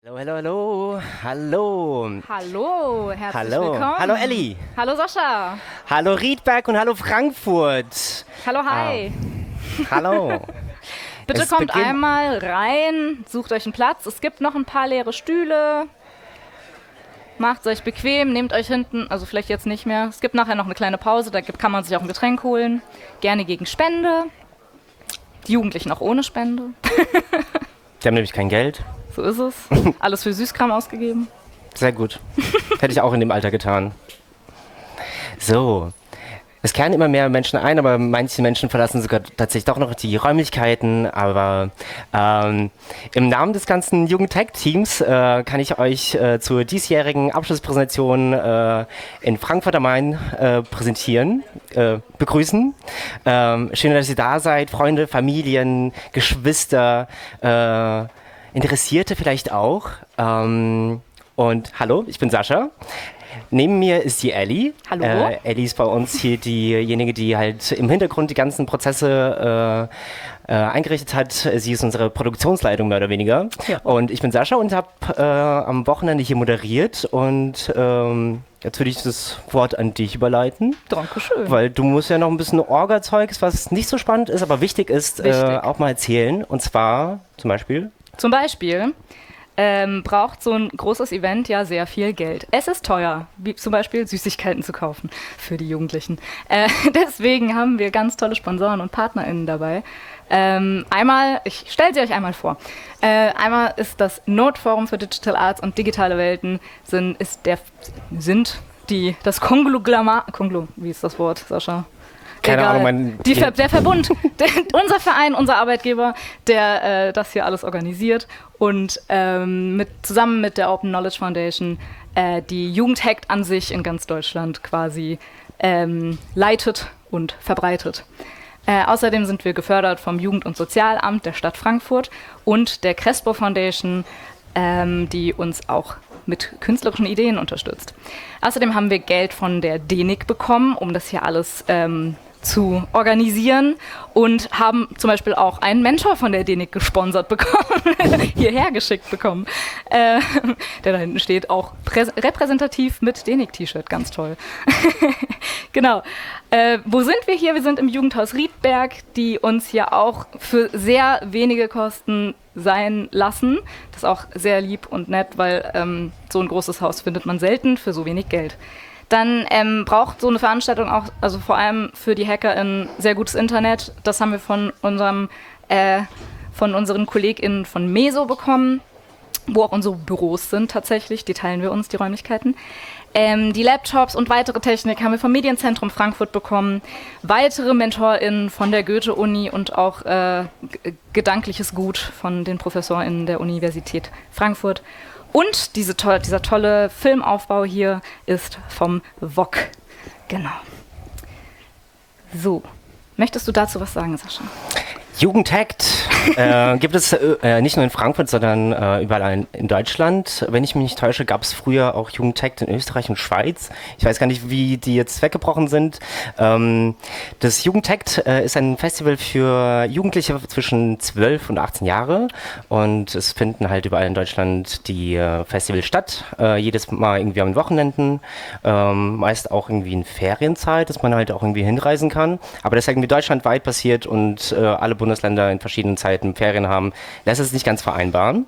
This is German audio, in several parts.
Hallo, hallo. Hallo, herzlich Hallo. willkommen. Hallo Elli. Hallo Sascha. Hallo Riedberg und hallo Frankfurt. Hallo, hi. Hallo. Bitte Es kommt beginnt- einmal rein, sucht euch einen Platz. Es gibt noch ein paar leere Stühle. Macht euch bequem, nehmt euch hinten, also vielleicht jetzt nicht mehr. Es gibt nachher noch eine kleine Pause, kann man sich auch ein Getränk holen. Gerne gegen Spende. Die Jugendlichen auch ohne Spende. Die haben nämlich kein Geld. So ist es. Alles für Süßkram ausgegeben. Sehr gut. Hätte ich auch in dem Alter getan. So. Es kehren immer mehr Menschen ein, aber manche Menschen verlassen sogar tatsächlich doch noch die Räumlichkeiten. Aber im Namen des ganzen Jugend-Tech-Teams kann ich euch zur diesjährigen Abschlusspräsentation in Frankfurt am Main begrüßen. Schön, dass ihr da seid, Freunde, Familien, Geschwister, Interessierte vielleicht auch. Und hallo, ich bin Sascha. Neben mir ist die Elli. Hallo. Elli ist bei uns hier diejenige, die halt im Hintergrund die ganzen Prozesse eingerichtet hat. Sie ist unsere Produktionsleitung mehr oder weniger. Ja. Und ich bin Sascha und habe am Wochenende hier moderiert. Und jetzt würde ich das Wort an dich überleiten. Dankeschön. Weil du musst ja noch ein bisschen Orga-Zeugs, was nicht so spannend ist, aber wichtig ist, auch mal erzählen. Und zwar zum Beispiel... Zum Beispiel braucht so ein großes Event ja sehr viel Geld. Es ist teuer, wie zum Beispiel Süßigkeiten zu kaufen für die Jugendlichen. Deswegen haben wir ganz tolle Sponsoren und PartnerInnen dabei. Einmal, ich stelle sie euch einmal vor. Einmal ist das Notforum für Digital Arts und digitale Welten, das Konglomerat, wie ist das Wort, Sascha? Keine Egal. Ahnung, Der Verbund, unser Verein, unser Arbeitgeber, der das hier alles organisiert und zusammen mit der Open Knowledge Foundation die Jugendhack an sich in ganz Deutschland quasi leitet und verbreitet. Außerdem sind wir gefördert vom Jugend- und Sozialamt der Stadt Frankfurt und der Crespo Foundation, die uns auch mit künstlerischen Ideen unterstützt. Außerdem haben wir Geld von der DENIC bekommen, um das hier alles zu organisieren und haben zum Beispiel auch einen Mentor von der DENIC gesponsert bekommen, hierher geschickt bekommen, der da hinten steht, auch repräsentativ mit DENIC-T-Shirt, ganz toll. Genau. Wo sind wir hier? Wir sind im Jugendhaus Riedberg, die uns hier auch für sehr wenige Kosten sein lassen. Das ist auch sehr lieb und nett, weil so ein großes Haus findet man selten für so wenig Geld. Dann braucht so eine Veranstaltung auch, also vor allem für die HackerInnen, sehr gutes Internet. Das haben wir von unseren KollegInnen von Meso bekommen, wo auch unsere Büros sind tatsächlich. Die teilen wir uns, die Räumlichkeiten. Die Laptops und weitere Technik haben wir vom Medienzentrum Frankfurt bekommen. Weitere MentorInnen von der Goethe-Uni und auch gedankliches Gut von den ProfessorInnen der Universität Frankfurt. Und dieser tolle Filmaufbau hier ist vom VOG. Genau. So, möchtest du dazu was sagen, Sascha? Jugendhackt gibt es nicht nur in Frankfurt, sondern überall in Deutschland. Wenn ich mich nicht täusche, gab es früher auch Jugendhackt in Österreich und Schweiz. Ich weiß gar nicht, wie die jetzt weggebrochen sind. Das Jugendhackt ist ein Festival für Jugendliche zwischen 12 und 18 Jahre. Und es finden halt überall in Deutschland die Festivals statt. Jedes Mal irgendwie an Wochenenden. Meist auch irgendwie in Ferienzeit, dass man halt auch irgendwie hinreisen kann. Aber das ist irgendwie deutschlandweit passiert und alle Bundesländer in verschiedenen Zeiten Ferien haben, lässt es nicht ganz vereinbaren.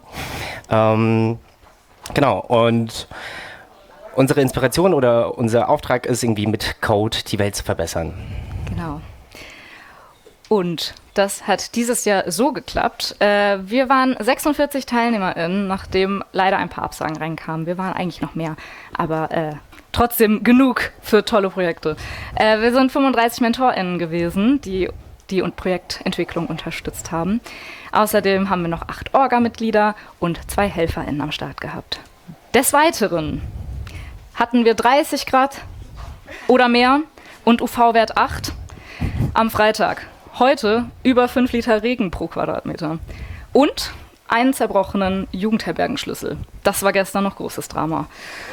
Genau, und unsere Inspiration oder unser Auftrag ist irgendwie mit Code die Welt zu verbessern. Genau. Und das hat dieses Jahr so geklappt. Wir waren 46 TeilnehmerInnen, nachdem leider ein paar Absagen reinkamen. Wir waren eigentlich noch mehr, aber trotzdem genug für tolle Projekte. Wir sind 35 MentorInnen gewesen, die Projektentwicklung unterstützt haben. Außerdem haben wir noch 8 Orga-Mitglieder und 2 HelferInnen am Start gehabt. Des Weiteren hatten wir 30 Grad oder mehr und UV-Wert 8 am Freitag. Heute über 5 Liter Regen pro Quadratmeter. Und einen zerbrochenen Jugendherbergenschlüssel. Das war gestern noch großes Drama.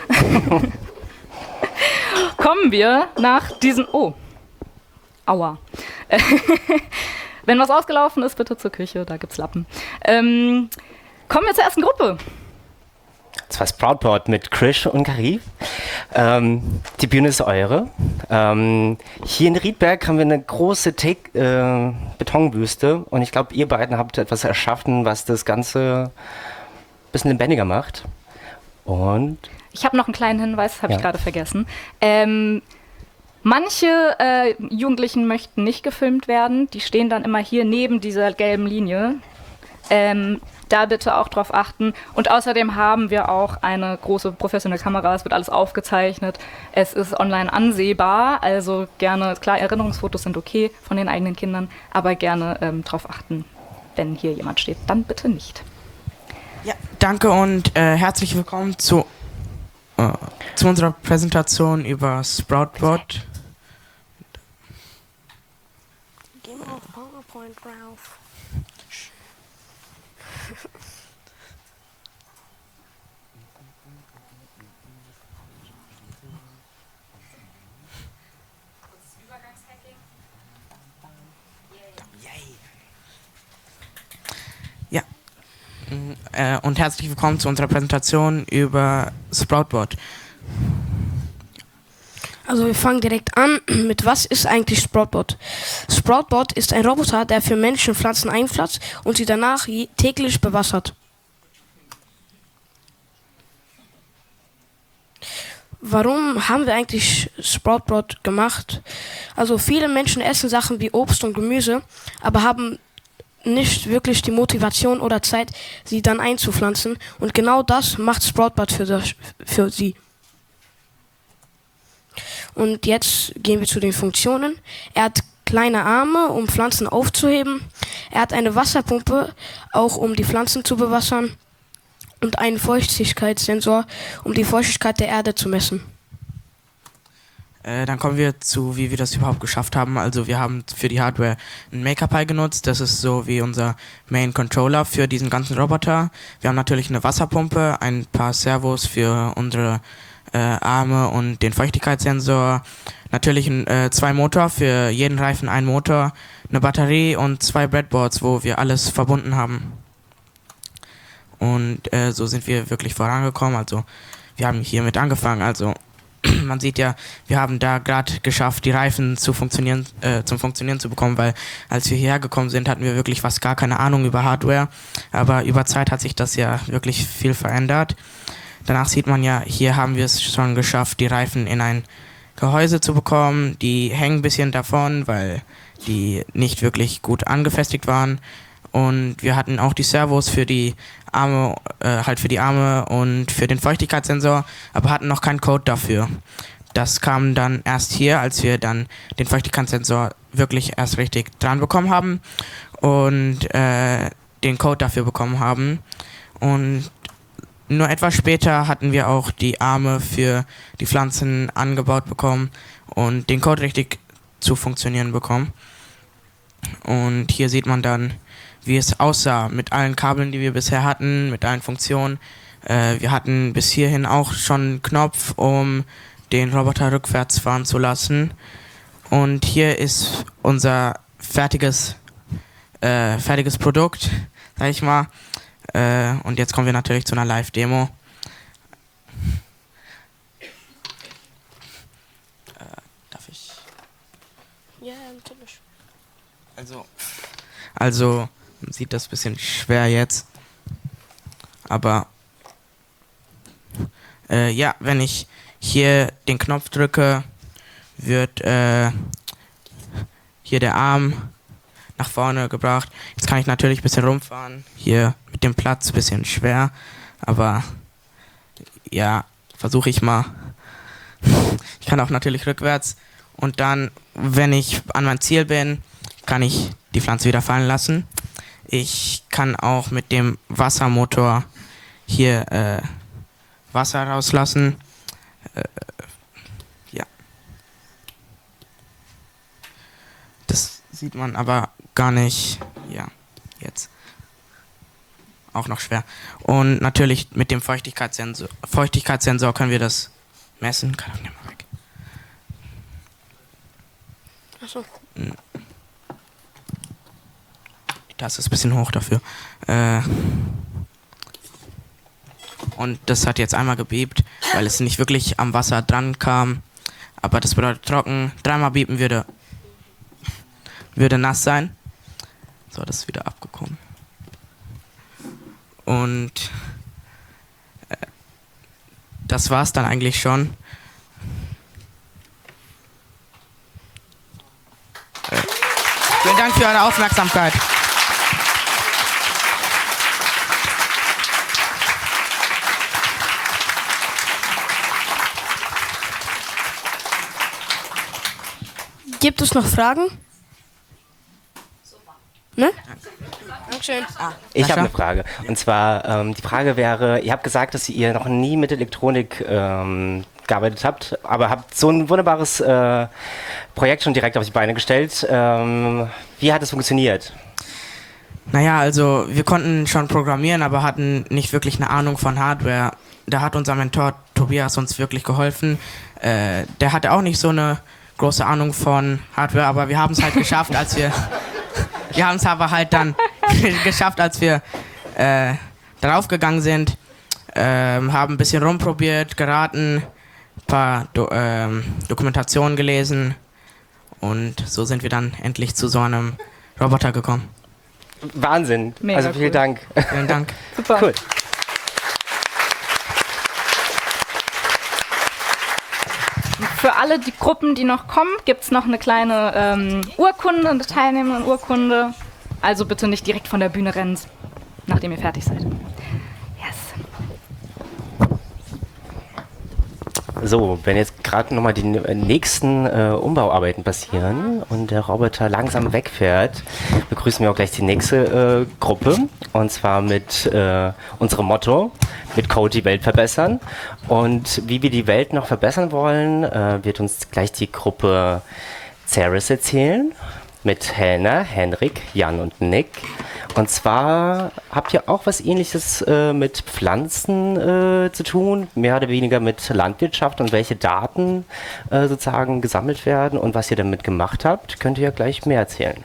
Kommen wir nach diesen... Oh. Aua. Wenn was ausgelaufen ist, bitte zur Küche, da gibt's Lappen. Kommen wir zur ersten Gruppe. Das war Sproutboard mit Krish und Kari. Die Bühne ist eure. Hier in Riedberg haben wir eine große Betonwüste und ich glaube, ihr beiden habt etwas erschaffen, was das Ganze ein bisschen lebendiger macht. Und ich habe noch einen kleinen Hinweis, das habe ich gerade vergessen. Manche Jugendlichen möchten nicht gefilmt werden. Die stehen dann immer hier neben dieser gelben Linie. Da bitte auch drauf achten. Und außerdem haben wir auch eine große professionelle Kamera. Es wird alles aufgezeichnet. Es ist online ansehbar. Also gerne, klar, Erinnerungsfotos sind okay von den eigenen Kindern, aber gerne drauf achten, wenn hier jemand steht. Dann bitte nicht. Ja, danke und herzlich willkommen zu unserer Präsentation über Sproutboard. Geh mal auf PowerPoint drauf. Ja. Und herzlich willkommen zu unserer Präsentation über Sproutboard. Also wir fangen direkt an mit, was ist eigentlich Sproutboard? Sproutboard ist ein Roboter, der für Menschen Pflanzen einpflanzt und sie danach täglich bewassert. Warum haben wir eigentlich Sproutboard gemacht? Also viele Menschen essen Sachen wie Obst und Gemüse, aber haben nicht wirklich die Motivation oder Zeit, sie dann einzupflanzen. Und genau das macht Sproutboard für sie. Und jetzt gehen wir zu den Funktionen. Er hat kleine Arme, um Pflanzen aufzuheben. Er hat eine Wasserpumpe, auch um die Pflanzen zu bewassern. Und einen Feuchtigkeitssensor, um die Feuchtigkeit der Erde zu messen. Dann kommen wir zu, wie wir das überhaupt geschafft haben. Also wir haben für die Hardware ein MakerPi genutzt. Das ist so wie unser Main Controller für diesen ganzen Roboter. Wir haben natürlich eine Wasserpumpe, ein paar Servos für unsere Arme und den Feuchtigkeitssensor. Natürlich 2 Motor, für jeden Reifen ein Motor, eine Batterie und 2 Breadboards, wo wir alles verbunden haben. Und so sind wir wirklich vorangekommen. Also wir haben hiermit angefangen. Also man sieht ja, wir haben da gerade geschafft, die Reifen zum Funktionieren zu bekommen, weil als wir hierher gekommen sind, hatten wir wirklich fast gar keine Ahnung über Hardware. Aber über Zeit hat sich das ja wirklich viel verändert. Danach sieht man ja, hier haben wir es schon geschafft, die Reifen in ein Gehäuse zu bekommen. Die hängen ein bisschen davon, weil die nicht wirklich gut angefestigt waren. Und wir hatten auch die Servos für die Arme, für die Arme und für den Feuchtigkeitssensor, aber hatten noch keinen Code dafür. Das kam dann erst hier, als wir dann den Feuchtigkeitssensor wirklich erst richtig dran bekommen haben und den Code dafür bekommen haben. Und nur etwas später hatten wir auch die Arme für die Pflanzen angebaut bekommen und den Code richtig zu funktionieren bekommen. Und hier sieht man dann, wie es aussah mit allen Kabeln, die wir bisher hatten, mit allen Funktionen. Wir hatten bis hierhin auch schon einen Knopf, um den Roboter rückwärts fahren zu lassen. Und hier ist unser fertiges Produkt, sag ich mal. Und jetzt kommen wir natürlich zu einer Live-Demo. Darf ich? Ja, natürlich. Also man sieht das ein bisschen schwer jetzt. Aber ja, wenn ich hier den Knopf drücke, wird hier der Arm nach vorne gebracht. Jetzt kann ich natürlich ein bisschen rumfahren. Hier mit dem Platz ein bisschen schwer. Aber ja, versuche ich mal. Ich kann auch natürlich rückwärts. Und dann, wenn ich an mein Ziel bin, kann ich die Pflanze wieder fallen lassen. Ich kann auch mit dem Wassermotor hier Wasser rauslassen. Ja. Das sieht man aber gar nicht. Ja, jetzt. Auch noch schwer. Und natürlich mit dem Feuchtigkeitssensor können wir das messen. Kann ich nicht mal weg. Achso. Die Taste ist ein bisschen hoch dafür. und das hat jetzt einmal gebiebt, weil es nicht wirklich am Wasser dran kam. Aber das bedeutet trocken. 3-mal biepen würde nass sein. So, das ist wieder abgekommen. Und das war's dann eigentlich schon. Vielen Dank für eure Aufmerksamkeit. Gibt es noch Fragen? Ne? Dankeschön. Ich habe Sascha? eine Frage. Und zwar, die Frage wäre, ihr habt gesagt, dass ihr noch nie mit Elektronik gearbeitet habt, aber habt so ein wunderbares Projekt schon direkt auf die Beine gestellt. Wie hat es funktioniert? Naja, also wir konnten schon programmieren, aber hatten nicht wirklich eine Ahnung von Hardware. Da hat unser Mentor Tobias uns wirklich geholfen. Der hatte auch nicht so eine große Ahnung von Hardware, aber wir haben es halt geschafft, als wir... Wir haben es aber halt dann geschafft, als wir darauf gegangen sind, haben ein bisschen rumprobiert, geraten, ein paar Dokumentationen gelesen und so sind wir dann endlich zu so einem Roboter gekommen. Wahnsinn. Mega also vielen cool. Dank. Vielen Dank. Super. Cool. Für alle die Gruppen, die noch kommen, gibt es noch eine kleine Urkunde, eine Teilnehmendenurkunde. Also bitte nicht direkt von der Bühne rennen, nachdem ihr fertig seid. Yes. So, wenn jetzt gerade nochmal die nächsten Umbauarbeiten passieren und der Roboter langsam wegfährt, begrüßen wir auch gleich die nächste Gruppe. Und zwar mit unserem Motto, mit Code die Welt verbessern. Und wie wir die Welt noch verbessern wollen, wird uns gleich die Gruppe Ceres erzählen. Mit Helena, Henrik, Jan und Nick. Und zwar habt ihr auch was Ähnliches mit Pflanzen zu tun, mehr oder weniger mit Landwirtschaft und welche Daten sozusagen gesammelt werden und was ihr damit gemacht habt, könnt ihr ja gleich mehr erzählen.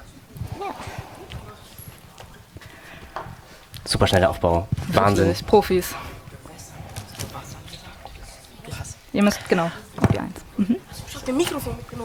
Super schneller Aufbau. Wahnsinn. Wirklich, Profis. Ihr müsst, genau, auf die 1. Ich habe den Mikrofon mitgenommen.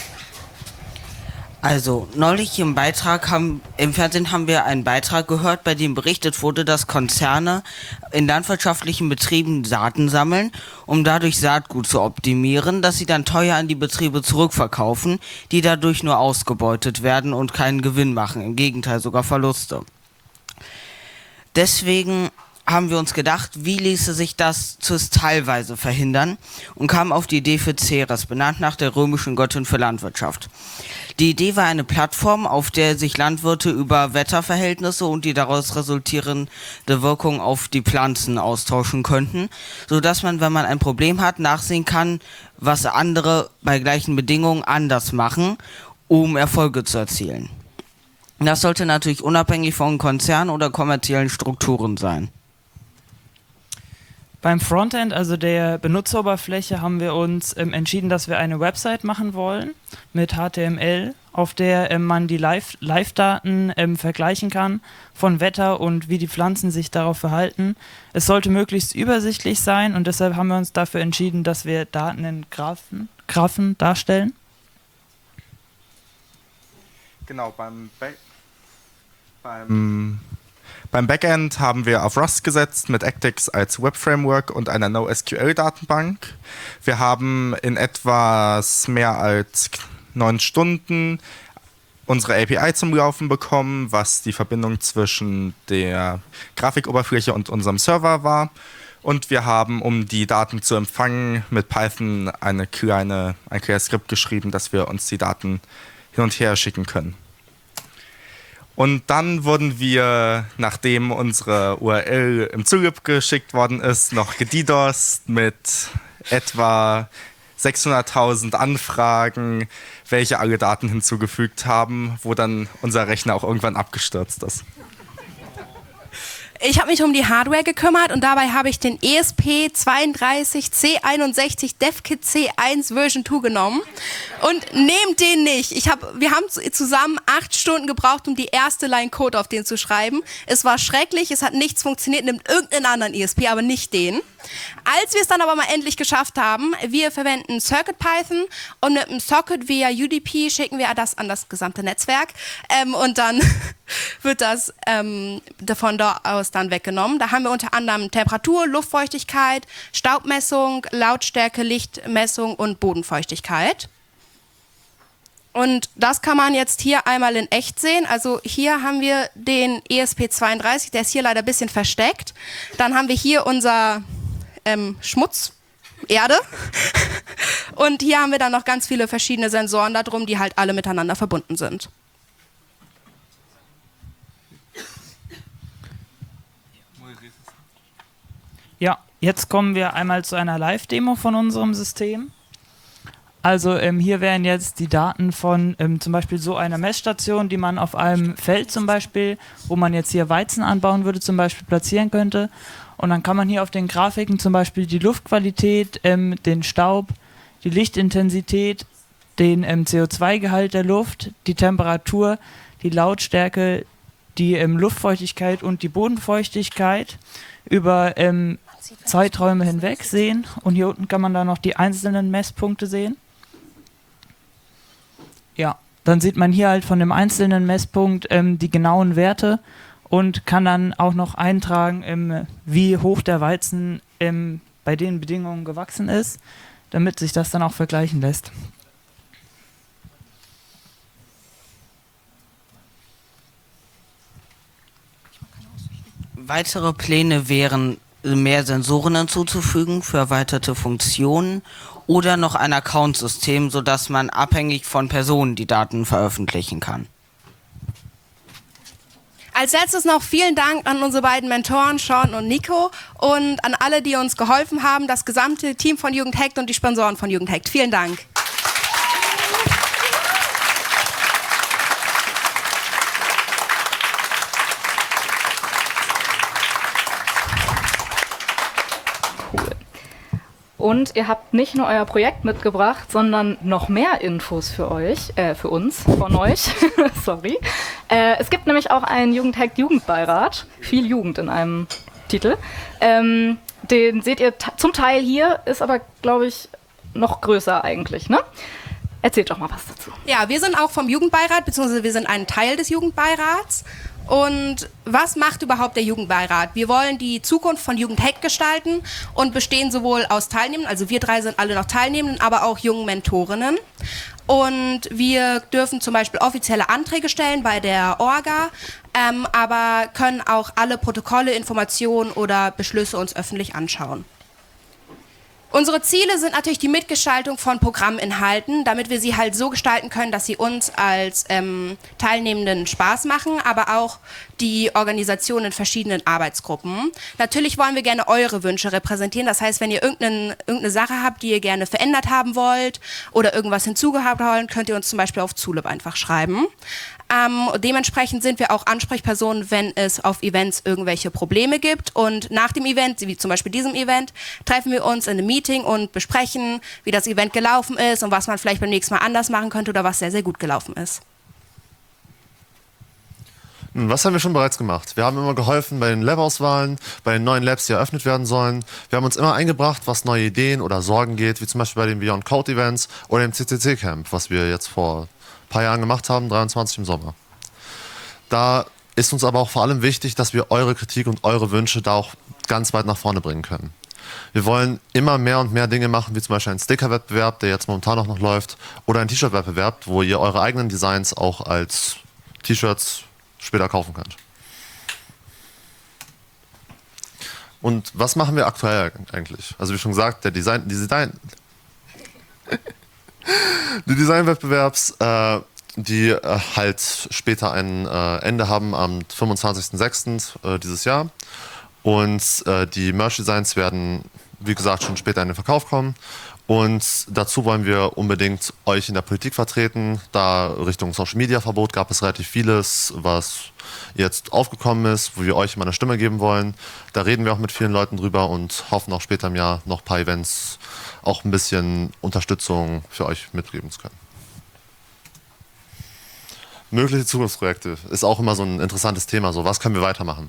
Also, neulich im Fernsehen haben wir einen Beitrag gehört, bei dem berichtet wurde, dass Konzerne in landwirtschaftlichen Betrieben Daten sammeln, um dadurch Saatgut zu optimieren, das sie dann teuer an die Betriebe zurückverkaufen, die dadurch nur ausgebeutet werden und keinen Gewinn machen, im Gegenteil sogar Verluste. Deswegen haben wir uns gedacht, wie ließe sich das zumindest teilweise verhindern und kamen auf die Idee für Ceres, benannt nach der römischen Göttin für Landwirtschaft. Die Idee war eine Plattform, auf der sich Landwirte über Wetterverhältnisse und die daraus resultierende Wirkung auf die Pflanzen austauschen könnten, sodass man, wenn man ein Problem hat, nachsehen kann, was andere bei gleichen Bedingungen anders machen, um Erfolge zu erzielen. Das sollte natürlich unabhängig von Konzernen oder kommerziellen Strukturen sein. Beim Frontend, also der Benutzeroberfläche, haben wir uns entschieden, dass wir eine Website machen wollen mit HTML, auf der man die Live-Daten vergleichen kann von Wetter und wie die Pflanzen sich darauf verhalten. Es sollte möglichst übersichtlich sein und deshalb haben wir uns dafür entschieden, dass wir Daten in Graphen darstellen. Genau, beim Backend haben wir auf Rust gesetzt mit Actix als Web-Framework und einer NoSQL-Datenbank. Wir haben in etwas mehr als 9 Stunden unsere API zum Laufen bekommen, was die Verbindung zwischen der Grafikoberfläche und unserem Server war. Und wir haben, um die Daten zu empfangen, mit Python ein kleines Skript geschrieben, dass wir uns die Daten hin und her schicken können. Und dann wurden wir, nachdem unsere URL im Zulip geschickt worden ist, noch gedidost mit etwa 600.000 Anfragen, welche alle Daten hinzugefügt haben, wo dann unser Rechner auch irgendwann abgestürzt ist. Ich habe mich um die Hardware gekümmert und dabei habe ich den ESP32C61 DevKit C1 Version 2 genommen. Und nehmt den nicht. Wir haben zusammen 8 Stunden gebraucht, um die erste Line Code auf den zu schreiben. Es war schrecklich, es hat nichts funktioniert, nimmt irgendeinen anderen ESP, aber nicht den. Als wir es dann aber mal endlich geschafft haben, wir verwenden CircuitPython und mit einem Socket via UDP schicken wir das an das gesamte Netzwerk und dann wird das von dort aus dann weggenommen. Da haben wir unter anderem Temperatur, Luftfeuchtigkeit, Staubmessung, Lautstärke, Lichtmessung und Bodenfeuchtigkeit. Und das kann man jetzt hier einmal in echt sehen. Also hier haben wir den ESP32, der ist hier leider ein bisschen versteckt. Dann haben wir hier unser Schmutz, Erde. Und hier haben wir dann noch ganz viele verschiedene Sensoren da drum, die halt alle miteinander verbunden sind. Ja, jetzt kommen wir einmal zu einer Live-Demo von unserem System. Also hier wären jetzt die Daten von zum Beispiel so einer Messstation, die man auf einem Feld zum Beispiel, wo man jetzt hier Weizen anbauen würde, zum Beispiel platzieren könnte. Und dann kann man hier auf den Grafiken zum Beispiel die Luftqualität, den Staub, die Lichtintensität, den CO2-Gehalt der Luft, die Temperatur, die Lautstärke, die Luftfeuchtigkeit und die Bodenfeuchtigkeit über Zeiträume hinweg sehen. Und hier unten kann man dann noch die einzelnen Messpunkte sehen. Ja, dann sieht man hier halt von dem einzelnen Messpunkt die genauen Werte und kann dann auch noch eintragen, wie hoch der Weizen bei den Bedingungen gewachsen ist, damit sich das dann auch vergleichen lässt. Weitere Pläne wären, mehr Sensoren hinzuzufügen für erweiterte Funktionen oder noch ein Account-System, sodass man abhängig von Personen die Daten veröffentlichen kann. Als letztes noch vielen Dank an unsere beiden Mentoren, Sean und Nico, und an alle, die uns geholfen haben, das gesamte Team von Jugendhackt und die Sponsoren von Jugendhackt. Vielen Dank. Und ihr habt nicht nur euer Projekt mitgebracht, sondern noch mehr Infos für von euch. Sorry. Es gibt nämlich auch einen Jugendhackt-Jugendbeirat. Viel Jugend in einem Titel. Den seht ihr zum Teil hier, ist aber, glaube ich, noch größer eigentlich, ne? Erzählt doch mal was dazu. Ja, wir sind auch vom Jugendbeirat, beziehungsweise wir sind ein Teil des Jugendbeirats. Und was macht überhaupt der Jugendbeirat? Wir wollen die Zukunft von Jugendhackt gestalten und bestehen sowohl aus Teilnehmenden, also wir drei sind alle noch Teilnehmenden, aber auch jungen Mentorinnen. Und wir dürfen zum Beispiel offizielle Anträge stellen bei der Orga, aber können auch alle Protokolle, Informationen oder Beschlüsse uns öffentlich anschauen. Unsere Ziele sind natürlich die Mitgestaltung von Programminhalten, damit wir sie halt so gestalten können, dass sie uns als Teilnehmenden Spaß machen, aber auch die Organisation in verschiedenen Arbeitsgruppen. Natürlich wollen wir gerne eure Wünsche repräsentieren. Das heißt, wenn ihr irgendeine Sache habt, die ihr gerne verändert haben wollt oder irgendwas hinzugehabt wollt, könnt ihr uns zum Beispiel auf Zulip einfach schreiben. Dementsprechend sind wir auch Ansprechpersonen, wenn es auf Events irgendwelche Probleme gibt. Und nach dem Event, wie zum Beispiel diesem Event, treffen wir uns in einem Meeting und besprechen, wie das Event gelaufen ist und was man vielleicht beim nächsten Mal anders machen könnte oder was sehr, sehr gut gelaufen ist. Nun, was haben wir schon bereits gemacht? Wir haben immer geholfen bei den Lab-Auswahlen, bei den neuen Labs, die eröffnet werden sollen. Wir haben uns immer eingebracht, was neue Ideen oder Sorgen geht, wie zum Beispiel bei den Beyond Code Events oder dem CCC-Camp, was wir jetzt vor paar Jahren gemacht haben, 23 im Sommer. Da ist uns aber auch vor allem wichtig, dass wir eure Kritik und eure Wünsche da auch ganz weit nach vorne bringen können. Wir wollen immer mehr und mehr Dinge machen, wie zum Beispiel einen Sticker-Wettbewerb, der jetzt momentan auch noch läuft, oder einen T-Shirt-Wettbewerb, wo ihr eure eigenen Designs auch als T-Shirts später kaufen könnt. Und was machen wir aktuell eigentlich? Also wie schon gesagt, die Designwettbewerbs, die halt später ein Ende haben am 25.06. Dieses Jahr. Und die Merch-Designs werden, wie gesagt, schon später in den Verkauf kommen. Und dazu wollen wir unbedingt euch in der Politik vertreten. Da Richtung Social-Media-Verbot gab es relativ vieles, was jetzt aufgekommen ist, wo wir euch immer eine Stimme geben wollen. Da reden wir auch mit vielen Leuten drüber und hoffen auch später im Jahr noch ein paar Events auch ein bisschen Unterstützung für euch mitgeben zu können. Mögliche Zukunftsprojekte ist auch immer so ein interessantes Thema. So, was können wir weitermachen?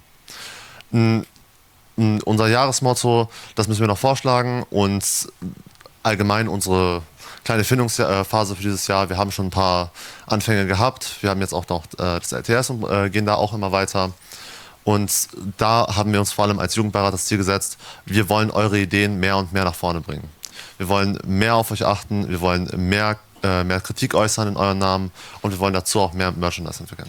Unser Jahresmotto, das müssen wir noch vorschlagen und allgemein unsere kleine Findungsphase für dieses Jahr. Wir haben schon ein paar Anfänge gehabt. Wir haben jetzt auch noch das LTS und gehen da auch immer weiter. Und da haben wir uns vor allem als Jugendbeirat das Ziel gesetzt, wir wollen eure Ideen mehr und mehr nach vorne bringen. Wir wollen mehr auf euch achten, wir wollen mehr Kritik äußern in euren Namen und wir wollen dazu auch mehr Merchandise entwickeln.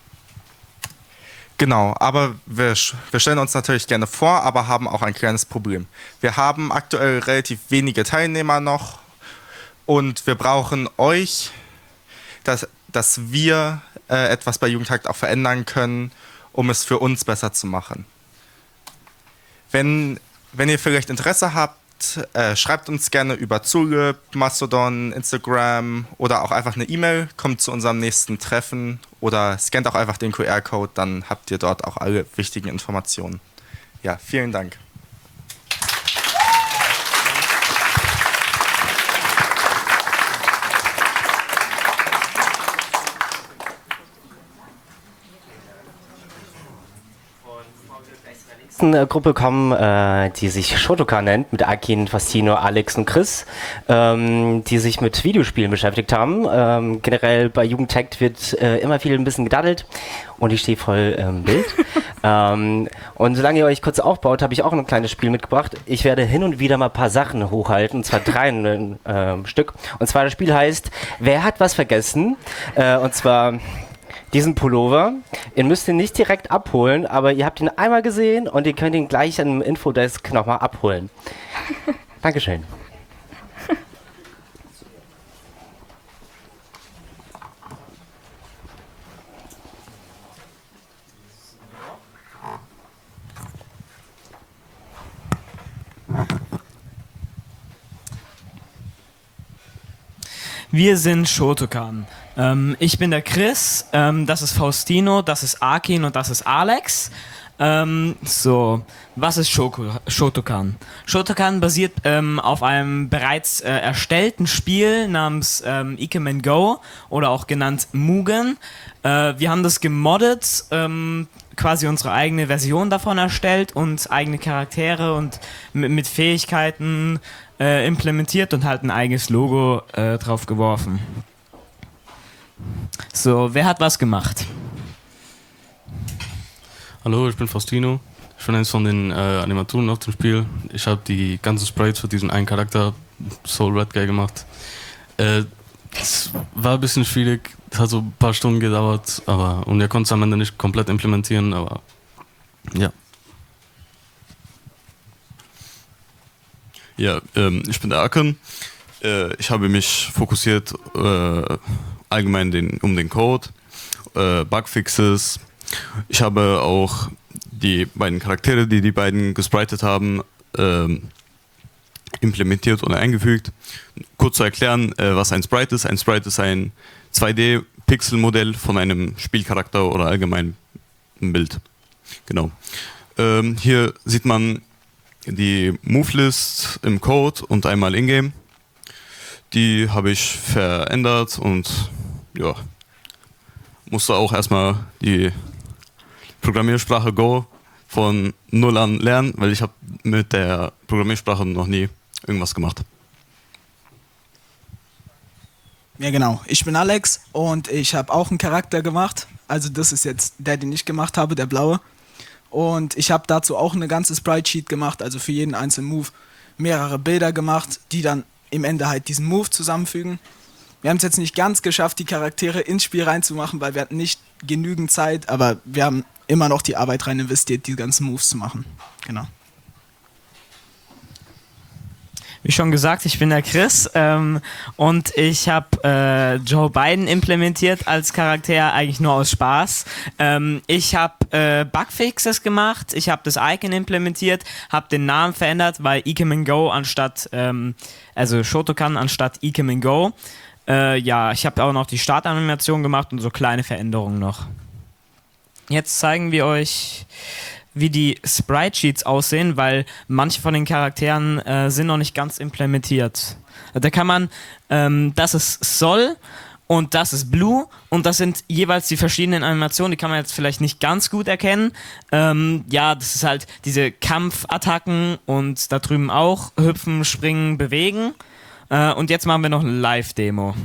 Genau, aber wir stellen uns natürlich gerne vor, aber haben auch ein kleines Problem. Wir haben aktuell relativ wenige Teilnehmer noch und wir brauchen euch, dass wir etwas bei Jugendhakt auch verändern können, um es für uns besser zu machen. Wenn ihr vielleicht Interesse habt, schreibt uns gerne über Zulip, Mastodon, Instagram oder auch einfach eine E-Mail, kommt zu unserem nächsten Treffen oder scannt auch einfach den QR-Code, dann habt ihr dort auch alle wichtigen Informationen. Ja, vielen Dank. Gruppe kommen, die sich Shotokan nennt, mit Akin, Fastino, Alex und Chris, die sich mit Videospielen beschäftigt haben. Generell bei Jugendhakt wird immer viel ein bisschen gedaddelt und ich stehe voll im Bild. Und solange ihr euch kurz aufbaut, habe ich auch ein kleines Spiel mitgebracht. Ich werde hin und wieder mal ein paar Sachen hochhalten, und zwar 3 Stück. Und zwar das Spiel heißt, wer hat was vergessen? Und zwar diesen Pullover. Ihr müsst ihn nicht direkt abholen, aber ihr habt ihn einmal gesehen und ihr könnt ihn gleich am Infodesk nochmal abholen. Dankeschön. Wir sind Shotokan. Ich bin der Chris, das ist Faustino, das ist Akin und das ist Alex. Was ist Shotokan? Shotokan basiert auf einem bereits erstellten Spiel namens Ikemen Go oder auch genannt Mugen. Wir haben das gemoddet, quasi unsere eigene Version davon erstellt und eigene Charaktere und mit Fähigkeiten implementiert und halt ein eigenes Logo drauf geworfen. So, wer hat was gemacht? Hallo, ich bin Faustino. Ich bin eines von den Animatoren auf dem Spiel. Ich habe die ganzen Sprites für diesen einen Charakter, Soul Red Guy, gemacht. Es war ein bisschen schwierig, es hat so ein paar Stunden gedauert, und er konnte es am Ende nicht komplett implementieren, aber ja. Ja, ich bin der Akin. Ich habe mich fokussiert allgemein um den Code, Bugfixes. Ich habe auch die beiden Charaktere, die beiden gespritet haben, implementiert oder eingefügt. Kurz zu erklären, was ein Sprite ist. Ein Sprite ist ein 2D-Pixel-Modell von einem Spielcharakter oder allgemein ein Bild. Genau. Hier sieht man die Move-List im Code und einmal in-game. Die habe ich verändert und ja, musste auch erstmal die Programmiersprache Go von null an lernen, weil ich habe mit der Programmiersprache noch nie irgendwas gemacht. Ja genau, ich bin Alex und ich habe auch einen Charakter gemacht. Also das ist jetzt der, den ich gemacht habe, der blaue. Und ich habe dazu auch eine ganze Sprite-Sheet gemacht, also für jeden einzelnen Move mehrere Bilder gemacht, die dann im Ende halt diesen Move zusammenfügen. Wir haben es jetzt nicht ganz geschafft, die Charaktere ins Spiel reinzumachen, weil wir hatten nicht genügend Zeit, aber wir haben immer noch die Arbeit rein investiert, die ganzen Moves zu machen. Genau. Wie schon gesagt, ich bin der Chris und ich habe Joe Biden implementiert als Charakter eigentlich nur aus Spaß. Ich habe Bugfixes gemacht, ich habe das Icon implementiert, habe den Namen verändert, weil Ikemen-Go anstatt, also Shotokan anstatt Ikemen-Go. Ja, ich habe auch noch die Startanimation gemacht und so kleine Veränderungen noch. Jetzt zeigen wir euch, wie die Sprite-Sheets aussehen, weil manche von den Charakteren sind noch nicht ganz implementiert. Da kann man, das ist Sol und das ist Blue und das sind jeweils die verschiedenen Animationen, die kann man jetzt vielleicht nicht ganz gut erkennen. Ja, das ist halt diese Kampfattacken und da drüben auch hüpfen, springen, bewegen. Und jetzt machen wir noch eine Live-Demo.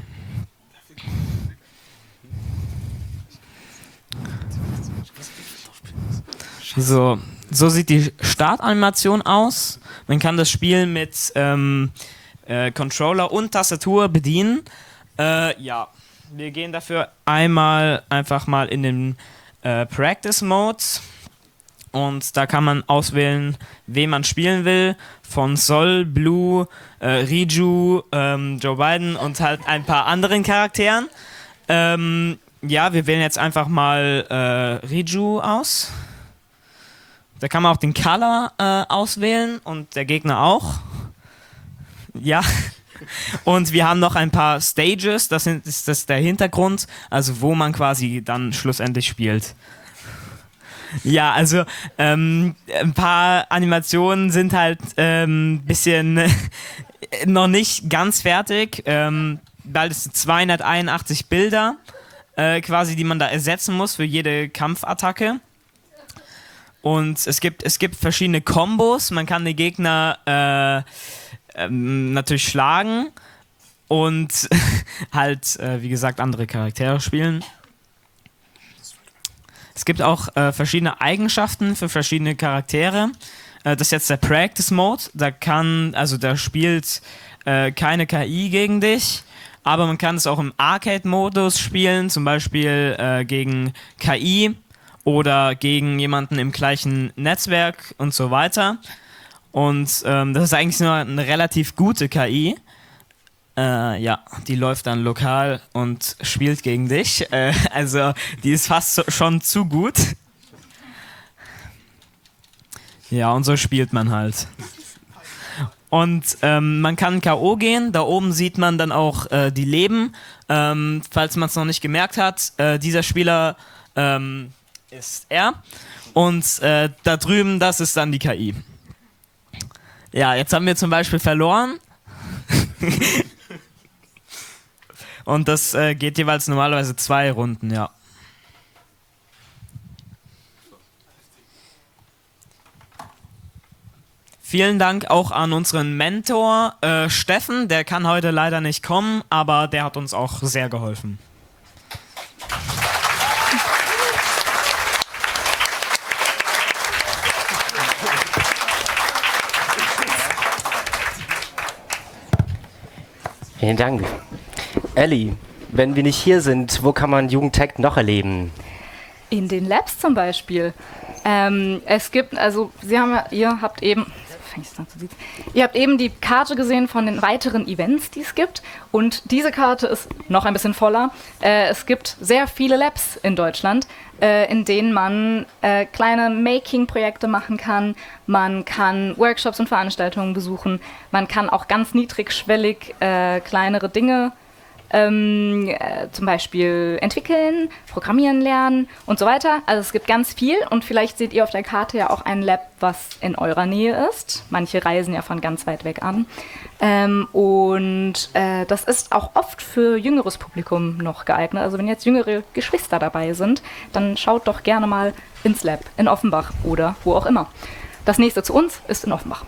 So sieht die Startanimation aus. Man kann das Spiel mit Controller und Tastatur bedienen. Ja, wir gehen dafür einfach mal in den Practice Mode. Und da kann man auswählen, wen man spielen will. Von Sol, Blue, Riju, Joe Biden und halt ein paar anderen Charakteren. Ja, wir wählen jetzt einfach mal Riju aus. Da kann man auch den Color auswählen und der Gegner auch. Ja. Und wir haben noch ein paar Stages, das ist der Hintergrund, also wo man quasi dann schlussendlich spielt. Ja, also ein paar Animationen sind halt ein bisschen noch nicht ganz fertig, weil es 281 Bilder quasi, die man da ersetzen muss für jede Kampfattacke. Und es gibt verschiedene Kombos. Man kann den Gegner natürlich schlagen und halt, wie gesagt, andere Charaktere spielen. Es gibt auch verschiedene Eigenschaften für verschiedene Charaktere. Das ist jetzt der Practice Mode. Da spielt keine KI gegen dich. Aber man kann es auch im Arcade-Modus spielen, zum Beispiel gegen KI. Oder gegen jemanden im gleichen Netzwerk und so weiter. Und das ist eigentlich nur eine relativ gute KI. Ja, die läuft dann lokal und spielt gegen dich. Also die ist fast schon zu gut. Ja, und so spielt man halt. Und man kann K.O. gehen. Da oben sieht man dann auch die Leben. Falls man es noch nicht gemerkt hat, dieser Spieler ist er. Und da drüben, das ist dann die KI. Ja, jetzt haben wir zum Beispiel verloren. Und das geht jeweils normalerweise 2 Runden, ja. Vielen Dank auch an unseren Mentor Steffen. Der kann heute leider nicht kommen, aber der hat uns auch sehr geholfen. Vielen Dank. Ellie, wenn wir nicht hier sind, wo kann man Jugendtech noch erleben? In den Labs zum Beispiel. Es gibt, also ihr habt eben die Karte gesehen von den weiteren Events, die es gibt. Und diese Karte ist noch ein bisschen voller. Es gibt sehr viele Labs in Deutschland, in denen man kleine Making-Projekte machen kann. Man kann Workshops und Veranstaltungen besuchen. Man kann auch ganz niedrigschwellig kleinere Dinge zum Beispiel entwickeln, programmieren lernen und so weiter. Also es gibt ganz viel und vielleicht seht ihr auf der Karte ja auch ein Lab, was in eurer Nähe ist. Manche reisen ja von ganz weit weg an. Das ist auch oft für jüngeres Publikum noch geeignet. Also wenn jetzt jüngere Geschwister dabei sind, dann schaut doch gerne mal ins Lab in Offenbach oder wo auch immer. Das nächste zu uns ist in Offenbach.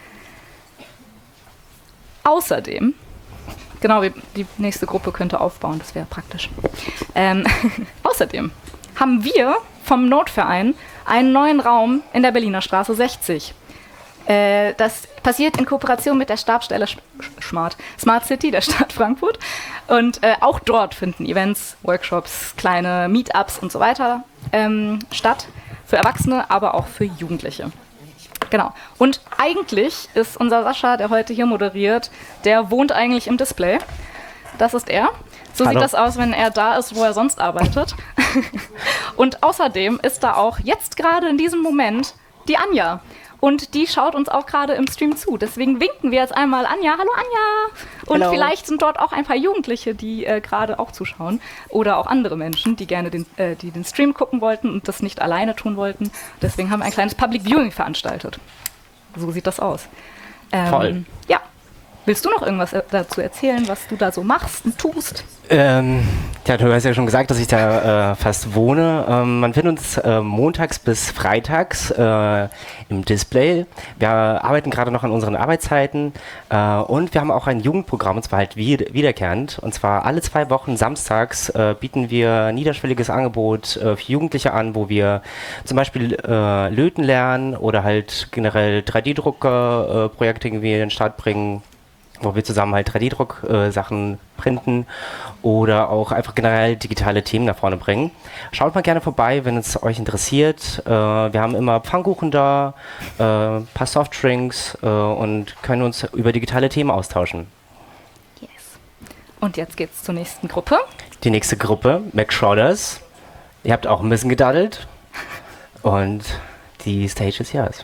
Außerdem, genau, die nächste Gruppe könnte aufbauen, das wäre praktisch. Außerdem haben wir vom Notverein einen neuen Raum in der Berliner Straße 60. Das passiert in Kooperation mit der Stabsstelle Smart City der Stadt Frankfurt. Und auch dort finden Events, Workshops, kleine Meetups und so weiter statt. Für Erwachsene, aber auch für Jugendliche. Genau. Und eigentlich ist unser Sascha, der heute hier moderiert, der wohnt eigentlich im Display. Das ist er. So Hallo. sieht das aus, wenn er da ist, wo er sonst arbeitet. Und außerdem ist da auch jetzt gerade in diesem Moment die Anja. Und die schaut uns auch gerade im Stream zu. Deswegen winken wir jetzt einmal Anja. Hallo Anja! Und Hello. vielleicht sind dort auch ein paar Jugendliche, die gerade auch zuschauen. Oder auch andere Menschen, die gerne die den Stream gucken wollten und das nicht alleine tun wollten. Deswegen haben wir ein kleines Public Viewing veranstaltet. So sieht das aus. Toll. Ja. Willst du noch irgendwas dazu erzählen, was du da so machst und tust? Ja, du hast ja schon gesagt, dass ich da fast wohne. Man findet uns montags bis freitags im Display. Wir arbeiten gerade noch an unseren Arbeitszeiten und wir haben auch ein Jugendprogramm, und zwar halt wiederkehrend. Und zwar alle 2 Wochen samstags bieten wir ein niederschwelliges Angebot für Jugendliche an, wo wir zum Beispiel löten lernen oder halt generell 3D-Drucker-Projekte irgendwie in den Start bringen, wo wir zusammen halt 3D-Druck-Sachen printen oder auch einfach generell digitale Themen nach vorne bringen. Schaut mal gerne vorbei, wenn es euch interessiert. Wir haben immer Pfannkuchen da, paar Softdrinks und können uns über digitale Themen austauschen. Yes. Und jetzt geht's zur nächsten Gruppe. Die nächste Gruppe, McShrouders. Ihr habt auch ein bisschen gedaddelt und die Stage ist yours.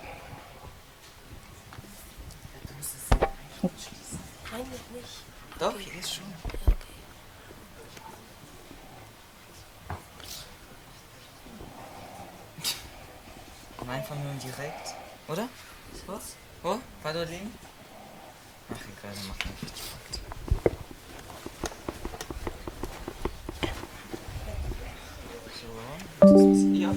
Doch, hier ist schon. Einfach nur direkt, oder? Was? Wo? War dort liegen? Ach, egal, dann macht man richtig Fakt. So, das ist ja.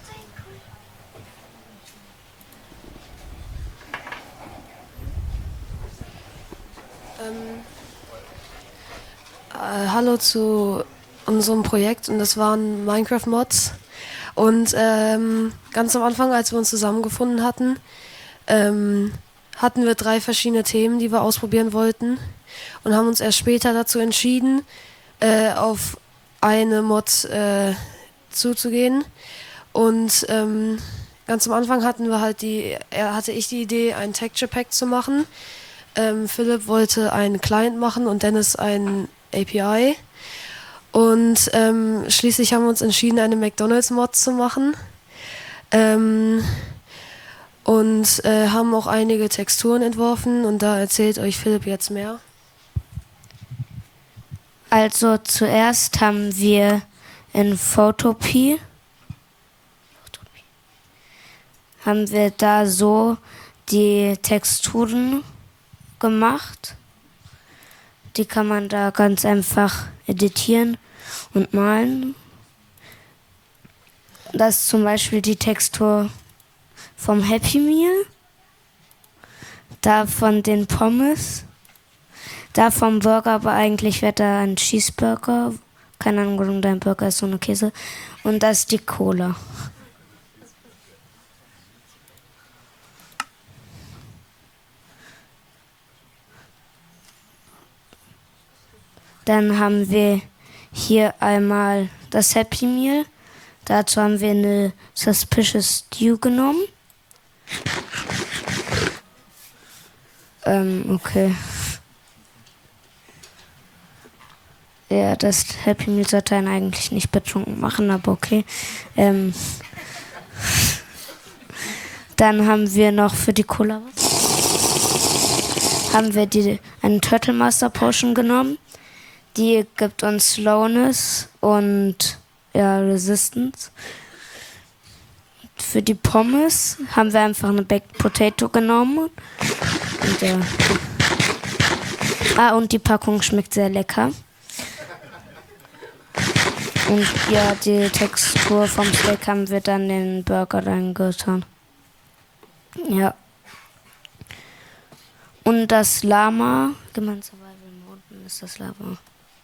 Hallo zu unserem Projekt, und das waren Minecraft-Mods. Und ganz am Anfang, als wir uns zusammengefunden hatten, hatten wir 3 verschiedene Themen, die wir ausprobieren wollten, und haben uns erst später dazu entschieden, auf eine Mod zuzugehen. Und ganz am Anfang hatte ich die Idee, ein Texture Pack zu machen. Philipp wollte einen Client machen und Dennis ein API. Und schließlich haben wir uns entschieden, eine McDonald's-Mod zu machen. Und haben auch einige Texturen entworfen, und da erzählt euch Philipp jetzt mehr. Also zuerst haben wir in Photopea da so die Texturen gemacht. Die kann man da ganz einfach editieren und malen. Das ist zum Beispiel die Textur vom Happy Meal, da von den Pommes, da vom Burger, aber eigentlich wäre da ein Cheeseburger. Keine Ahnung, warum dein Burger ist, so eine Käse. Und das ist die Cola. Dann haben wir hier einmal das Happy Meal. Dazu haben wir eine Suspicious Stew genommen. Okay. Ja, das Happy Meal sollte einen eigentlich nicht betrunken machen, aber okay. Dann haben wir noch für die Cola haben wir eine Turtle Master Potion genommen. Die gibt uns Slowness und Resistance. Für die Pommes haben wir einfach eine Baked Potato genommen. Und die Packung schmeckt sehr lecker. Und ja, die Textur vom Steak haben wir dann in den Burger reingetan. Ja. Und das Lama, gemein Survival Mode ist das Lama.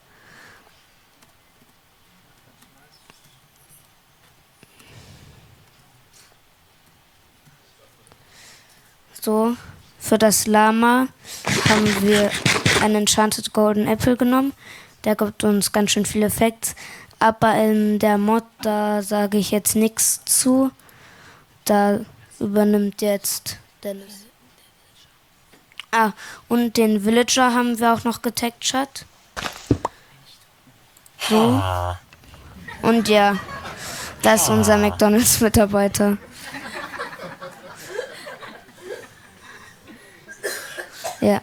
So, für das Lama haben wir einen Enchanted Golden Apple genommen. Der gibt uns ganz schön viel Effekt. Aber in der Mod, da sage ich jetzt nichts zu. Da übernimmt jetzt Dennis. Ah, und den Villager haben wir auch noch getaggt, Chat. So. Und ja, das ist unser McDonalds-Mitarbeiter. Ja.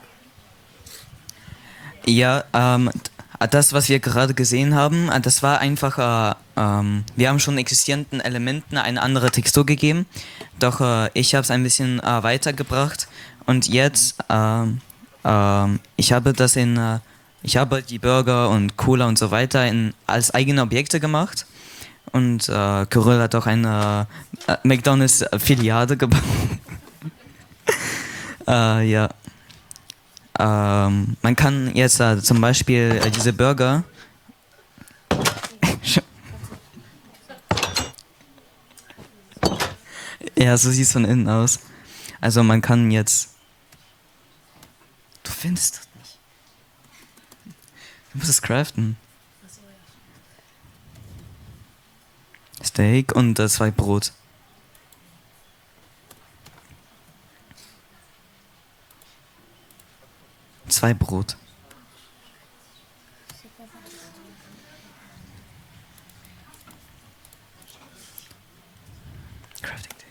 Ja, das, was wir gerade gesehen haben, das war einfach, wir haben schon existierenden Elementen eine andere Textur gegeben, doch ich habe es ein bisschen weitergebracht und jetzt, ich habe die Burger und Cola und so weiter als eigene Objekte gemacht und Kyrill hat auch eine McDonalds-Filiale gebaut. Ja. Man kann jetzt zum Beispiel diese Burger ja, so sieht es von innen aus. Also man kann jetzt... Du findest das nicht. Du musst es craften. Steak und 2 Brot. Zwei Brot. Crafting Table.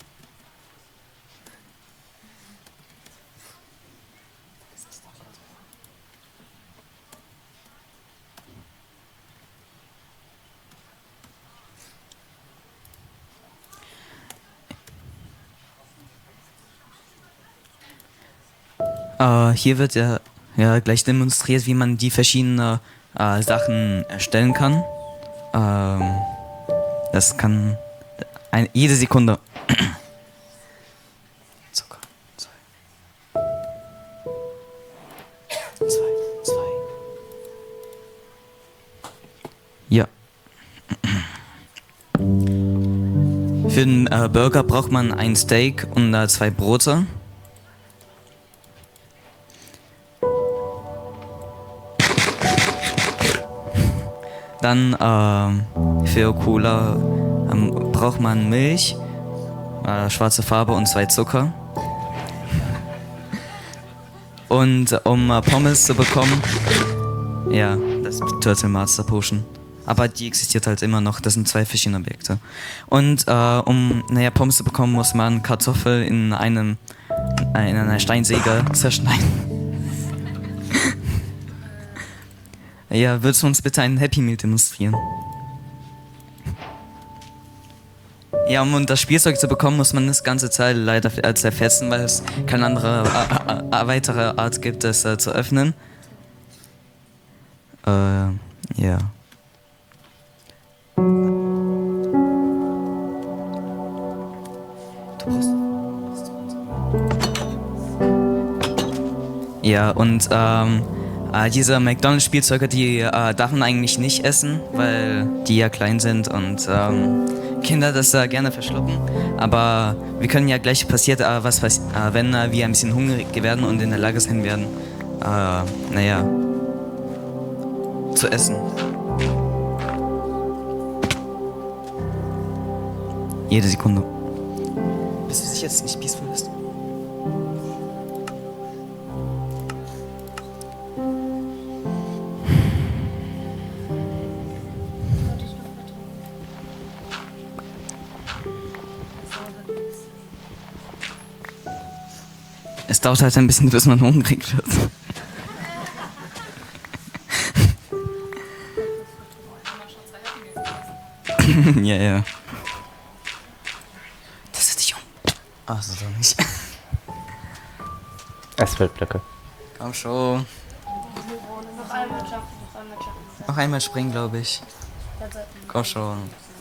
Hier wird ja gleich demonstriert, wie man die verschiedenen Sachen erstellen kann. Das kann jede Sekunde. Zucker. 2. Ja. Für den Burger braucht man ein Steak und 2 Brote. Dann für Cola braucht man Milch, schwarze Farbe und 2 Zucker. Und um Pommes zu bekommen, ja, das ist Turtle Master Potion. Aber die existiert halt immer noch, das sind 2 verschiedene Objekte. Und um Pommes zu bekommen, muss man Kartoffel in einer Steinsäge zerschneiden. Ja, würdest du uns bitte einen Happy Meal demonstrieren? Ja, um das Spielzeug zu bekommen, muss man das ganze Teil leider zerfetzen, weil es keine andere weitere Art gibt, es zu öffnen. Ja. Ja, und diese McDonalds-Spielzeuge, die darf man eigentlich nicht essen, weil die ja klein sind und Kinder das gerne verschlucken. Aber wir können ja gleich wenn wir ein bisschen hungrig werden und in der Lage sein werden, zu essen. Jede Sekunde. Bist du sicher, dass es nicht peaceful ist? Es dauert halt ein bisschen, bis man hungrig wird. Ja. Das ist dich um. Ach, so doch nicht. Asphaltblöcke. Komm schon. Noch einmal springen, glaube ich. Komm schon.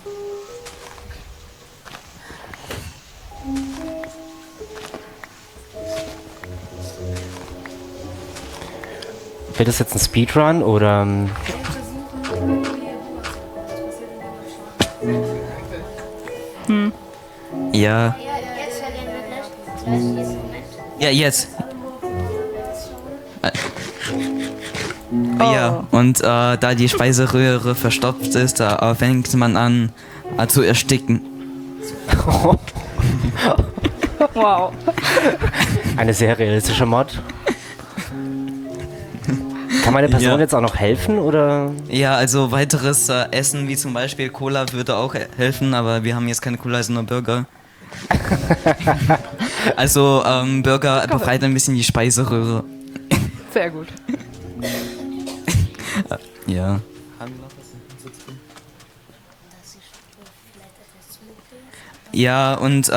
Wird das jetzt ein Speedrun oder... Ja. Ja, jetzt. Ja, und da die Speiseröhre verstopft ist, fängt man an zu ersticken. Wow. Eine sehr realistische Mod. Kann meine Person jetzt auch noch helfen, oder? Ja, also weiteres Essen, wie zum Beispiel Cola, würde auch helfen, aber wir haben jetzt keine Cola, sondern Burger. Also Burger befreit ein bisschen die Speiseröhre. Sehr gut. Ja. Ja, und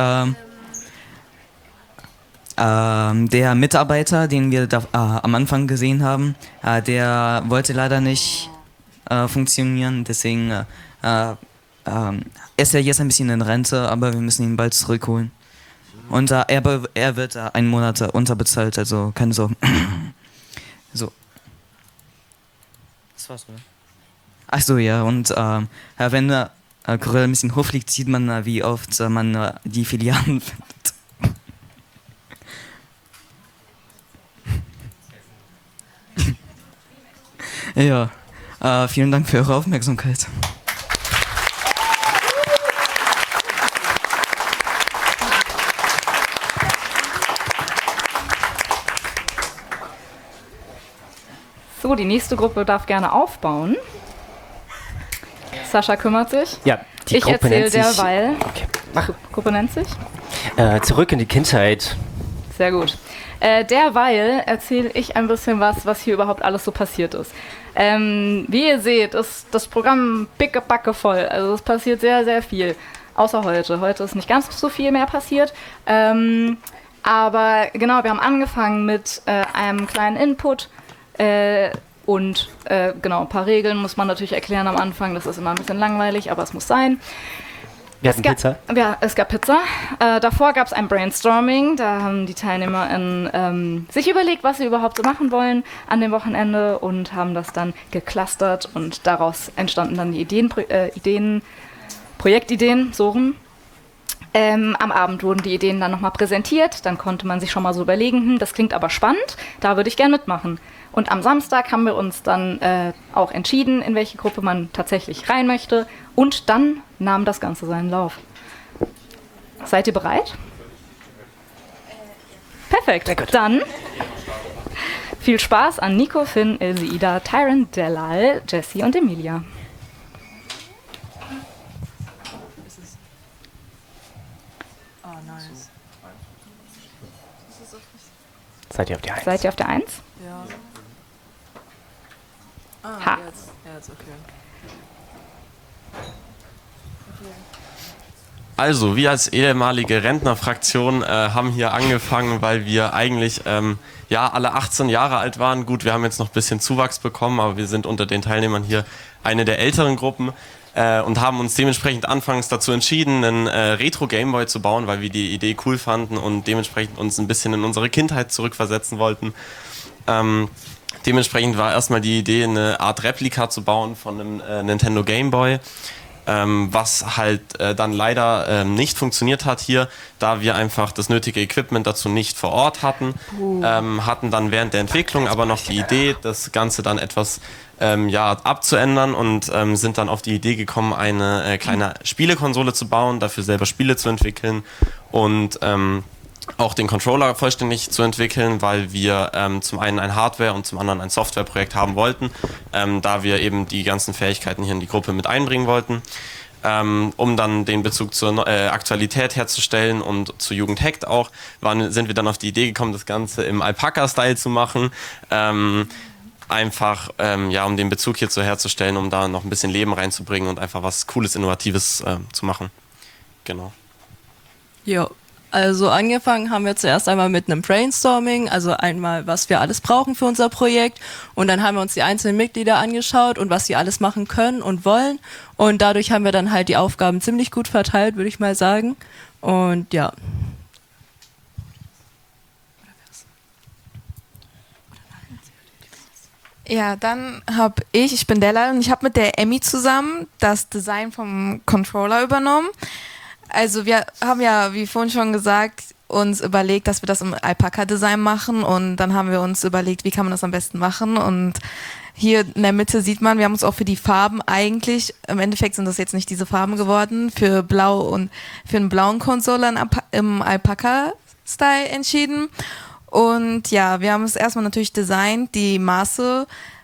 der Mitarbeiter, den wir da, am Anfang gesehen haben, der wollte leider nicht funktionieren, deswegen ist er jetzt ein bisschen in Rente, aber wir müssen ihn bald zurückholen. Und er wird 1 Monat unterbezahlt, also keine Sorgen. So. Das war's, oder? Ach so, ja, und wenn Gorilla ein bisschen hochfliegt, sieht man, wie oft man die Filialen findet. Ja, vielen Dank für eure Aufmerksamkeit. So, die nächste Gruppe darf gerne aufbauen. Sascha kümmert sich. Ja, die ich Gruppe erzähle nennt sich... derweil. Okay. Die Gruppe nennt sich? Zurück in die Kindheit. Sehr gut. Derweil erzähle ich ein bisschen was hier überhaupt alles so passiert ist. Wie ihr seht, ist das Programm pickepacke voll. Also es passiert sehr, sehr viel. Außer heute. Heute ist nicht ganz so viel mehr passiert. Aber genau, wir haben angefangen mit einem kleinen Input. Und genau, ein paar Regeln muss man natürlich erklären am Anfang. Das ist immer ein bisschen langweilig, aber es muss sein. Wir hatten Pizza? Ja, es gab Pizza. Davor gab es ein Brainstorming. Da haben die TeilnehmerInnen sich überlegt, was sie überhaupt so machen wollen an dem Wochenende und haben das dann geclustert und daraus entstanden dann die Projektideen, so rum. Am Abend wurden die Ideen dann nochmal präsentiert. Dann konnte man sich schon mal so überlegen, das klingt aber spannend, da würde ich gern mitmachen. Und am Samstag haben wir uns dann auch entschieden, in welche Gruppe man tatsächlich rein möchte. Und dann nahm das Ganze seinen Lauf. Seid ihr bereit? Perfekt. Dann viel Spaß an Nico, Finn, Ilse, Ida, Tyron, Delal, Jessie und Emilia. Seid ihr auf der 1? Seid ihr auf der 1? Ja. Ha. Jetzt okay. Also, wir als ehemalige Rentnerfraktion haben hier angefangen, weil wir eigentlich alle 18 Jahre alt waren. Gut, wir haben jetzt noch ein bisschen Zuwachs bekommen, aber wir sind unter den Teilnehmern hier eine der älteren Gruppen und haben uns dementsprechend anfangs dazu entschieden, einen Retro-Gameboy zu bauen, weil wir die Idee cool fanden und dementsprechend uns ein bisschen in unsere Kindheit zurückversetzen wollten. Dementsprechend war erstmal die Idee, eine Art Replika zu bauen von einem Nintendo Game Boy, was halt dann leider nicht funktioniert hat hier, da wir einfach das nötige Equipment dazu nicht vor Ort hatten. Hatten dann während der Entwicklung aber noch die Idee, das Ganze dann etwas abzuändern und sind dann auf die Idee gekommen, eine kleine Spielekonsole zu bauen, dafür selber Spiele zu entwickeln und auch den Controller vollständig zu entwickeln, weil wir zum einen ein Hardware- und zum anderen ein Softwareprojekt haben wollten, da wir eben die ganzen Fähigkeiten hier in die Gruppe mit einbringen wollten, um dann den Bezug zur Aktualität herzustellen und zu Jugend Hackt auch, sind wir dann auf die Idee gekommen, das Ganze im Alpaka-Style zu machen, einfach um den Bezug hierzu herzustellen, um da noch ein bisschen Leben reinzubringen und einfach was Cooles, Innovatives zu machen. Genau. Ja. Also angefangen haben wir zuerst einmal mit einem Brainstorming, also einmal, was wir alles brauchen für unser Projekt und dann haben wir uns die einzelnen Mitglieder angeschaut und was sie alles machen können und wollen und dadurch haben wir dann halt die Aufgaben ziemlich gut verteilt, würde ich mal sagen und ja. Ja, dann habe ich bin Della und ich habe mit der Emmy zusammen das Design vom Controller übernommen. Also wir haben ja, wie vorhin schon gesagt, uns überlegt, dass wir das im Alpaka-Design machen und dann haben wir uns überlegt, wie kann man das am besten machen und hier in der Mitte sieht man, wir haben uns auch für die Farben eigentlich, im Endeffekt sind das jetzt nicht diese Farben geworden, für blau und für einen blauen Controller im Alpaka-Style entschieden und ja, wir haben es erstmal natürlich designt, die Maße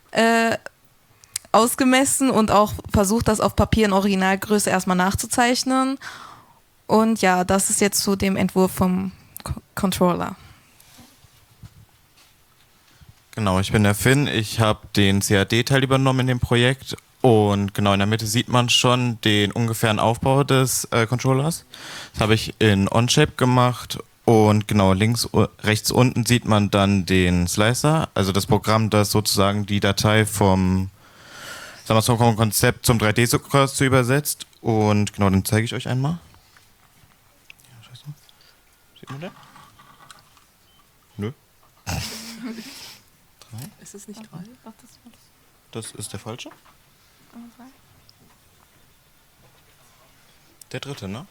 ausgemessen und auch versucht, das auf Papier in Originalgröße erstmal nachzuzeichnen. Und ja, das ist jetzt so dem Entwurf vom Controller. Genau, ich bin der Finn. Ich habe den CAD-Teil übernommen in dem Projekt. Und genau in der Mitte sieht man schon den ungefähren Aufbau des Controllers. Das habe ich in Onshape gemacht. Und genau rechts unten sieht man dann den Slicer, also das Programm, das sozusagen die Datei vom Konzept zum 3D-Drucker zu übersetzt. Und genau, dann zeige ich euch einmal. Ja, scheiße. Sieht man den? Nö. Ist es nicht 3? Das ist der falsche? Der dritte, ne?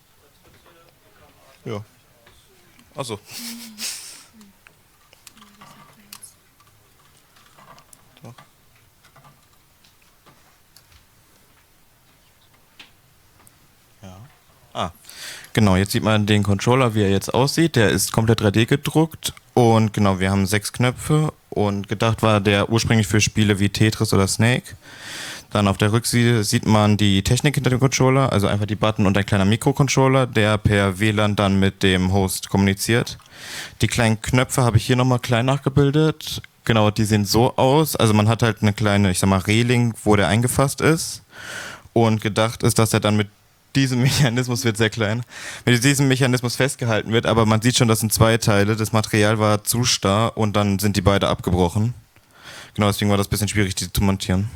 Ja. Achso. Genau, jetzt sieht man den Controller, wie er jetzt aussieht. Der ist komplett 3D gedruckt und genau, wir haben 6 Knöpfe und gedacht war der ursprünglich für Spiele wie Tetris oder Snake. Dann auf der Rückseite sieht man die Technik hinter dem Controller, also einfach die Button und ein kleiner Mikrocontroller, der per WLAN dann mit dem Host kommuniziert. Die kleinen Knöpfe habe ich hier nochmal klein nachgebildet. Genau, die sehen so aus. Also man hat halt eine kleine, ich sag mal, Reling, wo der eingefasst ist. Und gedacht ist, dass er dann mit diesem Mechanismus, wird sehr klein, mit diesem Mechanismus festgehalten wird, aber man sieht schon, das sind 2 Teile. Das Material war zu starr und dann sind die beide abgebrochen. Genau, deswegen war das ein bisschen schwierig, die zu montieren.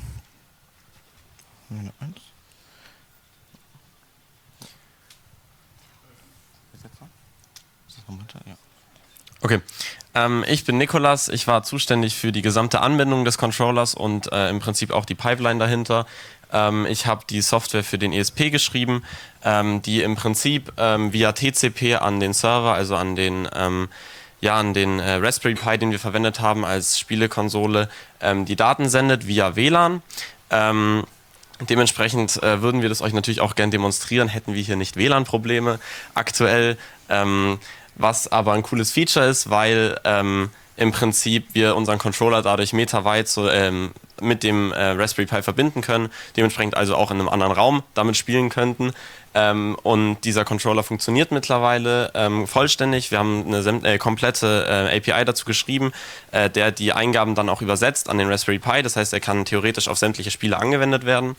Okay, ich bin Nikolas, ich war zuständig für die gesamte Anbindung des Controllers und im Prinzip auch die Pipeline dahinter. Ich habe die Software für den ESP geschrieben, die im Prinzip via TCP an den Server, also an den Raspberry Pi, den wir verwendet haben als Spielekonsole, die Daten sendet via WLAN. Dementsprechend würden wir das euch natürlich auch gern demonstrieren, hätten wir hier nicht WLAN-Probleme aktuell, was aber ein cooles Feature ist, weil im Prinzip wir unseren Controller dadurch meterweit mit dem Raspberry Pi verbinden können, dementsprechend also auch in einem anderen Raum damit spielen könnten. Und dieser Controller funktioniert mittlerweile vollständig. Wir haben eine komplette API dazu geschrieben, der die Eingaben dann auch übersetzt an den Raspberry Pi. Das heißt, er kann theoretisch auf sämtliche Spiele angewendet werden.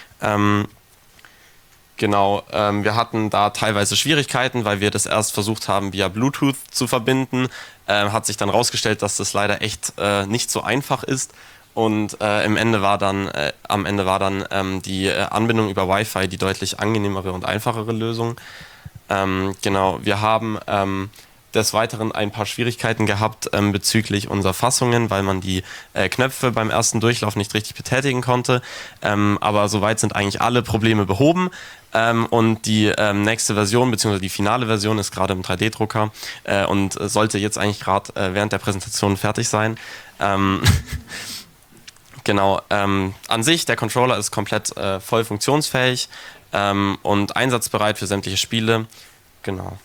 Genau, wir hatten da teilweise Schwierigkeiten, weil wir das erst versucht haben, via Bluetooth zu verbinden. Hat sich dann rausgestellt, dass das leider echt nicht so einfach ist. Und am Ende war dann die Anbindung über Wi-Fi die deutlich angenehmere und einfachere Lösung. Genau, wir haben des Weiteren ein paar Schwierigkeiten gehabt bezüglich unserer Fassungen, weil man die Knöpfe beim ersten Durchlauf nicht richtig betätigen konnte. Aber soweit sind eigentlich alle Probleme behoben. Und die nächste Version, beziehungsweise die finale Version ist gerade im 3D-Drucker und sollte jetzt eigentlich gerade während der Präsentation fertig sein. Genau, an sich, der Controller ist komplett voll funktionsfähig und einsatzbereit für sämtliche Spiele. Genau.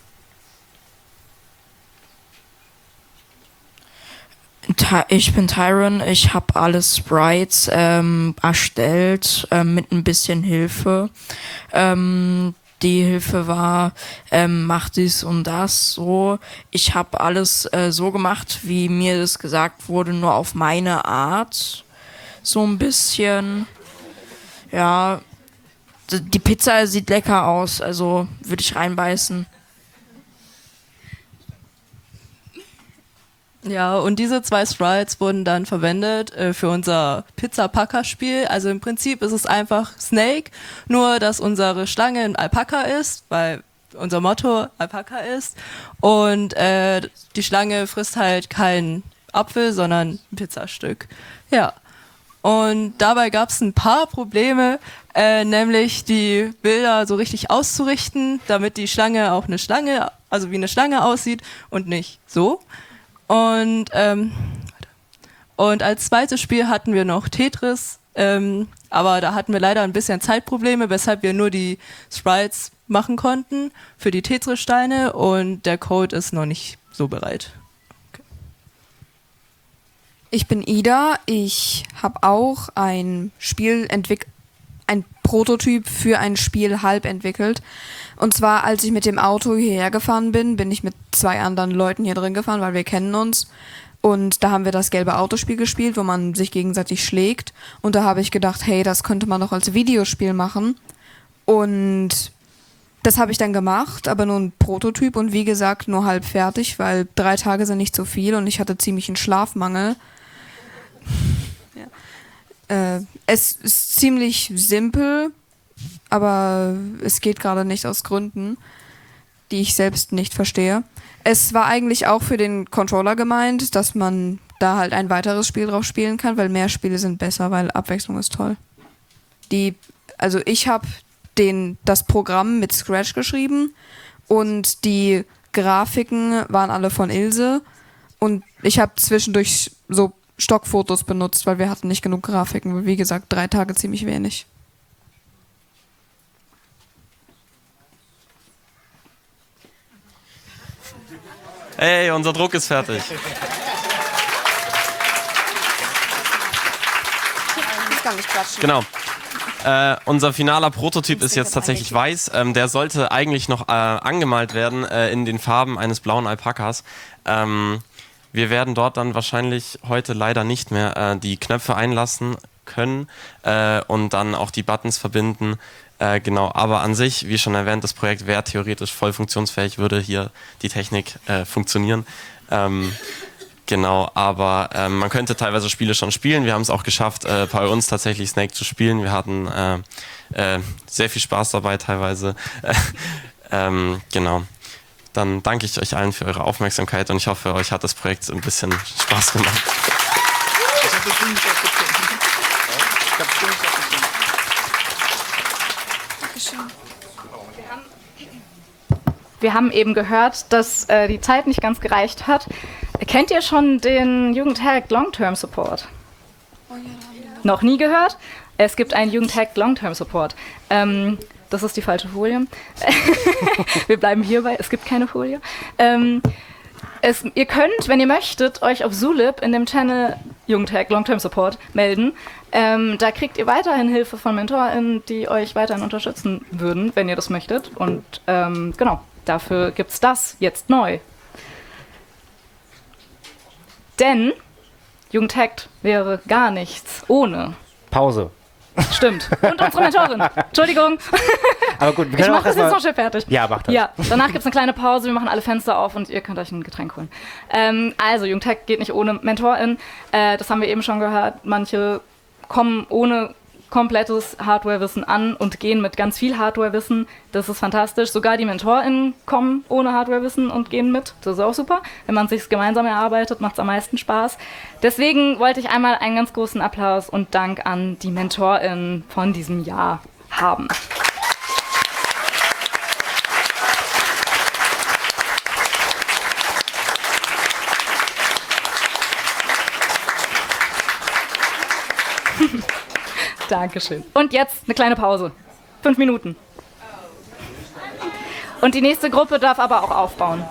Ich bin Tyron, ich habe alle Sprites erstellt mit ein bisschen Hilfe. Die Hilfe war, mach dies und das so. Ich habe alles so gemacht, wie mir das gesagt wurde, nur auf meine Art. So ein bisschen. Ja, die Pizza sieht lecker aus, also würde ich reinbeißen. Ja, und diese 2 Sprites wurden dann verwendet für unser Pizza-Packer-Spiel. Also im Prinzip ist es einfach Snake, nur dass unsere Schlange ein Alpaka ist, weil unser Motto Alpaka ist. Und die Schlange frisst halt keinen Apfel, sondern ein Pizzastück. Ja. Und dabei gab es ein paar Probleme, nämlich die Bilder so richtig auszurichten, damit die Schlange auch eine Schlange also wie eine Schlange aussieht und nicht so. Und als zweites Spiel hatten wir noch Tetris, aber da hatten wir leider ein bisschen Zeitprobleme, weshalb wir nur die Sprites machen konnten für die Tetris-Steine und der Code ist noch nicht so bereit. Ich bin Ida, ich habe auch ein Prototyp für ein Spiel halb entwickelt. Und zwar, als ich mit dem Auto hierher gefahren bin, bin ich mit 2 anderen Leuten hier drin gefahren, weil wir kennen uns. Und da haben wir das gelbe Autospiel gespielt, wo man sich gegenseitig schlägt. Und da habe ich gedacht, hey, das könnte man doch als Videospiel machen. Und das habe ich dann gemacht, aber nur ein Prototyp und wie gesagt nur halb fertig, weil 3 Tage sind nicht so viel und ich hatte ziemlich einen Schlafmangel. Es ist ziemlich simpel, aber es geht gerade nicht aus Gründen, die ich selbst nicht verstehe. Es war eigentlich auch für den Controller gemeint, dass man da halt ein weiteres Spiel drauf spielen kann, weil mehr Spiele sind besser, weil Abwechslung ist toll. Also ich habe das Programm mit Scratch geschrieben und die Grafiken waren alle von Ilse und ich habe zwischendurch so Stockfotos benutzt, weil wir hatten nicht genug Grafiken, weil wie gesagt 3 Tage ziemlich wenig. Hey, unser Druck ist fertig. Ich kann nicht quatschen. Genau. Unser finaler Prototyp ist jetzt tatsächlich weiß. Der sollte eigentlich noch angemalt werden in den Farben eines blauen Alpakas. Wir werden dort dann wahrscheinlich heute leider nicht mehr die Knöpfe einlassen können und dann auch die Buttons verbinden. Genau, aber an sich, wie schon erwähnt, das Projekt wäre theoretisch voll funktionsfähig, würde hier die Technik funktionieren. Genau, aber man könnte teilweise Spiele schon spielen. Wir haben es auch geschafft, bei uns tatsächlich Snake zu spielen. Wir hatten sehr viel Spaß dabei teilweise. Genau. Dann danke ich euch allen für eure Aufmerksamkeit und ich hoffe, euch hat das Projekt ein bisschen Spaß gemacht. Wir haben eben gehört, dass die Zeit nicht ganz gereicht hat. Kennt ihr schon den Jugendhack Long-Term Support? Noch nie gehört? Es gibt einen Jugendhack Long-Term Support. Das ist die falsche Folie. Wir bleiben hierbei, es gibt keine Folie. Ihr könnt, wenn ihr möchtet, euch auf Zulip in dem Channel Jugendhack Long-Term Support melden. Da kriegt ihr weiterhin Hilfe von MentorInnen, die euch weiterhin unterstützen würden, wenn ihr das möchtet. Und genau, dafür gibt's das jetzt neu. Denn Jugendhackt wäre gar nichts ohne Pause. Stimmt. Und unsere Mentorin. Entschuldigung. Aber gut, wir Ich können mach auch das jetzt erstmal. noch schnell fertig. Ja, macht das. Ja, danach gibt es eine kleine Pause, wir machen alle Fenster auf und ihr könnt euch ein Getränk holen. Also, Jugendhack geht nicht ohne Mentorin. Das haben wir eben schon gehört. Manche kommen ohne komplettes Hardwarewissen an und gehen mit ganz viel Hardwarewissen. Das ist fantastisch. Sogar die MentorInnen kommen ohne Hardwarewissen und gehen mit. Das ist auch super. Wenn man es sich gemeinsam erarbeitet, macht es am meisten Spaß. Deswegen wollte ich einmal einen ganz großen Applaus und Dank an die MentorInnen von diesem Jahr haben. Dankeschön. Und jetzt eine kleine Pause. 5 Minuten. Und die nächste Gruppe darf aber auch aufbauen.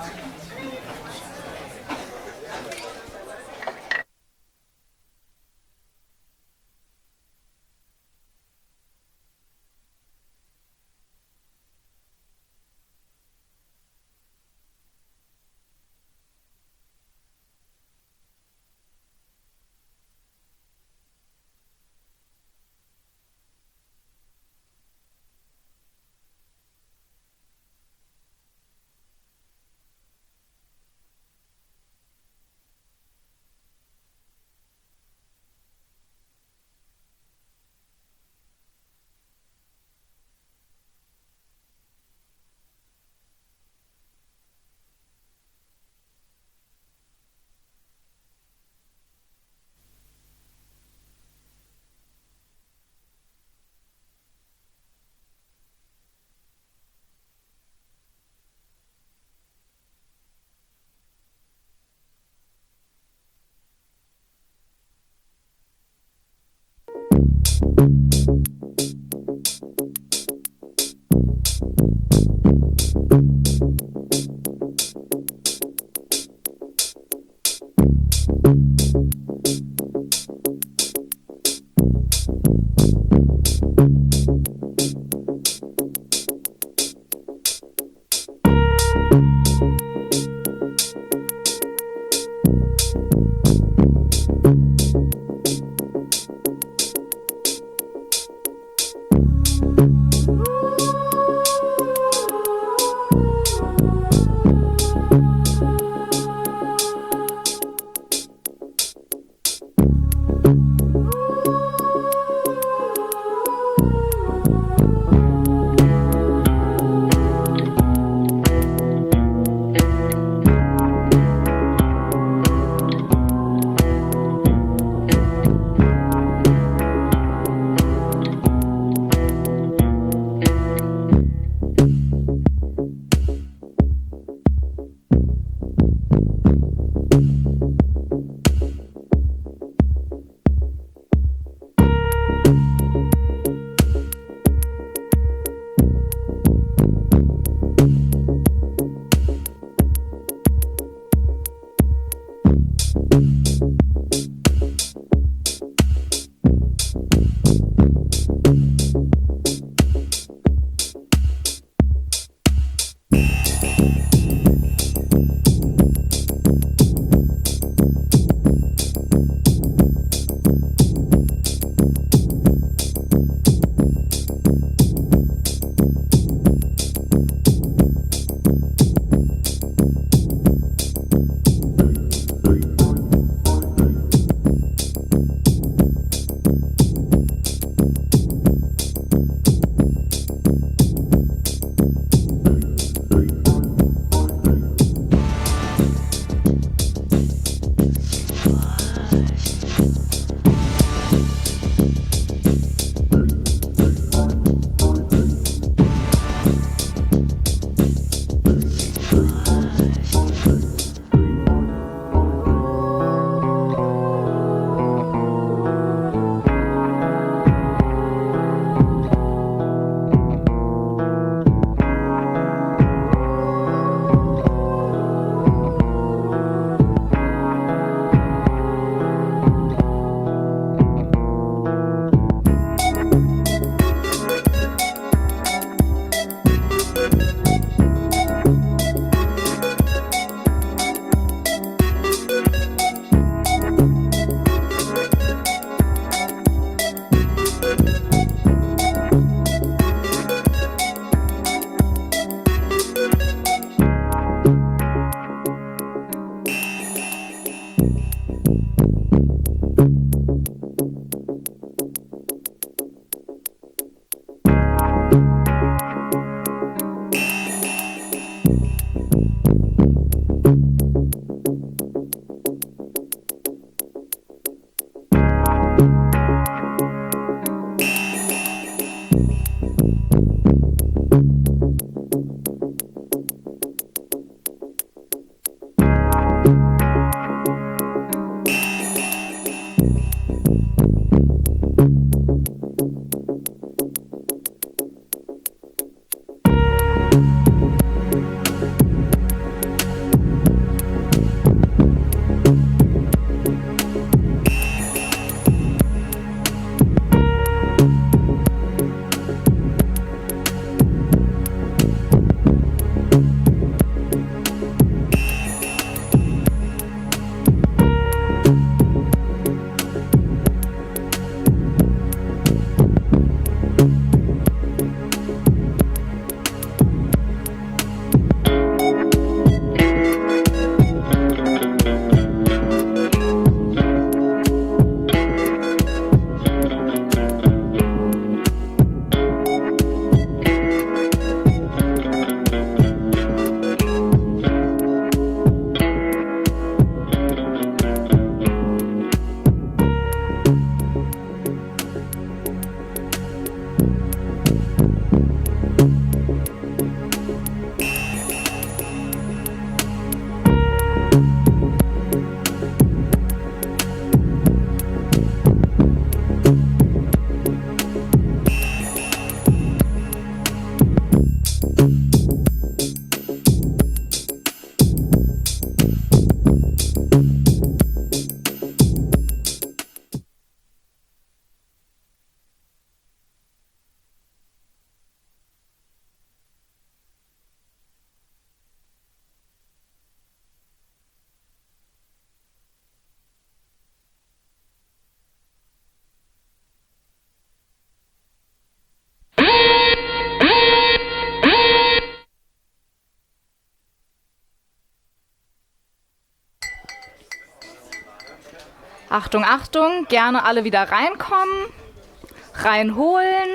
Achtung, Achtung, gerne alle wieder reinkommen, reinholen,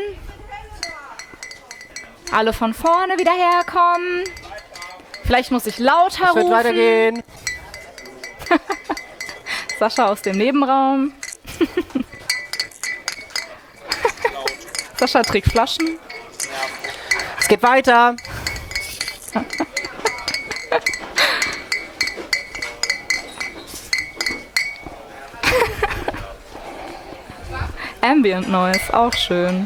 alle von vorne wieder herkommen. Vielleicht muss ich lauter rufen. Es wird weitergehen. Sascha aus dem Nebenraum. Sascha trägt Flaschen. Es geht weiter. Ambient Noise, auch schön.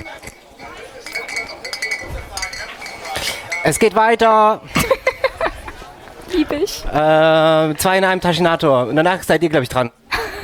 Es geht weiter. Lieb ich. 2 in einem Taschinator. Und danach seid ihr, glaube ich, dran.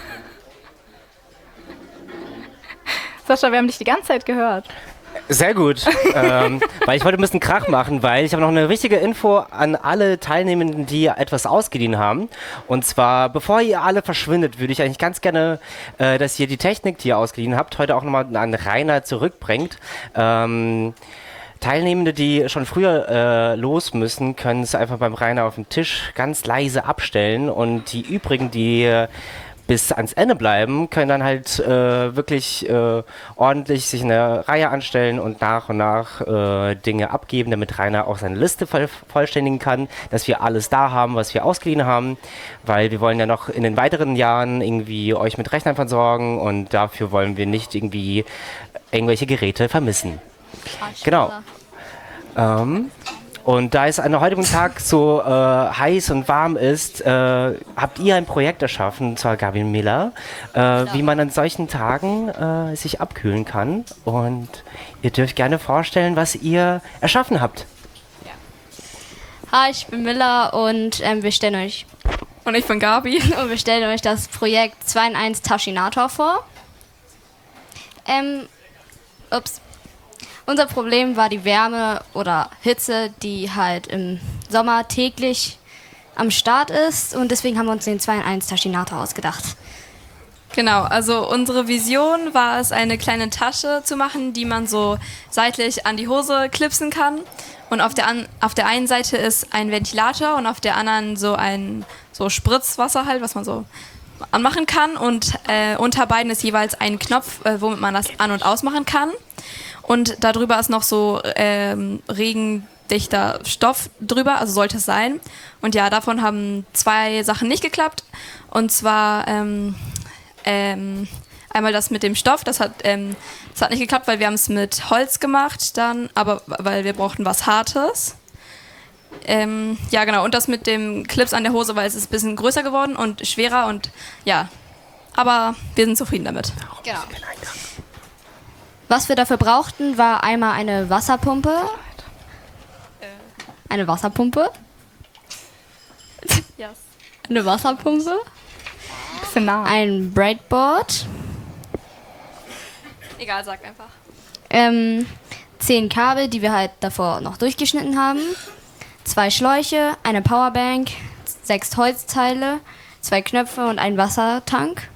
Sascha, wir haben dich die ganze Zeit gehört. Sehr gut, weil ich wollte ein bisschen Krach machen, weil ich habe noch eine wichtige Info an alle Teilnehmenden, die etwas ausgeliehen haben. Und zwar, bevor ihr alle verschwindet, würde ich eigentlich ganz gerne, dass ihr die Technik, die ihr ausgeliehen habt, heute auch nochmal an Rainer zurückbringt. Teilnehmende, die schon früher los müssen, können es einfach beim Rainer auf dem Tisch ganz leise abstellen und die übrigen, die bis ans Ende bleiben, können dann halt wirklich ordentlich sich in der Reihe anstellen und nach Dinge abgeben, damit Rainer auch seine Liste vollständigen kann, dass wir alles da haben, was wir ausgeliehen haben, weil wir wollen ja noch in den weiteren Jahren irgendwie euch mit Rechnern versorgen und dafür wollen wir nicht irgendwie irgendwelche Geräte vermissen. Genau. Und da es an heutigen Tag so heiß und warm ist, habt ihr ein Projekt erschaffen, und zwar Gavin Miller, wie man an solchen Tagen sich abkühlen kann. Und ihr dürft gerne vorstellen, was ihr erschaffen habt. Hi, ich bin Miller und wir stellen euch... Und ich bin Gabi. Und wir stellen euch das Projekt 2 in 1 Taschinator vor. Unser Problem war die Wärme oder Hitze, die halt im Sommer täglich am Start ist. Und deswegen haben wir uns den 2 in 1 Taschinator ausgedacht. Genau, also unsere Vision war es, eine kleine Tasche zu machen, die man so seitlich an die Hose klipsen kann. Und auf der einen Seite ist ein Ventilator und auf der anderen so ein Spritzwasser halt, was man so anmachen kann. Und unter beiden ist jeweils ein Knopf, womit man das an- und ausmachen kann. Und darüber ist noch so regendichter Stoff drüber, also sollte es sein. Und ja, davon haben 2 Sachen nicht geklappt. Und zwar einmal das mit dem Stoff, das hat nicht geklappt, weil wir haben es mit Holz gemacht dann, aber weil wir brauchten was Hartes. Ja, genau. Und das mit dem Clips an der Hose, weil es ist ein bisschen größer geworden und schwerer und ja. Aber wir sind zufrieden damit. Genau. Was wir dafür brauchten, war einmal eine Wasserpumpe. Eine Wasserpumpe. Yes. Eine Wasserpumpe. Ein Breadboard. Egal, sag einfach. 10 Kabel, die wir halt davor noch durchgeschnitten haben. 2 Schläuche, eine Powerbank, 6 Holzteile, 2 Knöpfe und ein Wassertank.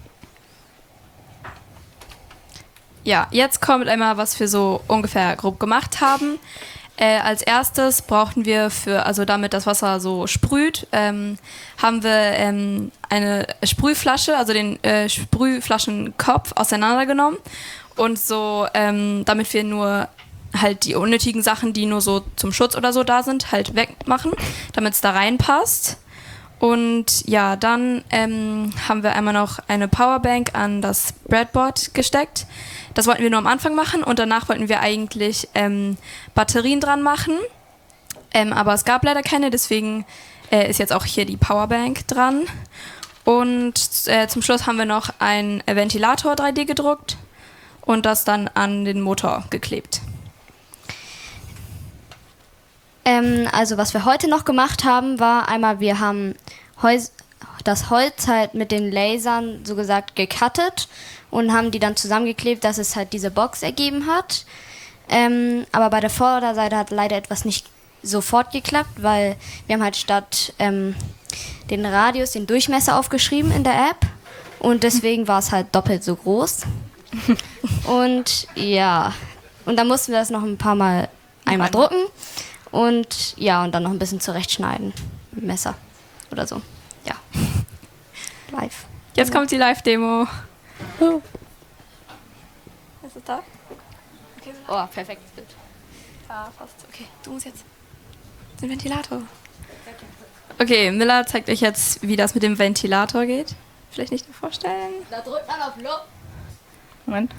Ja, jetzt kommt einmal, was wir so ungefähr grob gemacht haben. Als erstes brauchten wir damit das Wasser so sprüht, haben wir eine Sprühflasche, also den Sprühflaschenkopf auseinandergenommen und so, damit wir nur halt die unnötigen Sachen, die nur so zum Schutz oder so da sind, halt wegmachen, damit es da reinpasst. Und ja, dann haben wir einmal noch eine Powerbank an das Breadboard gesteckt. Das wollten wir nur am Anfang machen und danach wollten wir eigentlich Batterien dran machen. Aber es gab leider keine, deswegen ist jetzt auch hier die Powerbank dran. Und zum Schluss haben wir noch einen Ventilator 3D gedruckt und das dann an den Motor geklebt. Also was wir heute noch gemacht haben, war einmal, wir haben das Holz halt mit den Lasern so gesagt gecuttet und haben die dann zusammengeklebt, dass es halt diese Box ergeben hat. Aber bei der Vorderseite hat leider etwas nicht sofort geklappt, weil wir haben halt statt den Radius den Durchmesser aufgeschrieben in der App und deswegen war es halt doppelt so groß. Und ja, und dann mussten wir das noch ein paar Mal einmal drucken und ja, und dann noch ein bisschen zurechtschneiden mit Messer oder so. Ja. Live. Jetzt kommt die Live-Demo. Oh. Ist es da? Okay. Oh, perfekt. Bild. Ah, fast. Okay, du musst jetzt den Ventilator. Okay, Miller zeigt euch jetzt, wie das mit dem Ventilator geht. Vielleicht nicht nur vorstellen. Da drückt man auf Lob. Moment.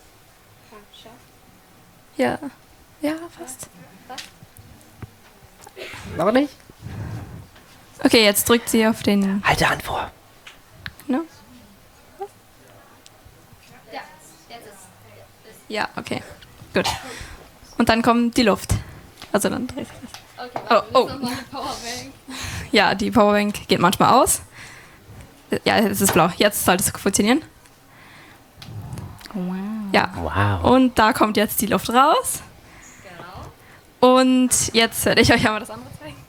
Ja. Ja, fast. Aber nicht? Okay, jetzt drückt sie auf den... Halt die Hand vor. No? Ja, jetzt ist. Ja, okay. Gut. Und dann kommt die Luft. Also dann dreht sich das. Okay, oh. Noch mal eine Powerbank. Ja, die Powerbank geht manchmal aus. Ja, es ist blau. Jetzt sollte es funktionieren. Wow. Ja. Wow. Und da kommt jetzt die Luft raus. Genau. Und jetzt werde ich euch einmal das andere zeigen.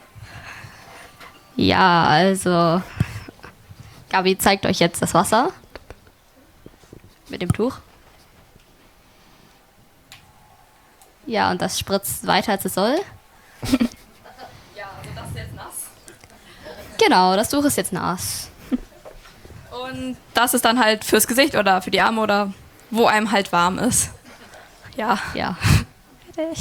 Ja, also Gabi zeigt euch jetzt das Wasser mit dem Tuch. Ja, und das spritzt weiter, als es soll. Ja, also das ist jetzt nass. Genau, das Tuch ist jetzt nass. Und das ist dann halt fürs Gesicht oder für die Arme oder wo einem halt warm ist. Ja. Ja. Fertig.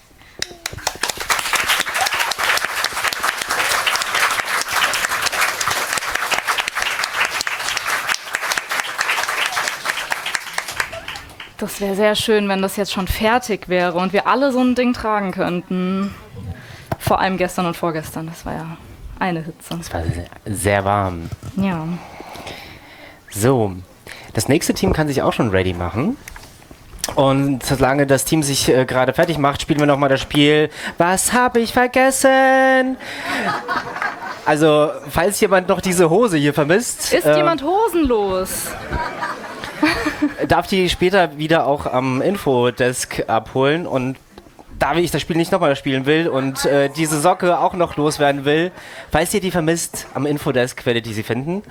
Das wäre sehr schön, wenn das jetzt schon fertig wäre und wir alle so ein Ding tragen könnten. Vor allem gestern und vorgestern, das war ja eine Hitze. Es war sehr, sehr warm. Ja. So, das nächste Team kann sich auch schon ready machen. Und solange das Team sich gerade fertig macht, spielen wir nochmal das Spiel Was habe ich vergessen? Also, falls jemand noch diese Hose hier vermisst. Ist jemand hosenlos? Darf die später wieder auch am Infodesk abholen. Und da ich das Spiel nicht nochmal spielen will und diese Socke auch noch loswerden will, falls ihr die vermisst, am Infodesk werdet ihr sie finden.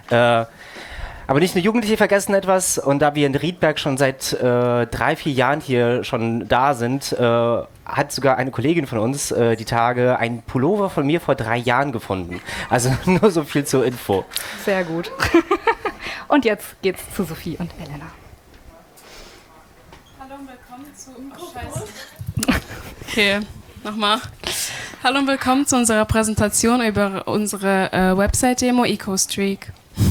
Aber nicht nur Jugendliche vergessen etwas, und da wir in Riedberg schon seit 3-4 Jahren hier schon da sind, hat sogar eine Kollegin von uns die Tage einen Pullover von mir vor 3 Jahren gefunden. Also nur so viel zur Info. Sehr gut. Und jetzt geht's zu Sophie und Elena. Hallo und willkommen zu... Okay, nochmal. Hallo und willkommen zu unserer Präsentation über unsere Website-Demo EcoStreak.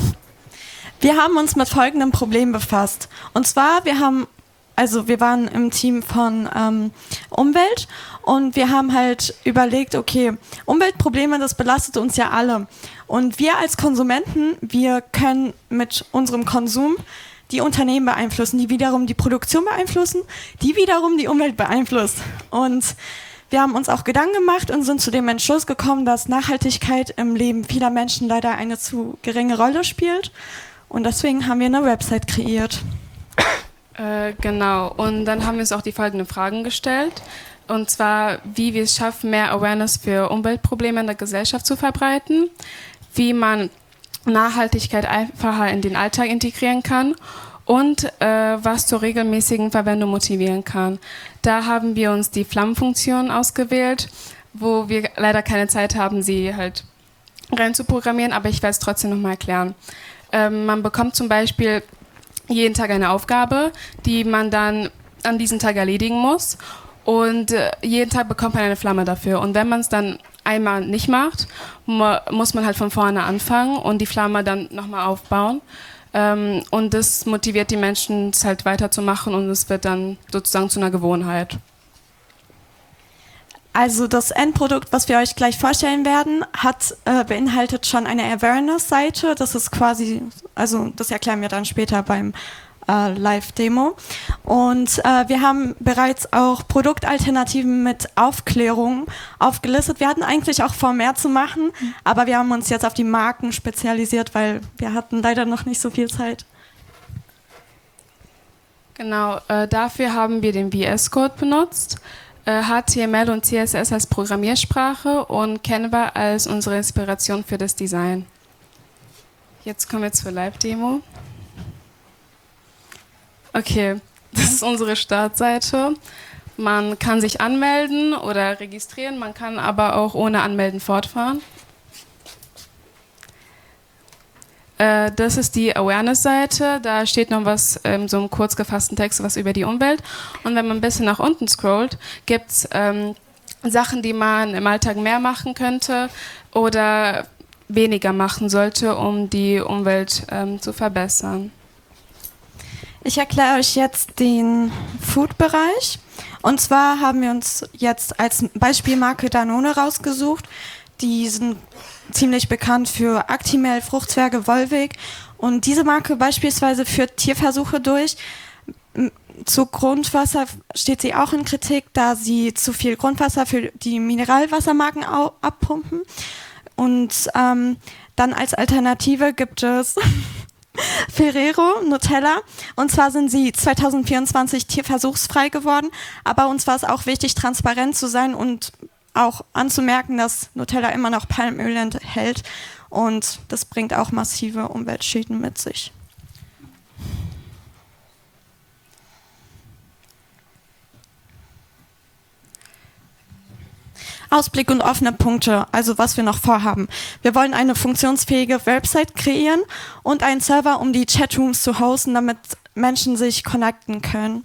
Wir haben uns mit folgendem Problem befasst. Und zwar, wir waren im Team von Umwelt und wir haben halt überlegt, okay, Umweltprobleme, das belastet uns ja alle. Und wir als Konsumenten, wir können mit unserem Konsum die Unternehmen beeinflussen, die wiederum die Produktion beeinflussen, die wiederum die Umwelt beeinflusst. Und wir haben uns auch Gedanken gemacht und sind zu dem Entschluss gekommen, dass Nachhaltigkeit im Leben vieler Menschen leider eine zu geringe Rolle spielt. Und deswegen haben wir eine Website kreiert. Genau, und dann haben wir uns auch die folgenden Fragen gestellt. Und zwar, wie wir es schaffen, mehr Awareness für Umweltprobleme in der Gesellschaft zu verbreiten, wie man Nachhaltigkeit einfacher in den Alltag integrieren kann und was zur regelmäßigen Verwendung motivieren kann. Da haben wir uns die Flammenfunktion ausgewählt, wo wir leider keine Zeit haben, sie halt rein zu programmieren, aber ich werde es trotzdem nochmal erklären. Man bekommt zum Beispiel jeden Tag eine Aufgabe, die man dann an diesem Tag erledigen muss. Und jeden Tag bekommt man eine Flamme dafür. Und wenn man es dann einmal nicht macht, muss man halt von vorne anfangen und die Flamme dann nochmal aufbauen. Und das motiviert die Menschen, es halt weiterzumachen und es wird dann sozusagen zu einer Gewohnheit. Also das Endprodukt, was wir euch gleich vorstellen werden, beinhaltet schon eine Awareness-Seite. Das ist quasi, also das erklären wir dann später beim Live-Demo. Und wir haben bereits auch Produktalternativen mit Aufklärung aufgelistet. Wir hatten eigentlich auch vor, mehr zu machen, aber wir haben uns jetzt auf die Marken spezialisiert, weil wir hatten leider noch nicht so viel Zeit. Genau, dafür haben wir den VS-Code benutzt, HTML und CSS als Programmiersprache und Canva als unsere Inspiration für das Design. Jetzt kommen wir zur Live-Demo. Okay, das ist unsere Startseite. Man kann sich anmelden oder registrieren, man kann aber auch ohne Anmelden fortfahren. Das ist die Awareness-Seite, da steht noch was, so einem kurz gefassten Text, was über die Umwelt. Und wenn man ein bisschen nach unten scrollt, gibt es Sachen, die man im Alltag mehr machen könnte oder weniger machen sollte, um die Umwelt zu verbessern. Ich erkläre euch jetzt den Food-Bereich. Und zwar haben wir uns jetzt als Beispielmarke Danone rausgesucht. Die sind ziemlich bekannt für Actimel, Fruchtzwerge, Wolwig. Und diese Marke beispielsweise führt Tierversuche durch. Zu Grundwasser steht sie auch in Kritik, da sie zu viel Grundwasser für die Mineralwassermarken abpumpen. Und dann als Alternative gibt es Ferrero Nutella. Und zwar sind sie 2024 tierversuchsfrei geworden. Aber uns war es auch wichtig, transparent zu sein und auch anzumerken, dass Nutella immer noch Palmöl enthält. Und das bringt auch massive Umweltschäden mit sich. Ausblick und offene Punkte, also was wir noch vorhaben. Wir wollen eine funktionsfähige Website kreieren und einen Server, um die Chatrooms zu hosten, damit Menschen sich connecten können.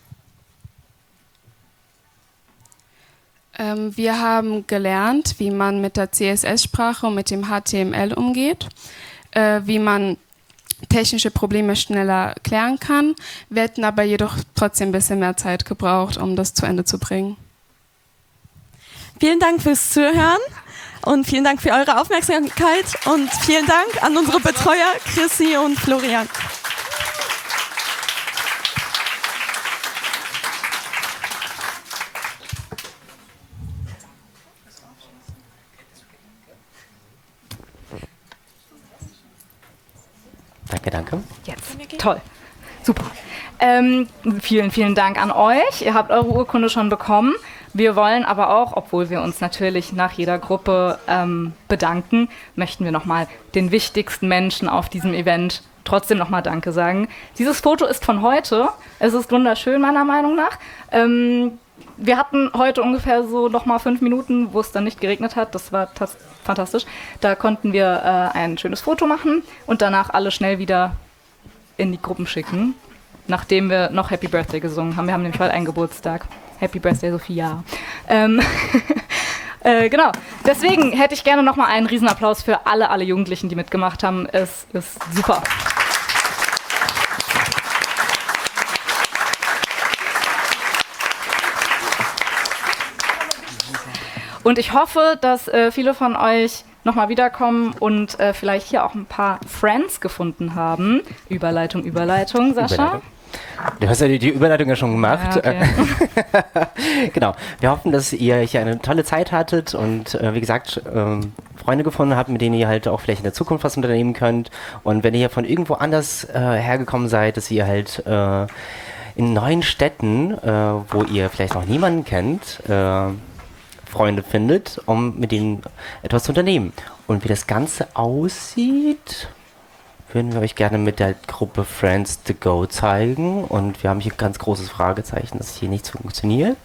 Wir haben gelernt, wie man mit der CSS-Sprache und mit dem HTML umgeht, wie man technische Probleme schneller klären kann. Wir hätten aber jedoch trotzdem ein bisschen mehr Zeit gebraucht, um das zu Ende zu bringen. Vielen Dank fürs Zuhören und vielen Dank für eure Aufmerksamkeit und vielen Dank an unsere Betreuer Chrissy und Florian. Danke, danke. Jetzt. Toll. Super. Vielen, vielen Dank an euch. Ihr habt eure Urkunde schon bekommen. Wir wollen aber auch, obwohl wir uns natürlich nach jeder Gruppe bedanken, möchten wir nochmal den wichtigsten Menschen auf diesem Event trotzdem nochmal Danke sagen. Dieses Foto ist von heute. Es ist wunderschön, meiner Meinung nach. Wir hatten heute ungefähr so nochmal 5 Minuten, wo es dann nicht geregnet hat. Das war fantastisch. Da konnten wir ein schönes Foto machen und danach alle schnell wieder in die Gruppen schicken, nachdem wir noch Happy Birthday gesungen haben. Wir haben nämlich heute einen Geburtstag. Happy Birthday, Sophia. Genau. Deswegen hätte ich gerne nochmal einen Riesenapplaus für alle Jugendlichen, die mitgemacht haben. Es ist super. Und ich hoffe, dass viele von euch nochmal wiederkommen und vielleicht hier auch ein paar Friends gefunden haben. Überleitung, Sascha. Du hast ja die Überleitung ja schon gemacht. Ja, okay. Genau. Wir hoffen, dass ihr hier eine tolle Zeit hattet und wie gesagt, Freunde gefunden habt, mit denen ihr halt auch vielleicht in der Zukunft was unternehmen könnt. Und wenn ihr von irgendwo anders hergekommen seid, dass ihr halt in neuen Städten, wo ihr vielleicht noch niemanden kennt, Freunde findet, um mit denen etwas zu unternehmen. Und wie das Ganze aussieht, würden wir euch gerne mit der Gruppe Friends to Go zeigen. Und wir haben hier ein ganz großes Fragezeichen, dass hier nichts funktioniert.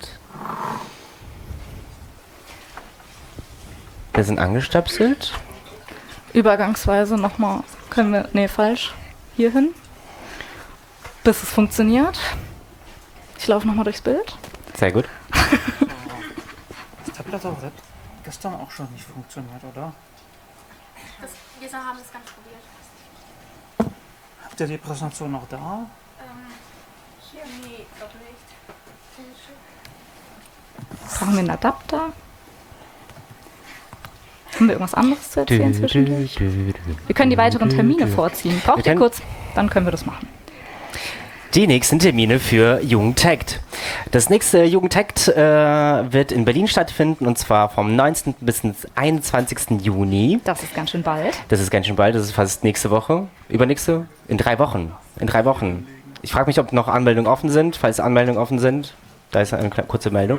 Wir sind angestöpselt. Übergangsweise nochmal, können wir, nee, falsch, hier hin, bis es funktioniert. Ich laufe nochmal durchs Bild. Sehr gut. Das Tablet hat gestern auch schon nicht funktioniert, oder? Wir haben das ganz probiert. Habt ihr die Präsentation noch da? Hier, nee, doch nicht. Brauchen wir einen Adapter? Haben wir irgendwas anderes zu erzählen zwischendurch? Wir können die weiteren Termine vorziehen. Braucht ihr kurz, dann können wir das machen. Die nächsten Termine für Jugendhackt. Das nächste Jugendhackt wird in Berlin stattfinden und zwar vom 19. bis zum 21. Juni. Das ist ganz schön bald. Das ist fast nächste Woche. Übernächste? In 3 Wochen. Ich frage mich, ob noch Anmeldungen offen sind. Falls Anmeldungen offen sind, da ist eine kurze Meldung.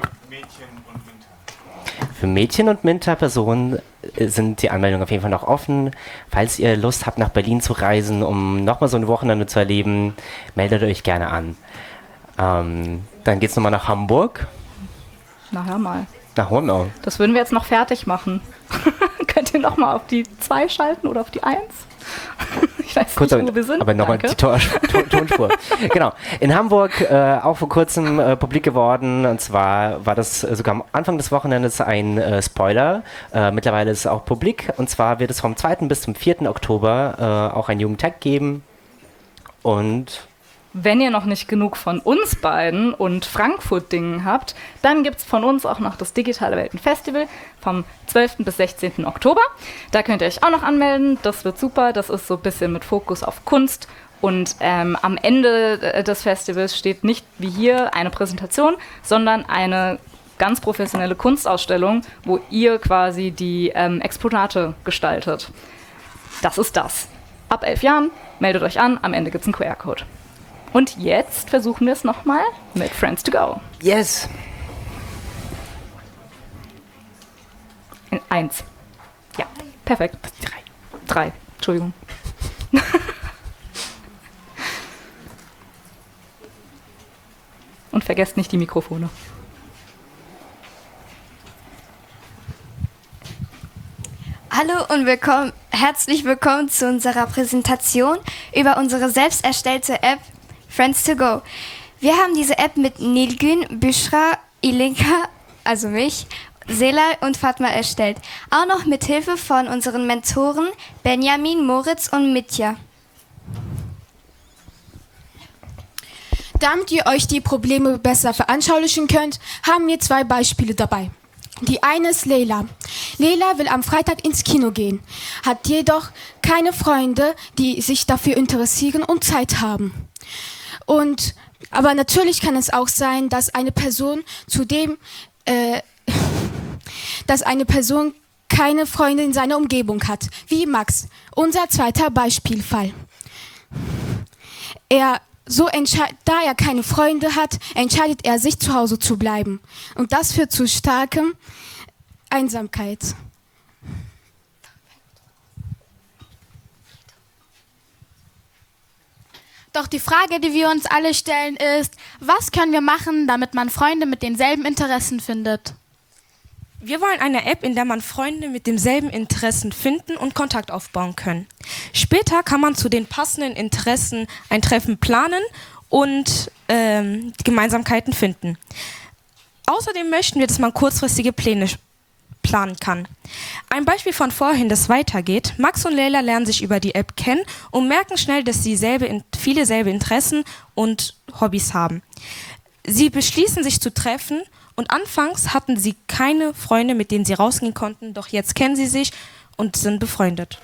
Für Mädchen- und Minter-Personen sind die Anmeldungen auf jeden Fall noch offen. Falls ihr Lust habt, nach Berlin zu reisen, um nochmal so ein Wochenende zu erleben, meldet euch gerne an. Dann geht's nochmal nach Hamburg. Na, hör mal. Nach Hornau. Das würden wir jetzt noch fertig machen. Könnt ihr nochmal auf die 2 schalten oder auf die 1? Ich weiß nicht, wo wir sind. Aber nochmal die Tonspur. Genau. In Hamburg auch vor kurzem publik geworden. Und zwar war das sogar am Anfang des Wochenendes ein Spoiler. Mittlerweile ist es auch publik. Und zwar wird es vom 2. bis zum 4. Oktober auch ein Jugendtag geben. Und wenn ihr noch nicht genug von uns beiden und Frankfurt-Dingen habt, dann gibt es von uns auch noch das Digitale Welten-Festival vom 12. bis 16. Oktober. Da könnt ihr euch auch noch anmelden. Das wird super. Das ist so ein bisschen mit Fokus auf Kunst. Und am Ende des Festivals steht nicht wie hier eine Präsentation, sondern eine ganz professionelle Kunstausstellung, wo ihr quasi die Exponate gestaltet. Das ist das. Ab 11 Jahren, meldet euch an. Am Ende gibt es einen QR-Code. Und jetzt versuchen wir es nochmal mit Friends to Go. Yes! 1. Ja, perfekt. 3. Entschuldigung. Und vergesst nicht die Mikrofone. Hallo und herzlich willkommen zu unserer Präsentation über unsere selbst erstellte App Friends to Go. Wir haben diese App mit Nilgün, Büschra, Ilinka, also mich, Selay und Fatma erstellt. Auch noch mit Hilfe von unseren Mentoren Benjamin, Moritz und Mitja. Damit ihr euch die Probleme besser veranschaulichen könnt, haben wir 2 Beispiele dabei. Die eine ist Leila. Leila will am Freitag ins Kino gehen, hat jedoch keine Freunde, die sich dafür interessieren und Zeit haben. Aber natürlich kann es auch sein, dass eine Person keine Freunde in seiner Umgebung hat, wie Max, unser zweiter Beispielfall. Da er keine Freunde hat, entscheidet er sich, zu Hause zu bleiben. Und das führt zu starkem Einsamkeit. Doch die Frage, die wir uns alle stellen, ist, was können wir machen, damit man Freunde mit denselben Interessen findet? Wir wollen eine App, in der man Freunde mit demselben Interessen finden und Kontakt aufbauen kann. Später kann man zu den passenden Interessen ein Treffen planen und Gemeinsamkeiten finden. Außerdem möchten wir, dass man kurzfristige Pläne planen kann. Ein Beispiel von vorhin, das weitergeht. Max und Leila lernen sich über die App kennen und merken schnell, dass sie viele selbe Interessen und Hobbys haben. Sie beschließen, sich zu treffen und anfangs hatten sie keine Freunde, mit denen sie rausgehen konnten, doch jetzt kennen sie sich und sind befreundet.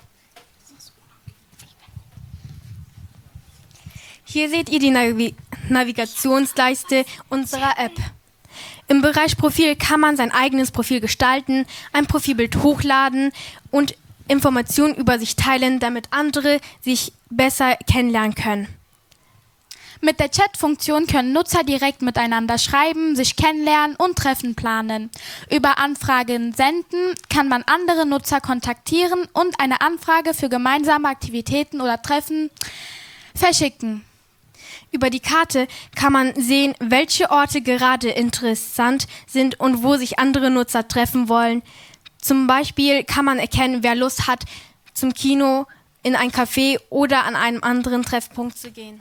Hier seht ihr die Navigationsleiste unserer App. Im Bereich Profil kann man sein eigenes Profil gestalten, ein Profilbild hochladen und Informationen über sich teilen, damit andere sich besser kennenlernen können. Mit der Chat-Funktion können Nutzer direkt miteinander schreiben, sich kennenlernen und Treffen planen. Über Anfragen senden kann man andere Nutzer kontaktieren und eine Anfrage für gemeinsame Aktivitäten oder Treffen verschicken. Über die Karte kann man sehen, welche Orte gerade interessant sind und wo sich andere Nutzer treffen wollen. Zum Beispiel kann man erkennen, wer Lust hat, zum Kino, in ein Café oder an einem anderen Treffpunkt zu gehen.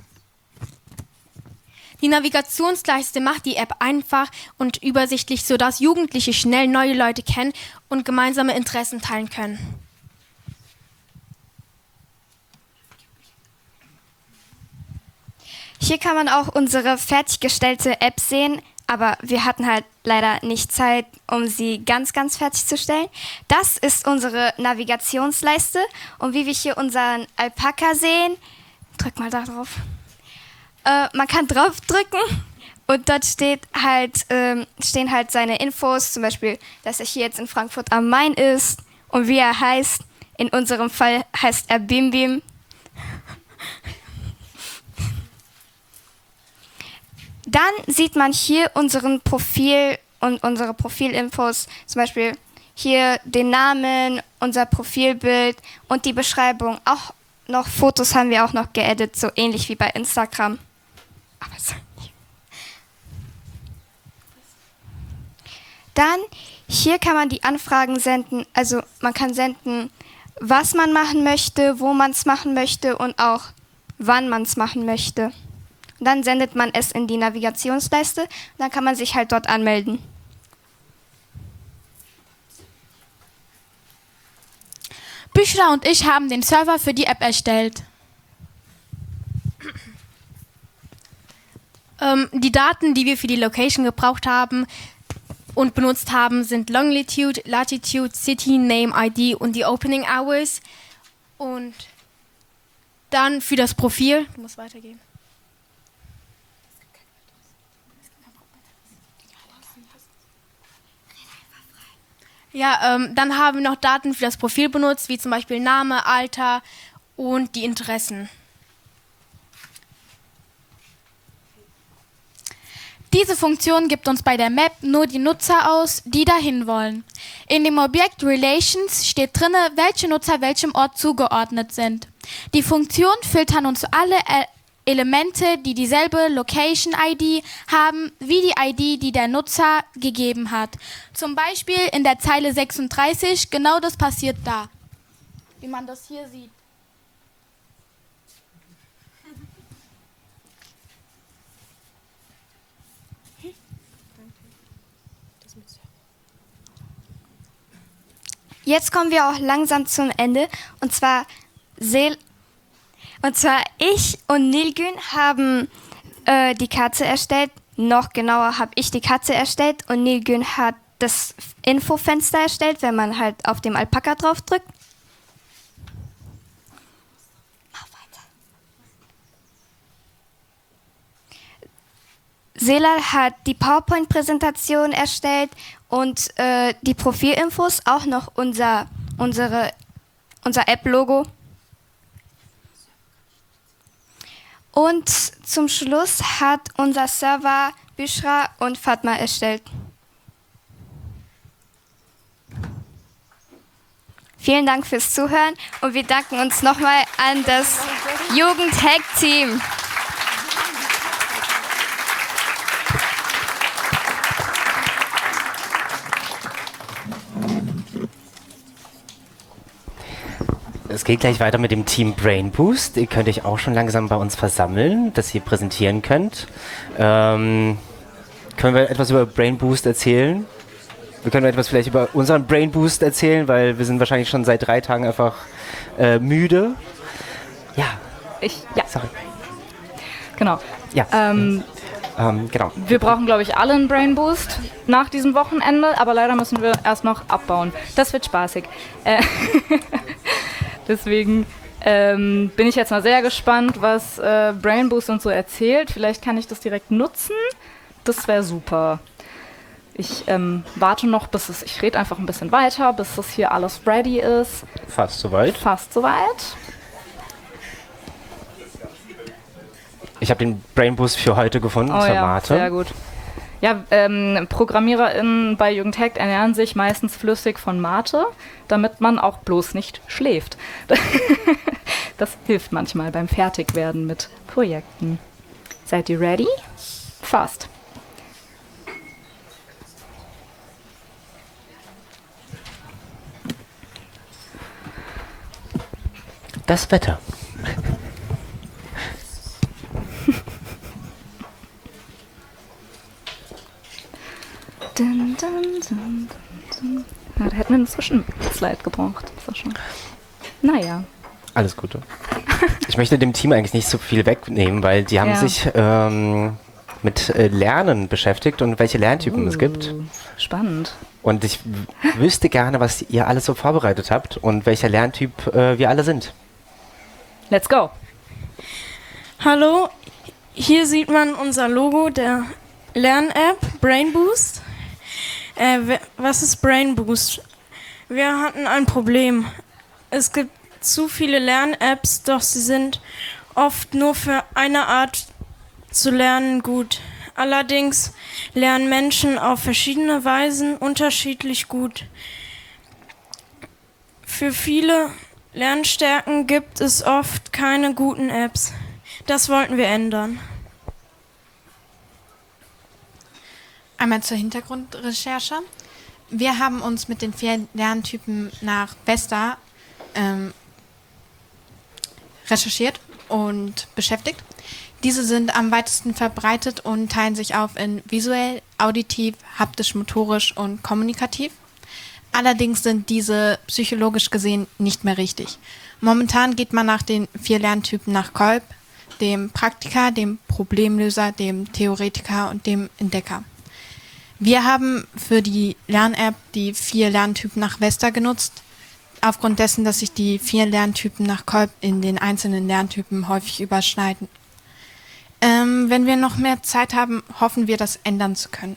Die Navigationsleiste macht die App einfach und übersichtlich, sodass Jugendliche schnell neue Leute kennen und gemeinsame Interessen teilen können. Hier kann man auch unsere fertiggestellte App sehen, aber wir hatten halt leider nicht Zeit, um sie ganz fertigzustellen. Das ist unsere Navigationsleiste und wie wir hier unseren Alpaka sehen, drück mal da drauf, Man kann draufdrücken und dort stehen halt seine Infos, zum Beispiel, dass er hier jetzt in Frankfurt am Main ist und wie er heißt. In unserem Fall heißt er Bim Bim. Dann sieht man hier unseren Profil und unsere Profilinfos, zum Beispiel hier den Namen, unser Profilbild und die Beschreibung. Auch noch Fotos haben wir auch noch geedit, so ähnlich wie bei Instagram. Aber so. Dann hier kann man die Anfragen senden, also man kann senden, was man machen möchte, wo man es machen möchte und auch wann man es machen möchte. Und dann sendet man es in die Navigationsleiste und dann kann man sich halt dort anmelden. Büchra und ich haben den Server für die App erstellt. Die Daten, die wir für die Location gebraucht haben und benutzt haben, sind Longitude, Latitude, City, Name, ID und die Opening Hours. Und dann für das Profil, du musst weitergehen. Ja, dann haben wir noch Daten für das Profil benutzt, wie zum Beispiel Name, Alter und die Interessen. Diese Funktion gibt uns bei der Map nur die Nutzer aus, die dahin wollen. In dem Objekt Relations steht drin, welche Nutzer welchem Ort zugeordnet sind. Die Funktion filtern uns alle Elemente, die dieselbe Location-ID haben, wie die ID, die der Nutzer gegeben hat. Zum Beispiel in der Zeile 36, genau das passiert da. Wie man das hier sieht. Jetzt kommen wir auch langsam zum Ende. Und zwar ich und Nilgün haben die Karte erstellt. Noch genauer habe ich die Karte erstellt und Nilgün hat das Infofenster erstellt, wenn man halt auf dem Alpaka drauf drückt. Selal hat die PowerPoint-Präsentation erstellt und die Profilinfos, auch noch unser App-Logo. Und zum Schluss hat unser Server Büchra und Fatma erstellt. Vielen Dank fürs Zuhören und wir danken uns nochmal an das Jugend-Hack-Team. Es geht gleich weiter mit dem Team Brain Boost. Ihr könnt euch auch schon langsam bei uns versammeln, dass ihr präsentieren könnt. Können wir etwas über Brain Boost erzählen? Wir können etwas vielleicht über unseren Brain Boost erzählen, weil wir sind wahrscheinlich schon seit 3 Tagen einfach müde. Ja. Sorry. Genau. Ja. Genau. Wir brauchen, glaube ich, alle einen Brain Boost nach diesem Wochenende, aber leider müssen wir erst noch abbauen. Das wird spaßig. Deswegen bin ich jetzt mal sehr gespannt, was Brain Boost uns so erzählt. Vielleicht kann ich das direkt nutzen. Das wäre super. Ich warte noch, ich rede einfach ein bisschen weiter, bis das hier alles ready ist. Fast soweit. Fast soweit. Ich habe den Brain Boost für heute gefunden, zur Mate. Sehr gut. Ja, ProgrammiererInnen bei Jugendhackt ernähren sich meistens flüssig von Mate, damit man auch bloß nicht schläft. Das hilft manchmal beim Fertigwerden mit Projekten. Seid ihr ready? Fast. Das Wetter. Dun, dun, dun, dun. Ja, da hätten wir einen Zwischenslide gebraucht. Ist das schon. Naja. Alles Gute. Ich möchte dem Team eigentlich nicht so viel wegnehmen, weil die haben sich mit Lernen beschäftigt und welche Lerntypen es gibt. Spannend. Und ich wüsste gerne, was ihr alles so vorbereitet habt und welcher Lerntyp wir alle sind. Let's go. Hallo, Hier sieht man unser Logo der Lern-App Brain Boost. Was ist Brain Boost? Wir hatten ein Problem. Es gibt zu viele Lern-Apps, doch sie sind oft nur für eine Art zu lernen gut. Allerdings lernen Menschen auf verschiedene Weisen unterschiedlich gut. Für viele Lernstärken gibt es oft keine guten Apps. Das wollten wir ändern. Einmal zur Hintergrundrecherche. Wir haben uns mit den 4 Lerntypen nach Vesta recherchiert und beschäftigt. Diese sind am weitesten verbreitet und teilen sich auf in visuell, auditiv, haptisch, motorisch und kommunikativ. Allerdings sind diese psychologisch gesehen nicht mehr richtig. Momentan geht man nach den 4 Lerntypen nach Kolb, dem Praktiker, dem Problemlöser, dem Theoretiker und dem Entdecker. Wir haben für die Lern-App die 4 Lerntypen nach Vesta genutzt, aufgrund dessen, dass sich die 4 Lerntypen nach Kolb in den einzelnen Lerntypen häufig überschneiden. Wenn wir noch mehr Zeit haben, hoffen wir, das ändern zu können.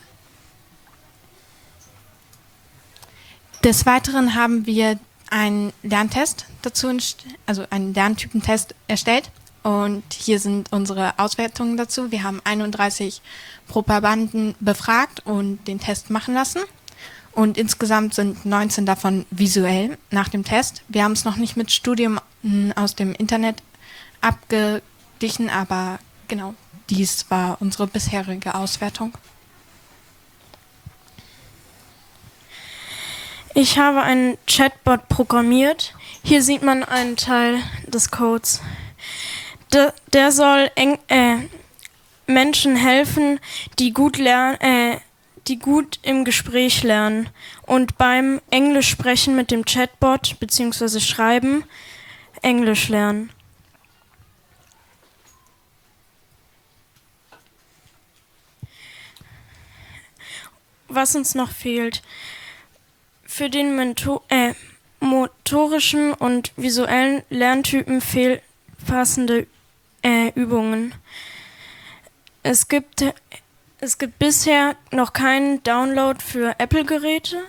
Des Weiteren haben wir einen Lerntest dazu, also einen Lerntypentest erstellt. Und hier sind unsere Auswertungen dazu. Wir haben 31 Probanden befragt und den Test machen lassen. Und insgesamt sind 19 davon visuell nach dem Test. Wir haben es noch nicht mit Studien aus dem Internet abgeglichen, aber genau, dies war unsere bisherige Auswertung. Ich habe einen Chatbot programmiert. Hier sieht man einen Teil des Codes. Der soll Menschen helfen, die gut im Gespräch lernen und beim Englisch sprechen mit dem Chatbot bzw. Schreiben Englisch lernen. Was uns noch fehlt. Für den motorischen und visuellen Lerntypen fehlen passende Übungen. Es gibt bisher noch keinen Download für Apple-Geräte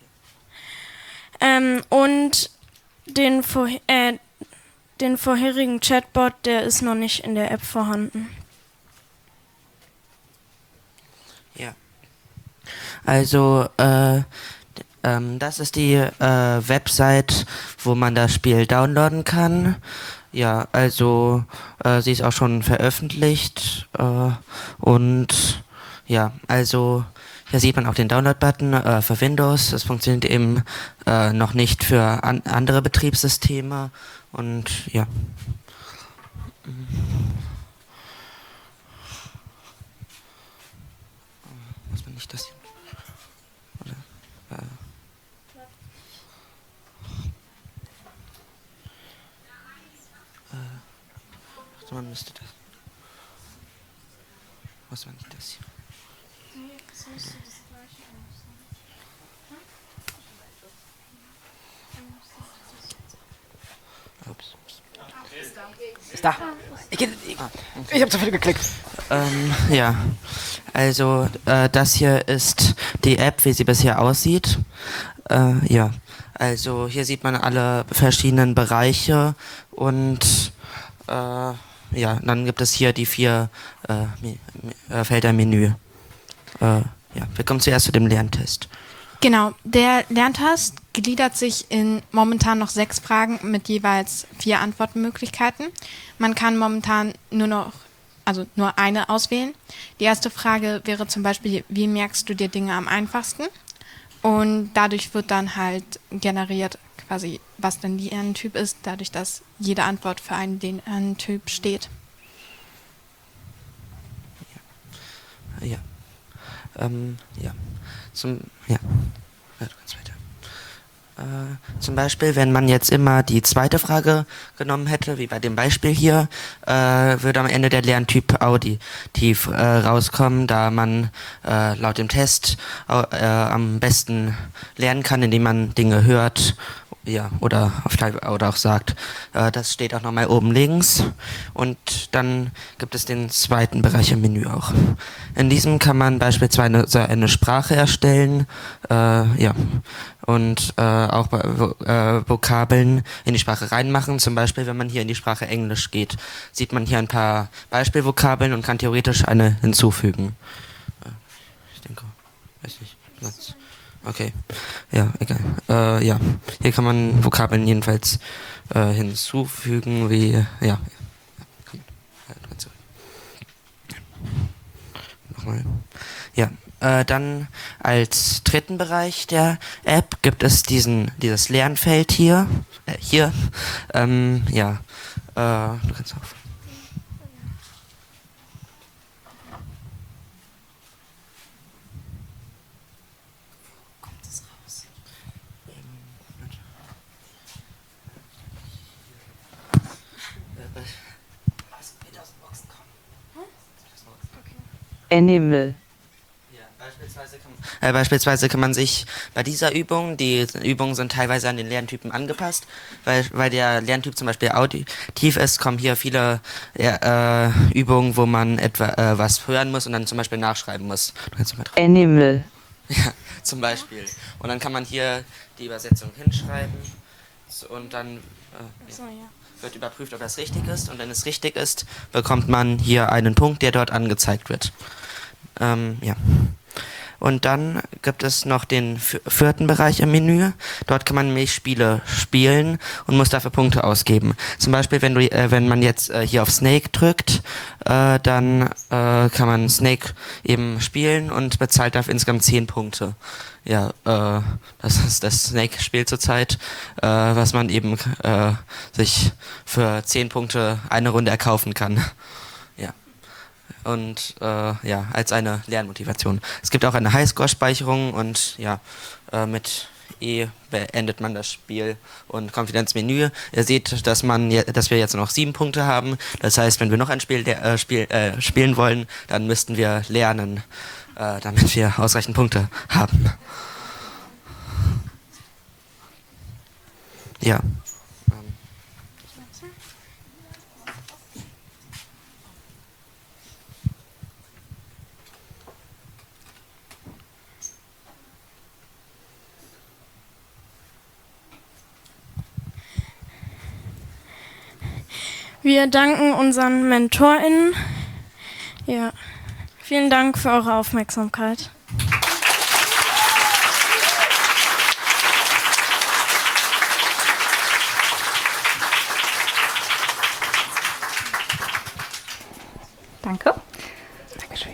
und den vorherigen Chatbot, der ist noch nicht in der App vorhanden. Ja. Also, das ist die Website, wo man das Spiel downloaden kann. Ja, also sie ist auch schon veröffentlicht und ja, also hier sieht man auch den Download-Button für Windows. Das funktioniert eben noch nicht für andere Betriebssysteme und ja. Muss man nicht das hier? Oder, man müsste das. Muss man nicht das hier? Nee, das müsste das gleiche sein. Ups. Ist da. Ich habe zu viel geklickt. Ja, also das hier ist die App, wie sie bisher aussieht. Ja, also hier sieht man alle verschiedenen Bereiche und ja, dann gibt es hier die 4 Felder Menü. Ja, wir kommen zuerst zu dem Lerntest. Genau, der Lerntest gliedert sich in momentan noch 6 Fragen mit jeweils 4 Antwortmöglichkeiten. Man kann momentan nur eine auswählen. Die erste Frage wäre zum Beispiel, wie merkst du dir Dinge am einfachsten? Und dadurch wird dann halt generiert, quasi, was dann die Lerntyp ist, dadurch, dass jede Antwort für einen Lerntyp steht. Ja. Ja. Zum Beispiel, wenn man jetzt immer die zweite Frage genommen hätte, wie bei dem Beispiel hier, würde am Ende der Lerntyp auditiv rauskommen, da man laut dem Test am besten lernen kann, indem man Dinge hört Ja, oder auch sagt, das steht auch nochmal oben links. Und dann gibt es den zweiten Bereich im Menü auch. In diesem kann man beispielsweise eine Sprache erstellen, und auch Vokabeln in die Sprache reinmachen. Zum Beispiel, wenn man hier in die Sprache Englisch geht, sieht man hier ein paar Beispielvokabeln und kann theoretisch eine hinzufügen. Ich denke, weiß nicht. Okay, ja, egal. Hier kann man Vokabeln jedenfalls hinzufügen, wie, nochmal. Ja, dann als dritten Bereich der App gibt es dieses Lernfeld hier. Du kannst auf. Animal. Beispielsweise kann man sich bei dieser Übung, die Übungen sind teilweise an den Lerntypen angepasst, weil der Lerntyp zum Beispiel auditiv ist, kommen hier viele Übungen, wo man etwa was hören muss und dann zum Beispiel nachschreiben muss. Animal. Ja, zum Beispiel. Und dann kann man hier die Übersetzung hinschreiben und dann wird überprüft, ob das richtig ist. Und wenn es richtig ist, bekommt man hier einen Punkt, der dort angezeigt wird. Und dann gibt es noch den vierten Bereich im Menü. Dort kann man nämlich Spiele spielen und muss dafür Punkte ausgeben. Zum Beispiel, wenn man jetzt hier auf Snake drückt, dann kann man Snake eben spielen und bezahlt dafür insgesamt 10 Punkte. Ja, das ist das Snake-Spiel zurzeit, was man eben sich für 10 Punkte eine Runde erkaufen kann. Ja. Und als eine Lernmotivation. Es gibt auch eine Highscore-Speicherung und mit E beendet man das Spiel und kommt wieder ins Menü. Ihr seht, dass wir jetzt noch 7 Punkte haben. Das heißt, wenn wir noch ein Spiel spielen wollen, dann müssten wir lernen, damit wir ausreichend Punkte haben. Ja. Wir danken unseren MentorInnen. Ja, vielen Dank für eure Aufmerksamkeit. Danke. Dankeschön.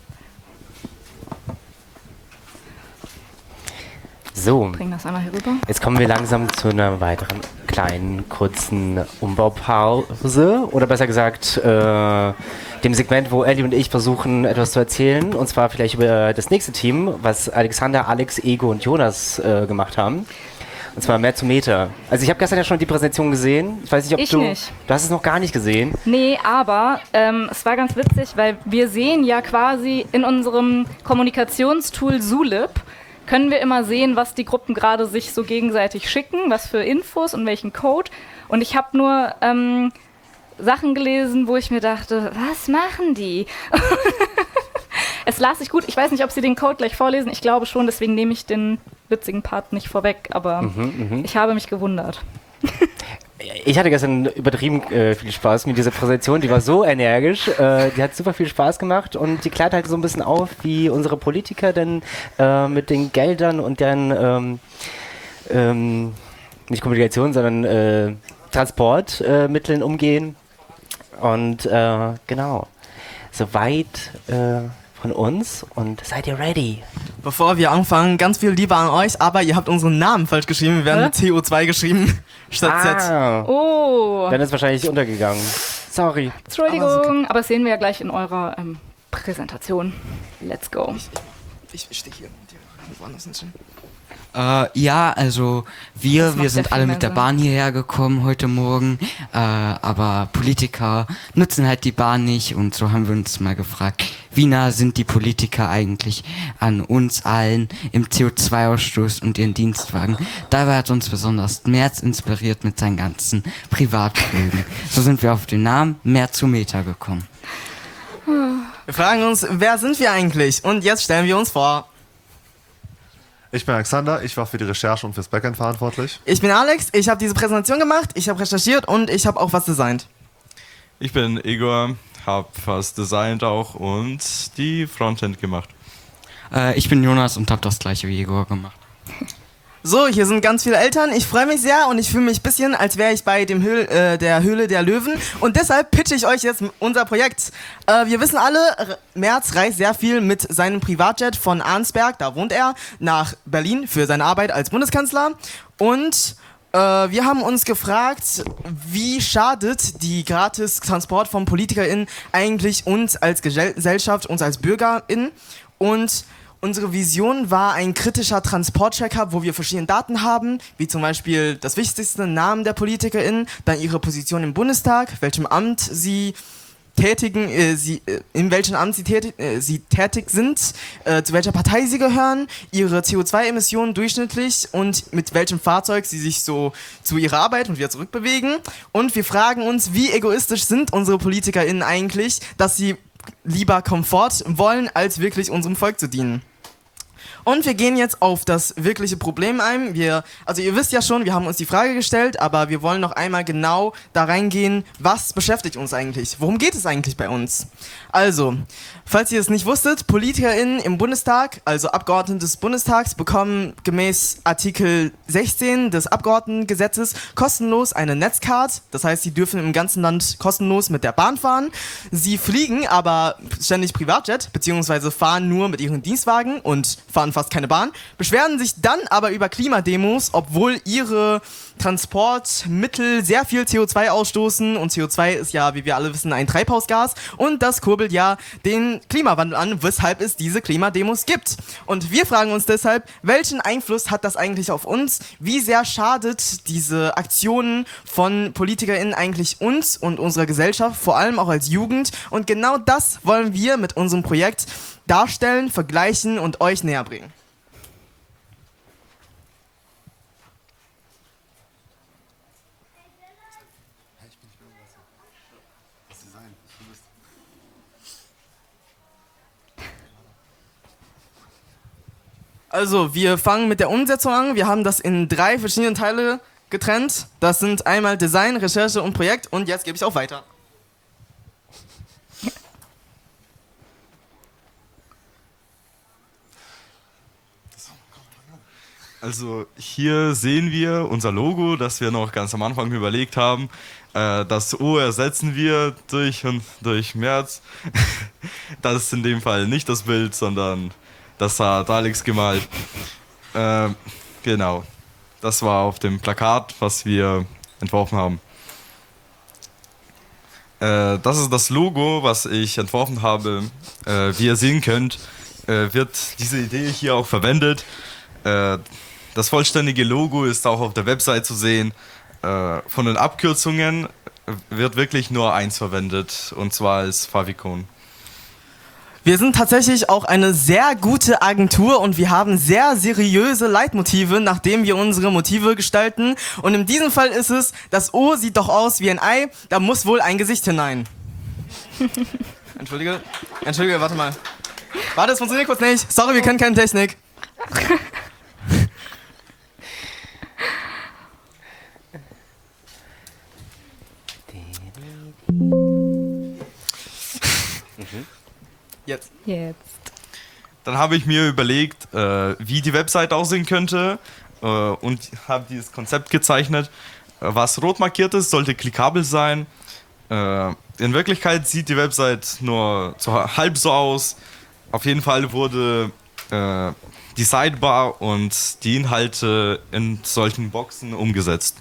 So, Bring das einmal hier rüber. Jetzt kommen wir langsam zu einer weiteren kleinen, kurzen Umbaupause. Oder besser gesagt, dem Segment, wo Ellie und ich versuchen, etwas zu erzählen. Und zwar vielleicht über das nächste Team, was Alexander, Alex, Ego und Jonas gemacht haben. Und zwar Merzometer. Also ich habe gestern ja schon die Präsentation gesehen. Ich weiß nicht, ob Ich du... nicht. Du hast es noch gar nicht gesehen. Nee, aber es war ganz witzig, weil wir sehen ja quasi in unserem Kommunikationstool Zulip, können wir immer sehen, was die Gruppen gerade sich so gegenseitig schicken, was für Infos und welchen Code. Und ich habe nur Sachen gelesen, wo ich mir dachte, was machen die? Es las sich gut. Ich weiß nicht, ob sie den Code gleich vorlesen. Ich glaube schon, deswegen nehme ich den witzigen Part nicht vorweg. Aber ich habe mich gewundert. Ich hatte gestern übertrieben viel Spaß mit dieser Präsentation. Die war so energisch. Die hat super viel Spaß gemacht und die klärt halt so ein bisschen auf, wie unsere Politiker denn mit den Geldern und deren nicht Kommunikation, sondern Transportmitteln umgehen. Und genau, soweit von uns. Und seid ihr ready? Bevor wir anfangen, ganz viel Liebe an euch, aber ihr habt unseren Namen falsch geschrieben. Wir werden mit CO2 geschrieben statt Z. Oh. Dann ist wahrscheinlich untergegangen. Sorry. Entschuldigung, aber das sehen wir ja gleich in eurer Präsentation. Let's go. Ich stehe hier. Woanders hinstellen. Ja, also wir macht sind sehr alle viel mit der mehr Bahn hierher gekommen heute Morgen, aber Politiker nutzen halt die Bahn nicht und so haben wir uns mal gefragt, wie nah sind die Politiker eigentlich an uns allen im CO2-Ausstoß und ihren Dienstwagen. Dabei hat uns besonders Merz inspiriert mit seinen ganzen Privatflügen. So sind wir auf den Namen Merzometer gekommen. Wir fragen uns, wer sind wir eigentlich? Und jetzt stellen wir uns vor. Ich bin Alexander, ich war für die Recherche und fürs Backend verantwortlich. Ich bin Alex, ich habe diese Präsentation gemacht, ich habe recherchiert und ich habe auch was designt. Ich bin Igor, habe was designt auch und die Frontend gemacht. Ich bin Jonas und habe das gleiche wie Igor gemacht. So, hier sind ganz viele Eltern. Ich freue mich sehr und ich fühle mich ein bisschen, als wäre ich bei dem der Höhle der Löwen. Und deshalb pitche ich euch jetzt unser Projekt. Wir wissen alle, Merz reist sehr viel mit seinem Privatjet von Arnsberg, da wohnt er, nach Berlin für seine Arbeit als Bundeskanzler. Und wir haben uns gefragt, wie schadet die Gratis-Transport von PolitikerInnen eigentlich uns als Gesellschaft, uns als BürgerInnen? Und unsere Vision war ein kritischer Transportchecker, wo wir verschiedene Daten haben, wie zum Beispiel das wichtigste Namen der PolitikerInnen, dann ihre Position im Bundestag, welchem Amt sie tätigen, in welchem Amt sie tätig sind, zu welcher Partei sie gehören, ihre CO2-Emissionen durchschnittlich und mit welchem Fahrzeug sie sich so zu ihrer Arbeit und wieder zurückbewegen. Und wir fragen uns, wie egoistisch sind unsere PolitikerInnen eigentlich, dass sie lieber Komfort wollen, als wirklich unserem Volk zu dienen. Und wir gehen jetzt auf das wirkliche Problem ein. Also ihr wisst ja schon, wir haben uns die Frage gestellt, aber wir wollen noch einmal genau da reingehen, was beschäftigt uns eigentlich? Worum geht es eigentlich bei uns? Also, falls ihr es nicht wusstet, PolitikerInnen im Bundestag, also Abgeordnete des Bundestags, bekommen gemäß Artikel 16 des Abgeordnetengesetzes kostenlos eine Netzcard. Das heißt, sie dürfen im ganzen Land kostenlos mit der Bahn fahren. Sie fliegen aber ständig Privatjet, beziehungsweise fahren nur mit ihren Dienstwagen und fahren fast keine Bahn, beschweren sich dann aber über Klimademos, obwohl ihre Transportmittel sehr viel CO2 ausstoßen und CO2 ist ja, wie wir alle wissen, ein Treibhausgas und das kurbelt ja den Klimawandel an, weshalb es diese Klimademos gibt. Und wir fragen uns deshalb, welchen Einfluss hat das eigentlich auf uns? Wie sehr schadet diese Aktionen von PolitikerInnen eigentlich uns und unserer Gesellschaft, vor allem auch als Jugend? Und genau das wollen wir mit unserem Projekt darstellen, vergleichen und euch näher bringen. Also, wir fangen mit der Umsetzung an. Wir haben das in 3 verschiedene Teile getrennt. Das sind einmal Design, Recherche und Projekt. Und jetzt gebe ich auch weiter. Also hier sehen wir unser Logo, das wir noch ganz am Anfang überlegt haben. Das O ersetzen wir durch Merz. Das ist in dem Fall nicht das Bild, sondern das hat Alex gemalt. Genau, das war auf dem Plakat, was wir entworfen haben. Das ist das Logo, was ich entworfen habe. Wie ihr sehen könnt, wird diese Idee hier auch verwendet. Das vollständige Logo ist auch auf der Website zu sehen. Von den Abkürzungen wird wirklich nur eins verwendet, und zwar als Favicon. Wir sind tatsächlich auch eine sehr gute Agentur und wir haben sehr seriöse Leitmotive, nachdem wir unsere Motive gestalten. Und in diesem Fall ist es, das O sieht doch aus wie ein Ei, da muss wohl ein Gesicht hinein. Entschuldige, warte mal. Warte, es funktioniert kurz nicht. Sorry, wir können keine Technik. Jetzt. Dann habe ich mir überlegt, wie die Website aussehen könnte und habe dieses Konzept gezeichnet. Was rot markiert ist, sollte klickabel sein. In Wirklichkeit sieht die Website nur so halb so aus. Auf jeden Fall wurde die Sidebar und die Inhalte in solchen Boxen umgesetzt.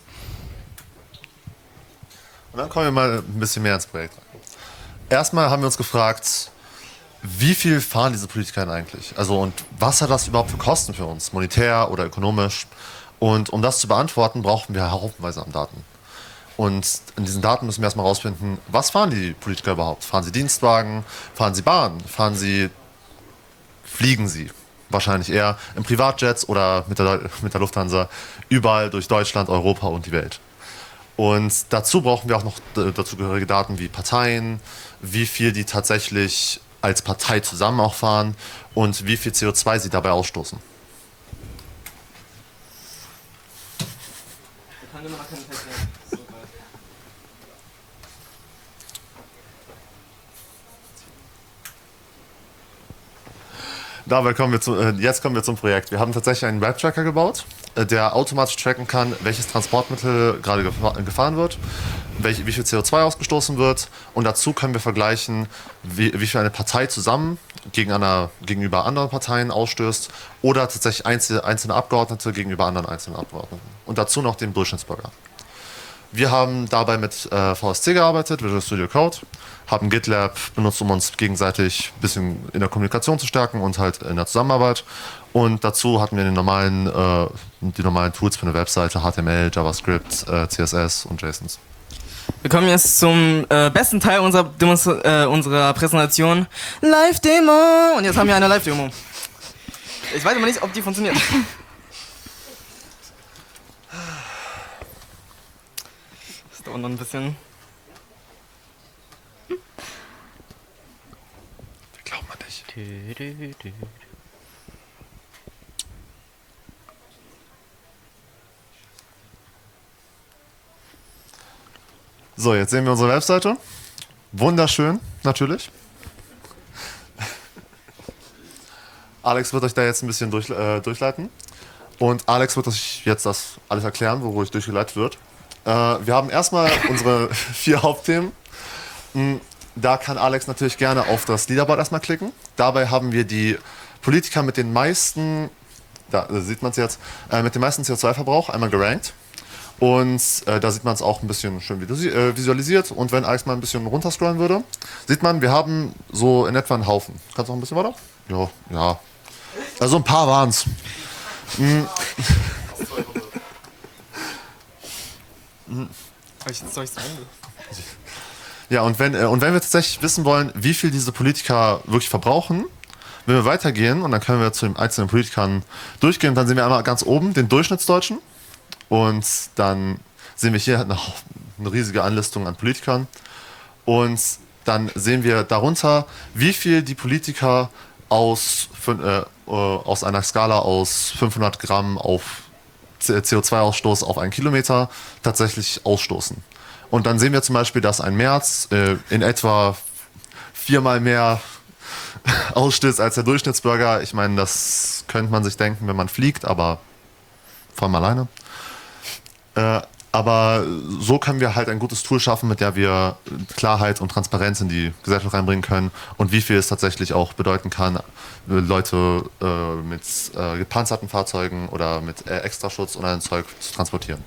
Und dann kommen wir mal ein bisschen mehr ins Projekt rein. Erstmal haben wir uns gefragt, wie viel fahren diese Politiker denn eigentlich? Also und was hat das überhaupt für Kosten für uns, monetär oder ökonomisch? Und um das zu beantworten, brauchen wir haufenweise an Daten. Und in diesen Daten müssen wir erstmal rausfinden, was fahren die Politiker überhaupt? Fahren sie Dienstwagen? Fahren sie Bahn? Fliegen sie? Wahrscheinlich eher in Privatjets oder mit der Lufthansa überall durch Deutschland, Europa und die Welt. Und dazu brauchen wir auch noch dazugehörige Daten wie Parteien, wie viel die tatsächlich als Partei zusammen auch fahren und wie viel CO2 sie dabei ausstoßen. Jetzt kommen wir zum Projekt. Wir haben tatsächlich einen Web-Tracker gebaut, der automatisch tracken kann, welches Transportmittel gerade gefahren wird, wie viel CO2 ausgestoßen wird. Und dazu können wir vergleichen, wie viel eine Partei zusammen gegenüber anderen Parteien ausstößt oder tatsächlich einzelne Abgeordnete gegenüber anderen einzelnen Abgeordneten. Und dazu noch den Durchschnittsbürger. Wir haben dabei mit VSC gearbeitet, Visual Studio Code, haben GitLab benutzt, um uns gegenseitig ein bisschen in der Kommunikation zu stärken und halt in der Zusammenarbeit. Und dazu hatten wir die normalen Tools für eine Webseite, HTML, JavaScript, CSS und JSONs. Wir kommen jetzt zum besten Teil unserer Präsentation, Live-Demo. Und jetzt haben wir eine Live-Demo. Ich weiß aber nicht, ob die funktioniert. Das dauert noch ein bisschen. Wir glauben an dich. So, jetzt sehen wir unsere Webseite. Wunderschön, natürlich. Alex wird euch da jetzt ein bisschen durchleiten. Und Alex wird euch jetzt das alles erklären, wodurch durchgeleitet wird. Wir haben erstmal unsere 4 Hauptthemen. Da kann Alex natürlich gerne auf das Leaderboard erstmal klicken. Dabei haben wir die Politiker mit den meisten, da sieht man es jetzt, mit dem meisten CO2-Verbrauch einmal gerankt. Und da sieht man es auch ein bisschen schön visualisiert. Und wenn Alex mal ein bisschen runterscrollen würde, sieht man, wir haben so in etwa einen Haufen. Kannst du noch ein bisschen weiter? Ja. Also ein paar waren es. Ja, und wenn wir tatsächlich wissen wollen, wie viel diese Politiker wirklich verbrauchen, wenn wir weitergehen und dann können wir zu den einzelnen Politikern durchgehen, dann sehen wir einmal ganz oben den Durchschnittsdeutschen und dann sehen wir hier eine riesige Anlistung an Politikern und dann sehen wir darunter, wie viel die Politiker aus einer Skala aus 500 Gramm auf CO2-Ausstoß auf 1 Kilometer tatsächlich ausstoßen. Und dann sehen wir zum Beispiel, dass ein Merz in etwa 4-mal mehr ausstößt als der Durchschnittsbürger. Ich meine, das könnte man sich denken, wenn man fliegt, aber vor allem alleine. Aber so können wir halt ein gutes Tool schaffen, mit der wir Klarheit und Transparenz in die Gesellschaft reinbringen können und wie viel es tatsächlich auch bedeuten kann, Leute mit gepanzerten Fahrzeugen oder mit Extraschutz und ein Zeug zu transportieren.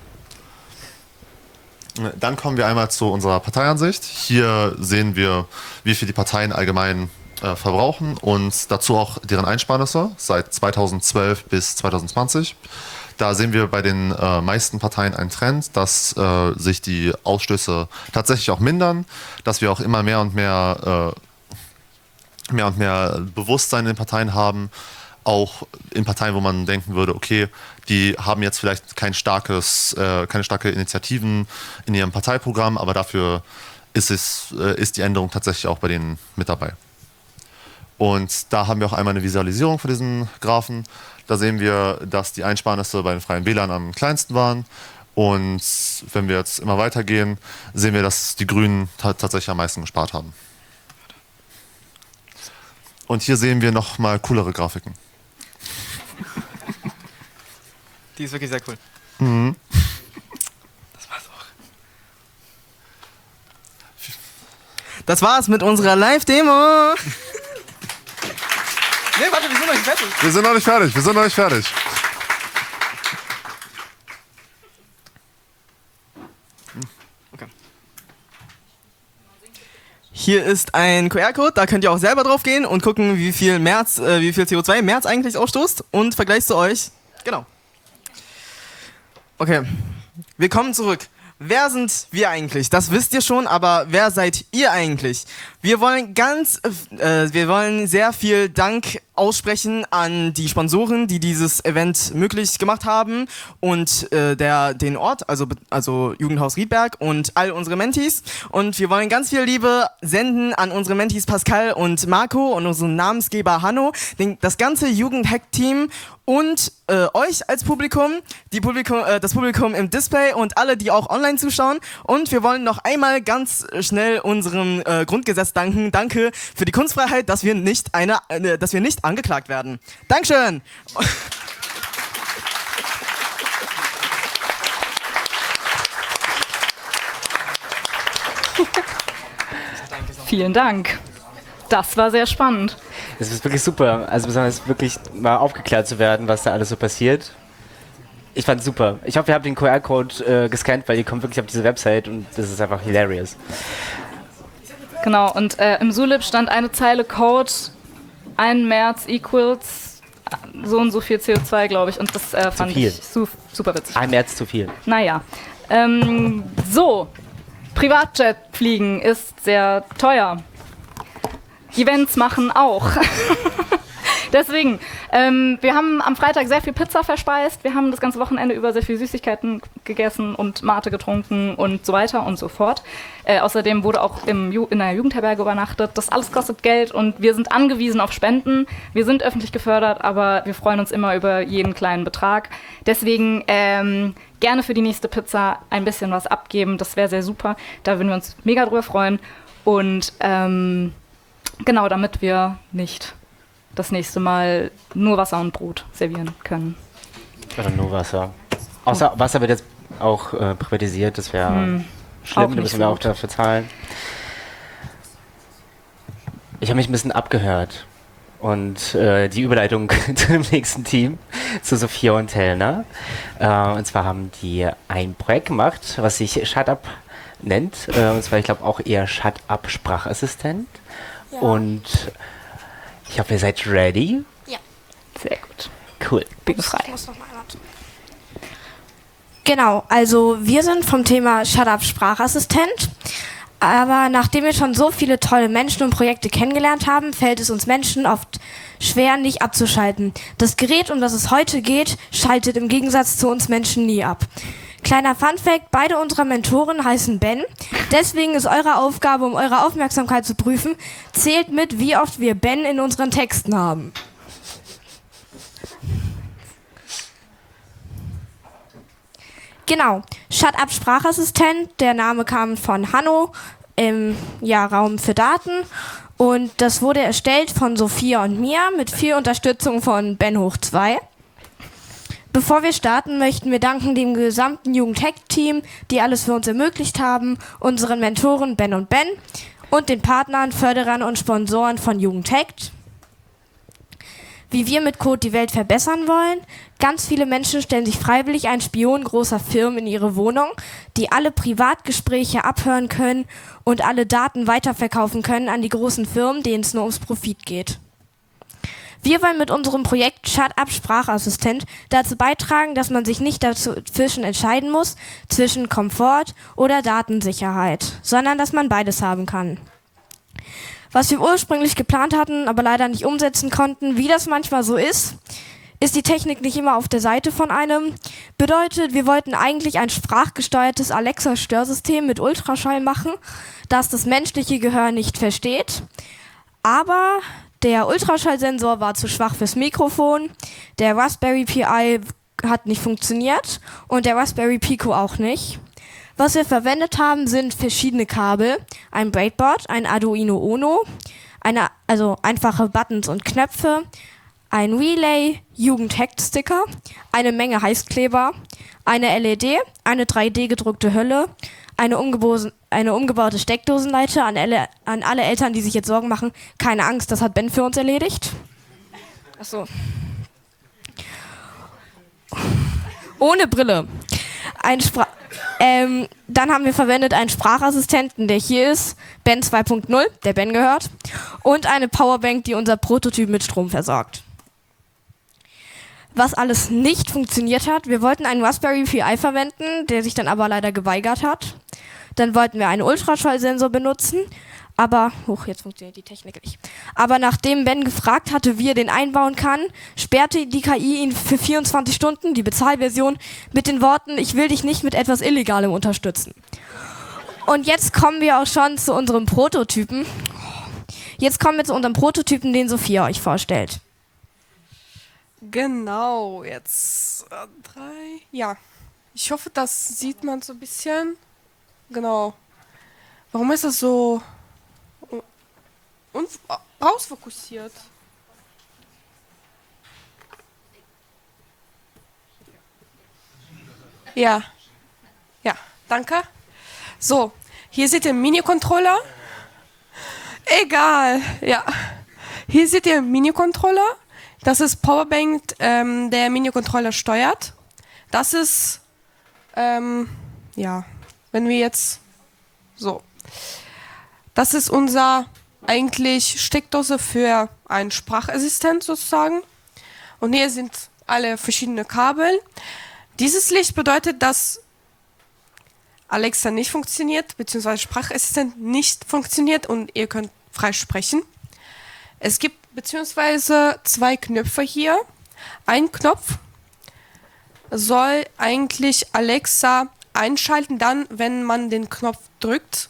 Dann kommen wir einmal zu unserer Parteiansicht. Hier sehen wir, wie viel die Parteien allgemein verbrauchen und dazu auch deren Einsparnisse seit 2012 bis 2020. Da sehen wir bei den meisten Parteien einen Trend, dass sich die Ausstöße tatsächlich auch mindern, dass wir auch immer mehr und mehr Bewusstsein in den Parteien haben, auch in Parteien, wo man denken würde, okay, die haben jetzt vielleicht keine starke Initiativen in ihrem Parteiprogramm, aber dafür ist die Änderung tatsächlich auch bei denen mit dabei. Und da haben wir auch einmal eine Visualisierung von diesen Graphen. Da sehen wir, dass die Einsparnisse bei den Freien Wählern am kleinsten waren. Und wenn wir jetzt immer weitergehen, sehen wir, dass die Grünen tatsächlich am meisten gespart haben. Und hier sehen wir noch mal coolere Grafiken. Die ist wirklich sehr cool. Mhm. Das war's auch. Das war's mit unserer Live-Demo. Nee, warte, wir sind noch nicht fertig. Wir sind noch nicht fertig. Okay. Hier ist ein QR-Code, da könnt ihr auch selber drauf gehen und gucken, wie viel CO2 März eigentlich ausstoßt und Vergleich zu euch. Genau. Okay, wir kommen zurück. Wer sind wir eigentlich? Das wisst ihr schon, aber wer seid ihr eigentlich? Wir wollen sehr viel Dank aussprechen an die Sponsoren, die dieses Event möglich gemacht haben und den Ort, also Jugendhaus Riedberg und all unsere Mentees. Und wir wollen ganz viel Liebe senden an unsere Mentees Pascal und Marco und unseren Namensgeber Hanno, das ganze Jugendhack-Team und euch als Publikum, das Publikum im Display und alle, die auch online zuschauen. Und wir wollen noch einmal ganz schnell unserem Grundgesetz danken. Danke für die Kunstfreiheit, dass wir nicht angeklagt werden. Dankeschön! Vielen Dank. Das war sehr spannend. Es ist wirklich super, also besonders wirklich mal aufgeklärt zu werden, was da alles so passiert. Ich fand's super. Ich hoffe, ihr habt den QR-Code gescannt, weil ihr kommt wirklich auf diese Website und das ist einfach hilarious. Genau, und im Zulip stand eine Zeile Code, 1 März equals so und so viel CO2, glaube ich, und das fand ich super witzig. 1 März zu viel. Naja, so, Privatjet fliegen ist sehr teuer. Events machen auch. Deswegen, wir haben am Freitag sehr viel Pizza verspeist. Wir haben das ganze Wochenende über sehr viel Süßigkeiten gegessen und Mate getrunken und so weiter und so fort. Außerdem wurde auch in einer Jugendherberge übernachtet. Das alles kostet Geld und wir sind angewiesen auf Spenden. Wir sind öffentlich gefördert, aber wir freuen uns immer über jeden kleinen Betrag. Deswegen gerne für die nächste Pizza ein bisschen was abgeben. Das wäre sehr super. Da würden wir uns mega drüber freuen. Und genau, damit wir nicht das nächste Mal nur Wasser und Brot servieren können. Oder nur Wasser. Außer Wasser wird jetzt auch privatisiert, das wäre schlimm, da müssen wir auch dafür zahlen. Ich habe mich ein bisschen abgehört und die Überleitung zu dem nächsten Team, zu Sophia und Helena. Und zwar haben die ein Projekt gemacht, was sich Shut Up nennt. Und zwar, ich glaube, auch eher Shut Up Sprachassistent. Ja. Und ich hoffe, ihr seid ready. Ja. Sehr gut. Cool. Bin frei. Genau, also wir sind vom Thema Shut Up Sprachassistent. Aber nachdem wir schon so viele tolle Menschen und Projekte kennengelernt haben, fällt es uns Menschen oft schwer, nicht abzuschalten. Das Gerät, um das es heute geht, schaltet im Gegensatz zu uns Menschen nie ab. Kleiner Funfact, beide unserer Mentoren heißen Ben. Deswegen ist eure Aufgabe, um eure Aufmerksamkeit zu prüfen, zählt mit, wie oft wir Ben in unseren Texten haben. Genau, Shut Up Sprachassistent, der Name kam von Hanno im Raum für Daten und das wurde erstellt von Sophia und mir mit viel Unterstützung von Ben hoch 2. Bevor wir starten, möchten wir danken dem gesamten Jugend-Hack-Team, die alles für uns ermöglicht haben, unseren Mentoren Ben und Ben und den Partnern, Förderern und Sponsoren von Jugend-Hack. Wie wir mit Code die Welt verbessern wollen. Ganz viele Menschen stellen sich freiwillig einen Spion großer Firmen in ihre Wohnung, die alle Privatgespräche abhören können und alle Daten weiterverkaufen können an die großen Firmen, denen es nur ums Profit geht. Wir wollen mit unserem Projekt Shut Up Sprachassistent dazu beitragen, dass man sich nicht dazwischen entscheiden muss, zwischen Komfort oder Datensicherheit, sondern dass man beides haben kann. Was wir ursprünglich geplant hatten, aber leider nicht umsetzen konnten, wie das manchmal so ist die Technik nicht immer auf der Seite von einem. Bedeutet, wir wollten eigentlich ein sprachgesteuertes Alexa-Störsystem mit Ultraschall machen, das das menschliche Gehör nicht versteht. Aber der Ultraschallsensor war zu schwach fürs Mikrofon, der Raspberry Pi hat nicht funktioniert und der Raspberry Pico auch nicht. Was wir verwendet haben, sind verschiedene Kabel, ein Breadboard, ein Arduino Uno, also einfache Buttons und Knöpfe, ein Relay, Jugend-Hack-Sticker, eine Menge Heißkleber, eine LED, eine 3D-gedruckte Hölle, eine umgebaute Steckdosenleiter an alle Eltern, die sich jetzt Sorgen machen. Keine Angst, das hat Ben für uns erledigt. Achso. Ohne Brille. Dann haben wir verwendet einen Sprachassistenten, der hier ist, Ben 2.0, der Ben gehört, und eine Powerbank, die unser Prototyp mit Strom versorgt. Was alles nicht funktioniert hat, wir wollten einen Raspberry Pi verwenden, der sich dann aber leider geweigert hat. Dann wollten wir einen Ultraschallsensor benutzen, aber, jetzt funktioniert die Technik nicht. Aber nachdem Ben gefragt hatte, wie er den einbauen kann, sperrte die KI ihn für 24 Stunden, die Bezahlversion, mit den Worten, ich will dich nicht mit etwas Illegalem unterstützen. Und jetzt kommen wir auch schon zu unserem Prototypen. Den Sophia euch vorstellt. Genau, jetzt 3. Ja, ich hoffe, das sieht man so ein bisschen. Genau. Warum ist das so rausfokussiert? Ja. Ja, danke. So, hier seht ihr Mini-Controller. Egal, ja. Hier seht ihr Mini-Controller. Das ist Powerbank, der Mini-Controller steuert. Das ist, ja, wenn wir jetzt, so. Das ist unser eigentlich Steckdose für einen Sprachassistent sozusagen. Und hier sind alle verschiedene Kabel. Dieses Licht bedeutet, dass Alexa nicht funktioniert, beziehungsweise Sprachassistent nicht funktioniert und ihr könnt frei sprechen. Es gibt beziehungsweise 2 Knöpfe hier. Ein Knopf soll eigentlich Alexa einschalten, dann, wenn man den Knopf drückt.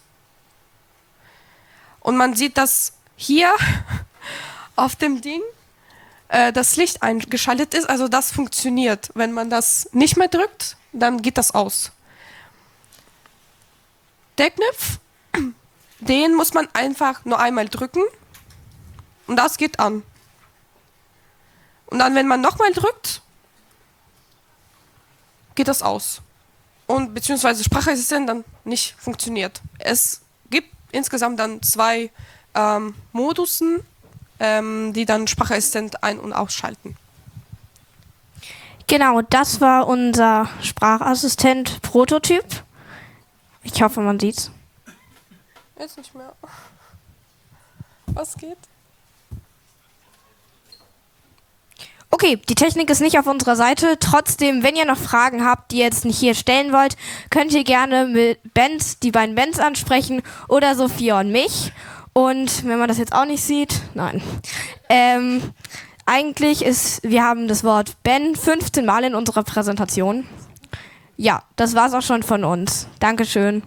Und man sieht, dass hier auf dem Ding das Licht eingeschaltet ist, also das funktioniert. Wenn man das nicht mehr drückt, dann geht das aus. Der Knopf, den muss man einfach nur einmal drücken und das geht an. Und dann, wenn man nochmal drückt, geht das aus. Und beziehungsweise Sprachassistent dann nicht funktioniert. Es gibt insgesamt dann 2 Modusen, die dann Sprachassistent ein- und ausschalten. Genau, das war unser Sprachassistent-Prototyp. Ich hoffe, man sieht's. Jetzt nicht mehr. Was geht? Okay, die Technik ist nicht auf unserer Seite. Trotzdem, wenn ihr noch Fragen habt, die ihr jetzt nicht hier stellen wollt, könnt ihr gerne mit die beiden Bens ansprechen oder Sophia und mich. Und wenn man das jetzt auch nicht sieht, nein. Wir haben das Wort Ben 15 Mal in unserer Präsentation. Ja, das war's auch schon von uns. Dankeschön.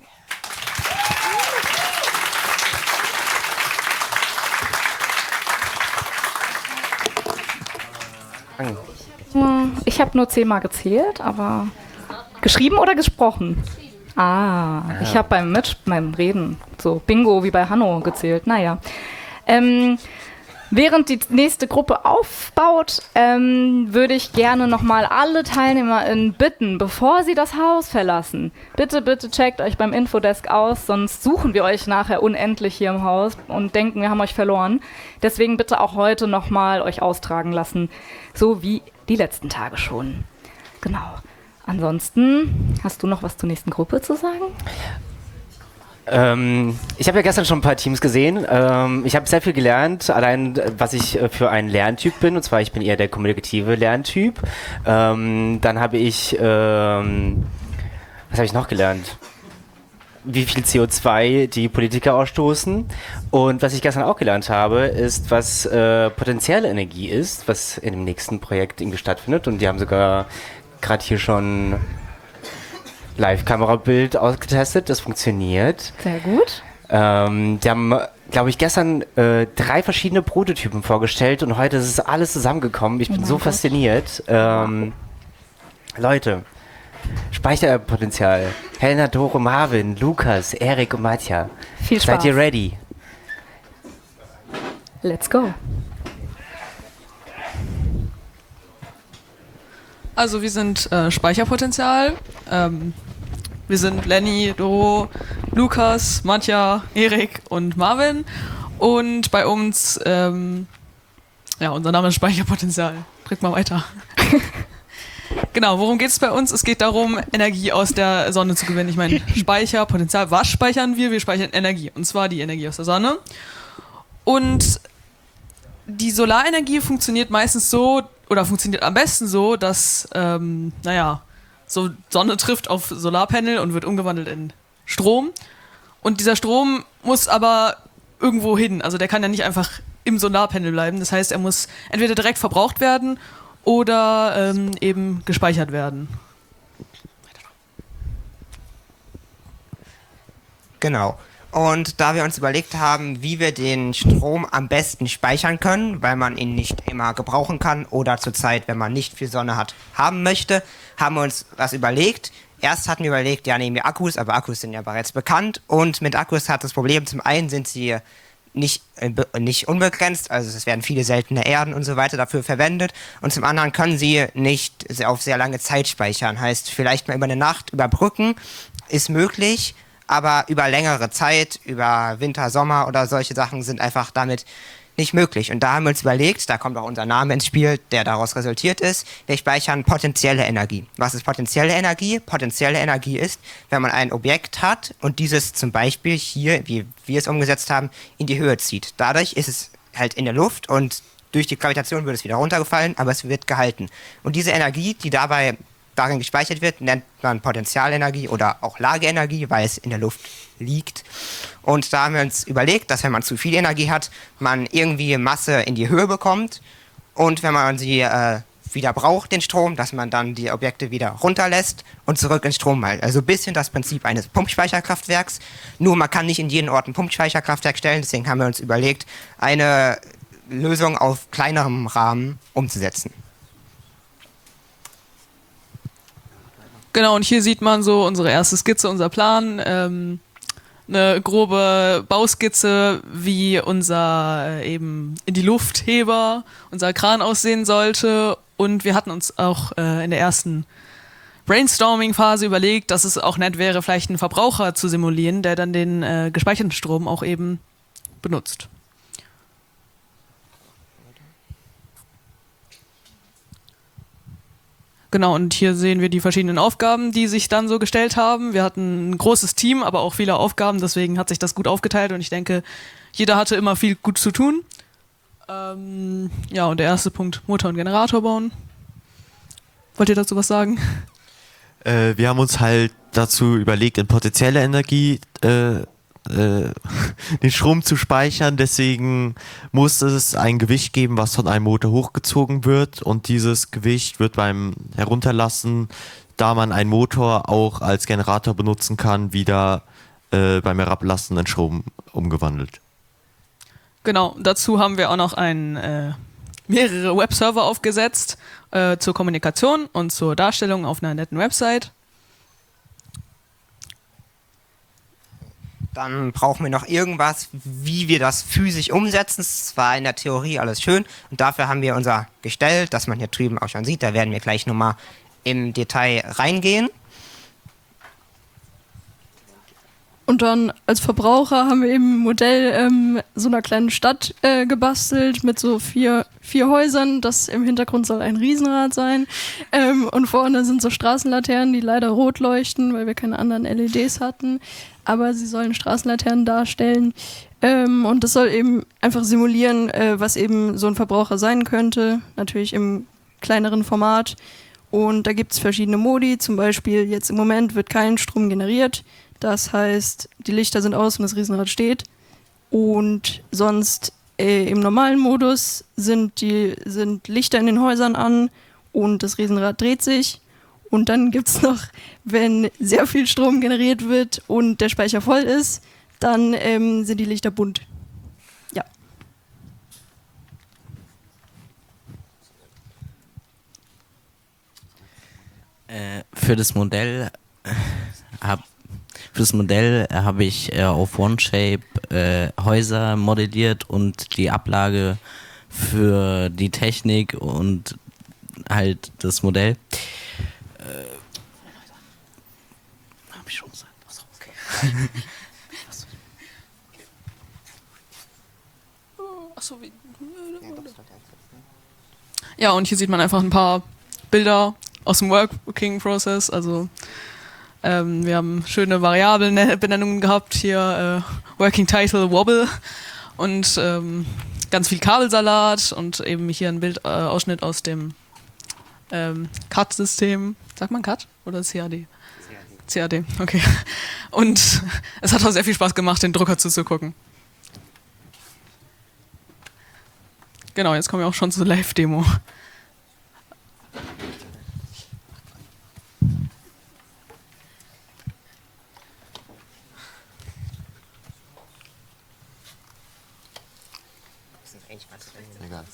Ich habe nur 10 Mal gezählt, aber geschrieben oder gesprochen? Ich habe beim Reden so Bingo wie bei Hanno gezählt. Naja. Während die nächste Gruppe aufbaut, würde ich gerne nochmal alle TeilnehmerInnen bitten, bevor sie das Haus verlassen, bitte checkt euch beim Infodesk aus, sonst suchen wir euch nachher unendlich hier im Haus und denken, wir haben euch verloren. Deswegen bitte auch heute nochmal euch austragen lassen, so wie die letzten Tage schon. Genau. Ansonsten, hast du noch was zur nächsten Gruppe zu sagen? Ich habe ja gestern schon ein paar Teams gesehen. Ich habe sehr viel gelernt, allein was ich für ein Lerntyp bin. Und zwar, ich bin eher der kommunikative Lerntyp. Dann habe ich, was habe ich noch gelernt? Wie viel CO2 die Politiker ausstoßen. Und was ich gestern auch gelernt habe, ist, was potenzielle Energie ist, was in dem nächsten Projekt irgendwie stattfindet. Und die haben sogar gerade hier schon Live-Kamerabild ausgetestet, das funktioniert. Sehr gut. Die haben, glaube ich, gestern 3 verschiedene Prototypen vorgestellt und heute ist es alles zusammengekommen. Ich bin so fasziniert. Leute, Speicherpotenzial. Helena, Doro, Marvin, Lukas, Erik und Matja. Viel Spaß. Seid ihr ready? Let's go. Also wir sind Speicherpotenzial. Wir sind Lenny, Doro, Lukas, Matja, Erik und Marvin. Und bei uns, unser Name ist Speicherpotenzial. Drück mal weiter. Genau, worum geht es bei uns? Es geht darum, Energie aus der Sonne zu gewinnen. Ich meine, Speicher, Potenzial, was speichern wir? Wir speichern Energie, und zwar die Energie aus der Sonne. Und die Solarenergie funktioniert meistens so, oder funktioniert am besten so, dass, so Sonne trifft auf Solarpanel und wird umgewandelt in Strom. Und dieser Strom muss aber irgendwo hin. Also der kann ja nicht einfach im Solarpanel bleiben. Das heißt, er muss entweder direkt verbraucht werden oder eben gespeichert werden. Genau. Und da wir uns überlegt haben, wie wir den Strom am besten speichern können, weil man ihn nicht immer gebrauchen kann oder zur Zeit, wenn man nicht viel Sonne hat, haben möchte, haben wir uns was überlegt. Erst hatten wir überlegt, ja, nehmen wir Akkus, aber Akkus sind ja bereits bekannt. Und mit Akkus hat das Problem, zum einen sind sie nicht unbegrenzt, also es werden viele seltene Erden und so weiter dafür verwendet. Und zum anderen können sie nicht auf sehr lange Zeit speichern. Heißt, vielleicht mal über eine Nacht überbrücken ist möglich, aber über längere Zeit, über Winter, Sommer oder solche Sachen sind einfach damit nicht möglich. Und da haben wir uns überlegt, da kommt auch unser Name ins Spiel, der daraus resultiert ist, wir speichern potenzielle Energie. Was ist potenzielle Energie? Potenzielle Energie ist, wenn man ein Objekt hat und dieses zum Beispiel hier, wie wir es umgesetzt haben, in die Höhe zieht. Dadurch ist es halt in der Luft und durch die Gravitation wird es wieder runtergefallen, aber es wird gehalten. Und diese Energie, die darin gespeichert wird, nennt man Potentialenergie oder auch Lageenergie, weil es in der Luft liegt. Und da haben wir uns überlegt, dass wenn man zu viel Energie hat, man irgendwie Masse in die Höhe bekommt und wenn man sie wieder braucht, den Strom, dass man dann die Objekte wieder runterlässt und zurück ins Strom hält. Also ein bisschen das Prinzip eines Pumpspeicherkraftwerks, nur man kann nicht in jeden Ort ein Pumpspeicherkraftwerk stellen, deswegen haben wir uns überlegt, eine Lösung auf kleinerem Rahmen umzusetzen. Genau, und hier sieht man so unsere erste Skizze, unser Plan, eine grobe Bauskizze, wie unser eben in die Luftheber, unser Kran aussehen sollte. Und wir hatten uns auch in der ersten Brainstorming-Phase überlegt, dass es auch nett wäre, vielleicht einen Verbraucher zu simulieren, der dann den gespeicherten Strom auch eben benutzt. Genau, und hier sehen wir die verschiedenen Aufgaben, die sich dann so gestellt haben. Wir hatten ein großes Team, aber auch viele Aufgaben, deswegen hat sich das gut aufgeteilt und ich denke, jeder hatte immer viel gut zu tun. Und der erste Punkt, Motor und Generator bauen. Wollt ihr dazu was sagen? Wir haben uns halt dazu überlegt, in potenzielle Energie den Strom zu speichern, deswegen muss es ein Gewicht geben, was von einem Motor hochgezogen wird und dieses Gewicht wird beim Herunterlassen, da man einen Motor auch als Generator benutzen kann, wieder beim Herablassen in Strom umgewandelt. Genau, dazu haben wir auch noch mehrere Webserver aufgesetzt zur Kommunikation und zur Darstellung auf einer netten Website. Dann brauchen wir noch irgendwas, wie wir das physisch umsetzen. Es war in der Theorie alles schön und dafür haben wir unser Gestell, das man hier drüben auch schon sieht. Da werden wir gleich nochmal im Detail reingehen. Und dann als Verbraucher haben wir eben ein Modell so einer kleinen Stadt gebastelt mit so vier Häusern. Das im Hintergrund soll ein Riesenrad sein. Und vorne sind so Straßenlaternen, die leider rot leuchten, weil wir keine anderen LEDs hatten. Aber sie sollen Straßenlaternen darstellen. Und das soll eben einfach simulieren, was eben so ein Verbraucher sein könnte. Natürlich im kleineren Format. Und da gibt es verschiedene Modi. Zum Beispiel jetzt im Moment wird kein Strom generiert. Das heißt, die Lichter sind aus und das Riesenrad steht. Und sonst im normalen Modus sind Lichter in den Häusern an und das Riesenrad dreht sich. Und dann gibt es noch, wenn sehr viel Strom generiert wird und der Speicher voll ist, dann sind die Lichter bunt. Ja. Für das Modell habe ich auf OneShape Häuser modelliert und die Ablage für die Technik und halt das Modell. Habe ich schon gesagt. Achso, okay. Achso, wie. Ja, und hier sieht man einfach ein paar Bilder aus dem Working Process. Also wir haben schöne Variablenbenennungen gehabt, hier Working Title Wobble und ganz viel Kabelsalat und eben hier ein Bildausschnitt aus dem CAD-System. Sagt man CAD oder CAD? CAD, okay. Und es hat auch sehr viel Spaß gemacht, den Drucker zuzugucken. Genau, jetzt kommen wir auch schon zur Live-Demo. Egal.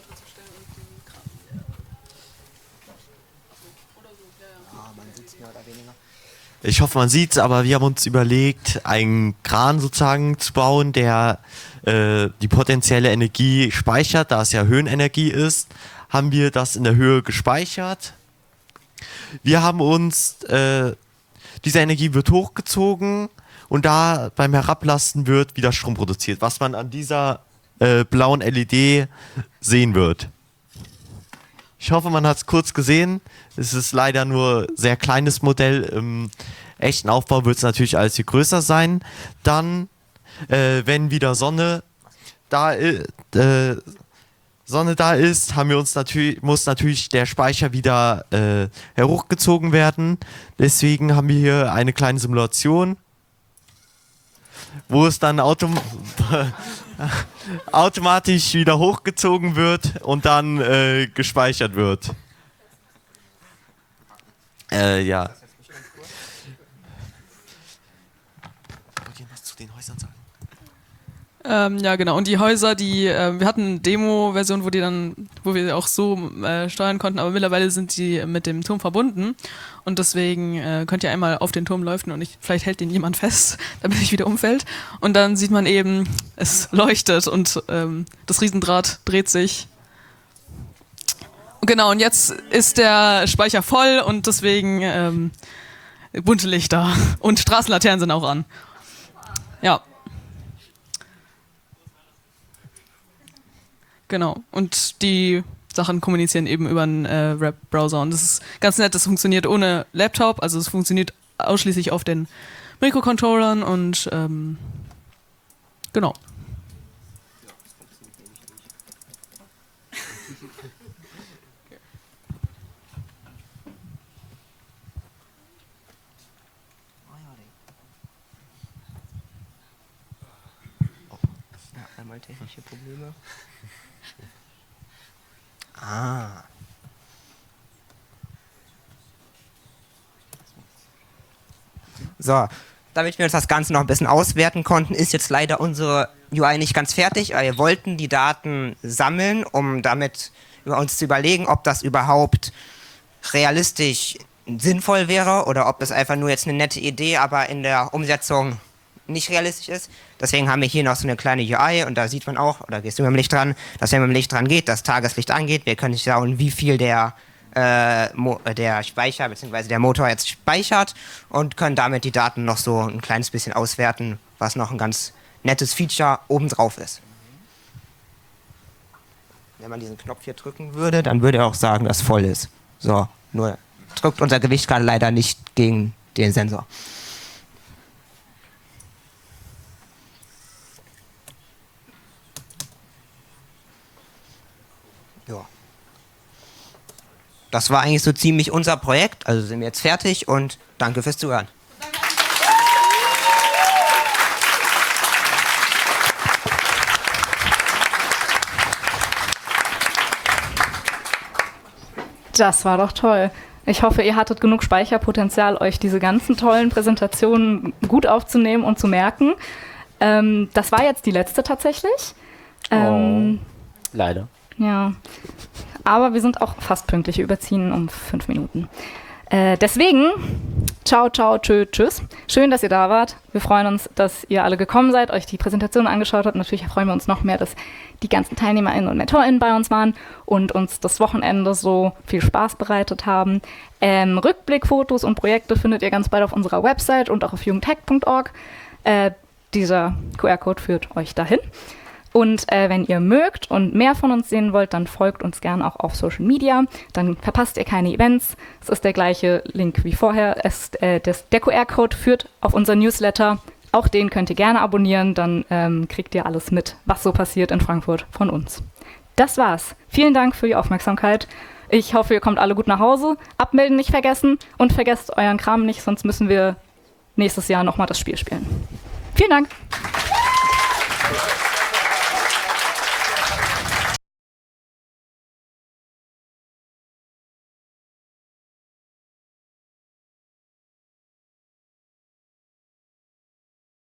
Ich hoffe, man sieht es, aber wir haben uns überlegt, einen Kran sozusagen zu bauen, der die potenzielle Energie speichert. Da es ja Höhenenergie ist, haben wir das in der Höhe gespeichert. Wir haben uns, diese Energie wird hochgezogen und da beim Herablassen wird wieder Strom produziert, was man an dieser blauen LED sehen wird. Ich hoffe, man hat es kurz gesehen. Es ist leider nur ein sehr kleines Modell. Im echten Aufbau wird es natürlich alles viel größer sein. Dann, wenn wieder Sonne da ist, haben wir uns muss natürlich der Speicher wieder hochgezogen werden. Deswegen haben wir hier eine kleine Simulation, wo es dann automatisch wieder hochgezogen wird und dann gespeichert wird. Ja. Wollt ihr was zu den Häusern sagen? Ja, genau. Und die Häuser, wir hatten eine Demo-Version, wo wir auch so steuern konnten, aber mittlerweile sind die mit dem Turm verbunden. Und deswegen könnt ihr einmal auf den Turm laufen und vielleicht hält den jemand fest, damit er nicht wieder umfällt. Und dann sieht man eben, es leuchtet und das Riesendraht dreht sich. Genau, und jetzt ist der Speicher voll und deswegen bunte Lichter. Und Straßenlaternen sind auch an. Ja. Genau. Und die Sachen kommunizieren eben über einen Webbrowser. Und das ist ganz nett, das funktioniert ohne Laptop, also es funktioniert ausschließlich auf den Mikrocontrollern und genau. Einmal technische Probleme. Ah. So, damit wir uns das Ganze noch ein bisschen auswerten konnten, ist jetzt leider unsere UI nicht ganz fertig. Wir wollten die Daten sammeln, um damit über uns zu überlegen, ob das überhaupt realistisch sinnvoll wäre oder ob das einfach nur jetzt eine nette Idee, aber in der Umsetzung nicht realistisch ist. Deswegen haben wir hier noch so eine kleine UI und da sieht man auch, oder gehst du mit dem Licht dran, dass wenn man mit dem Licht dran geht, das Tageslicht angeht. Wir können schauen, wie viel der Speicher bzw. der Motor jetzt speichert und können damit die Daten noch so ein kleines bisschen auswerten, was noch ein ganz nettes Feature obendrauf ist. Wenn man diesen Knopf hier drücken würde, dann würde er auch sagen, dass voll ist. So, nur drückt unser Gewicht gerade leider nicht gegen den Sensor. Ja. Das war eigentlich so ziemlich unser Projekt, also sind wir jetzt fertig und danke fürs Zuhören. Das war doch toll. Ich hoffe, ihr hattet genug Speicherpotenzial, euch diese ganzen tollen Präsentationen gut aufzunehmen und zu merken. Das war jetzt die letzte tatsächlich. Leider. Ja, aber wir sind auch fast pünktlich, wir überziehen um 5 Minuten. Deswegen, ciao, ciao, tschüss. Schön, dass ihr da wart. Wir freuen uns, dass ihr alle gekommen seid, euch die Präsentation angeschaut habt. Natürlich freuen wir uns noch mehr, dass die ganzen TeilnehmerInnen und MentorInnen bei uns waren und uns das Wochenende so viel Spaß bereitet haben. Rückblickfotos und Projekte findet ihr ganz bald auf unserer Website und auch auf jugendhack.org. Dieser QR-Code führt euch dahin. Und wenn ihr mögt und mehr von uns sehen wollt, dann folgt uns gern auch auf Social Media. Dann verpasst ihr keine Events. Es ist der gleiche Link wie vorher. Der QR-Code führt auf unser Newsletter. Auch den könnt ihr gerne abonnieren. Dann kriegt ihr alles mit, was so passiert in Frankfurt von uns. Das war's. Vielen Dank für die Aufmerksamkeit. Ich hoffe, ihr kommt alle gut nach Hause. Abmelden nicht vergessen und vergesst euren Kram nicht, sonst müssen wir nächstes Jahr nochmal das Spiel spielen. Vielen Dank.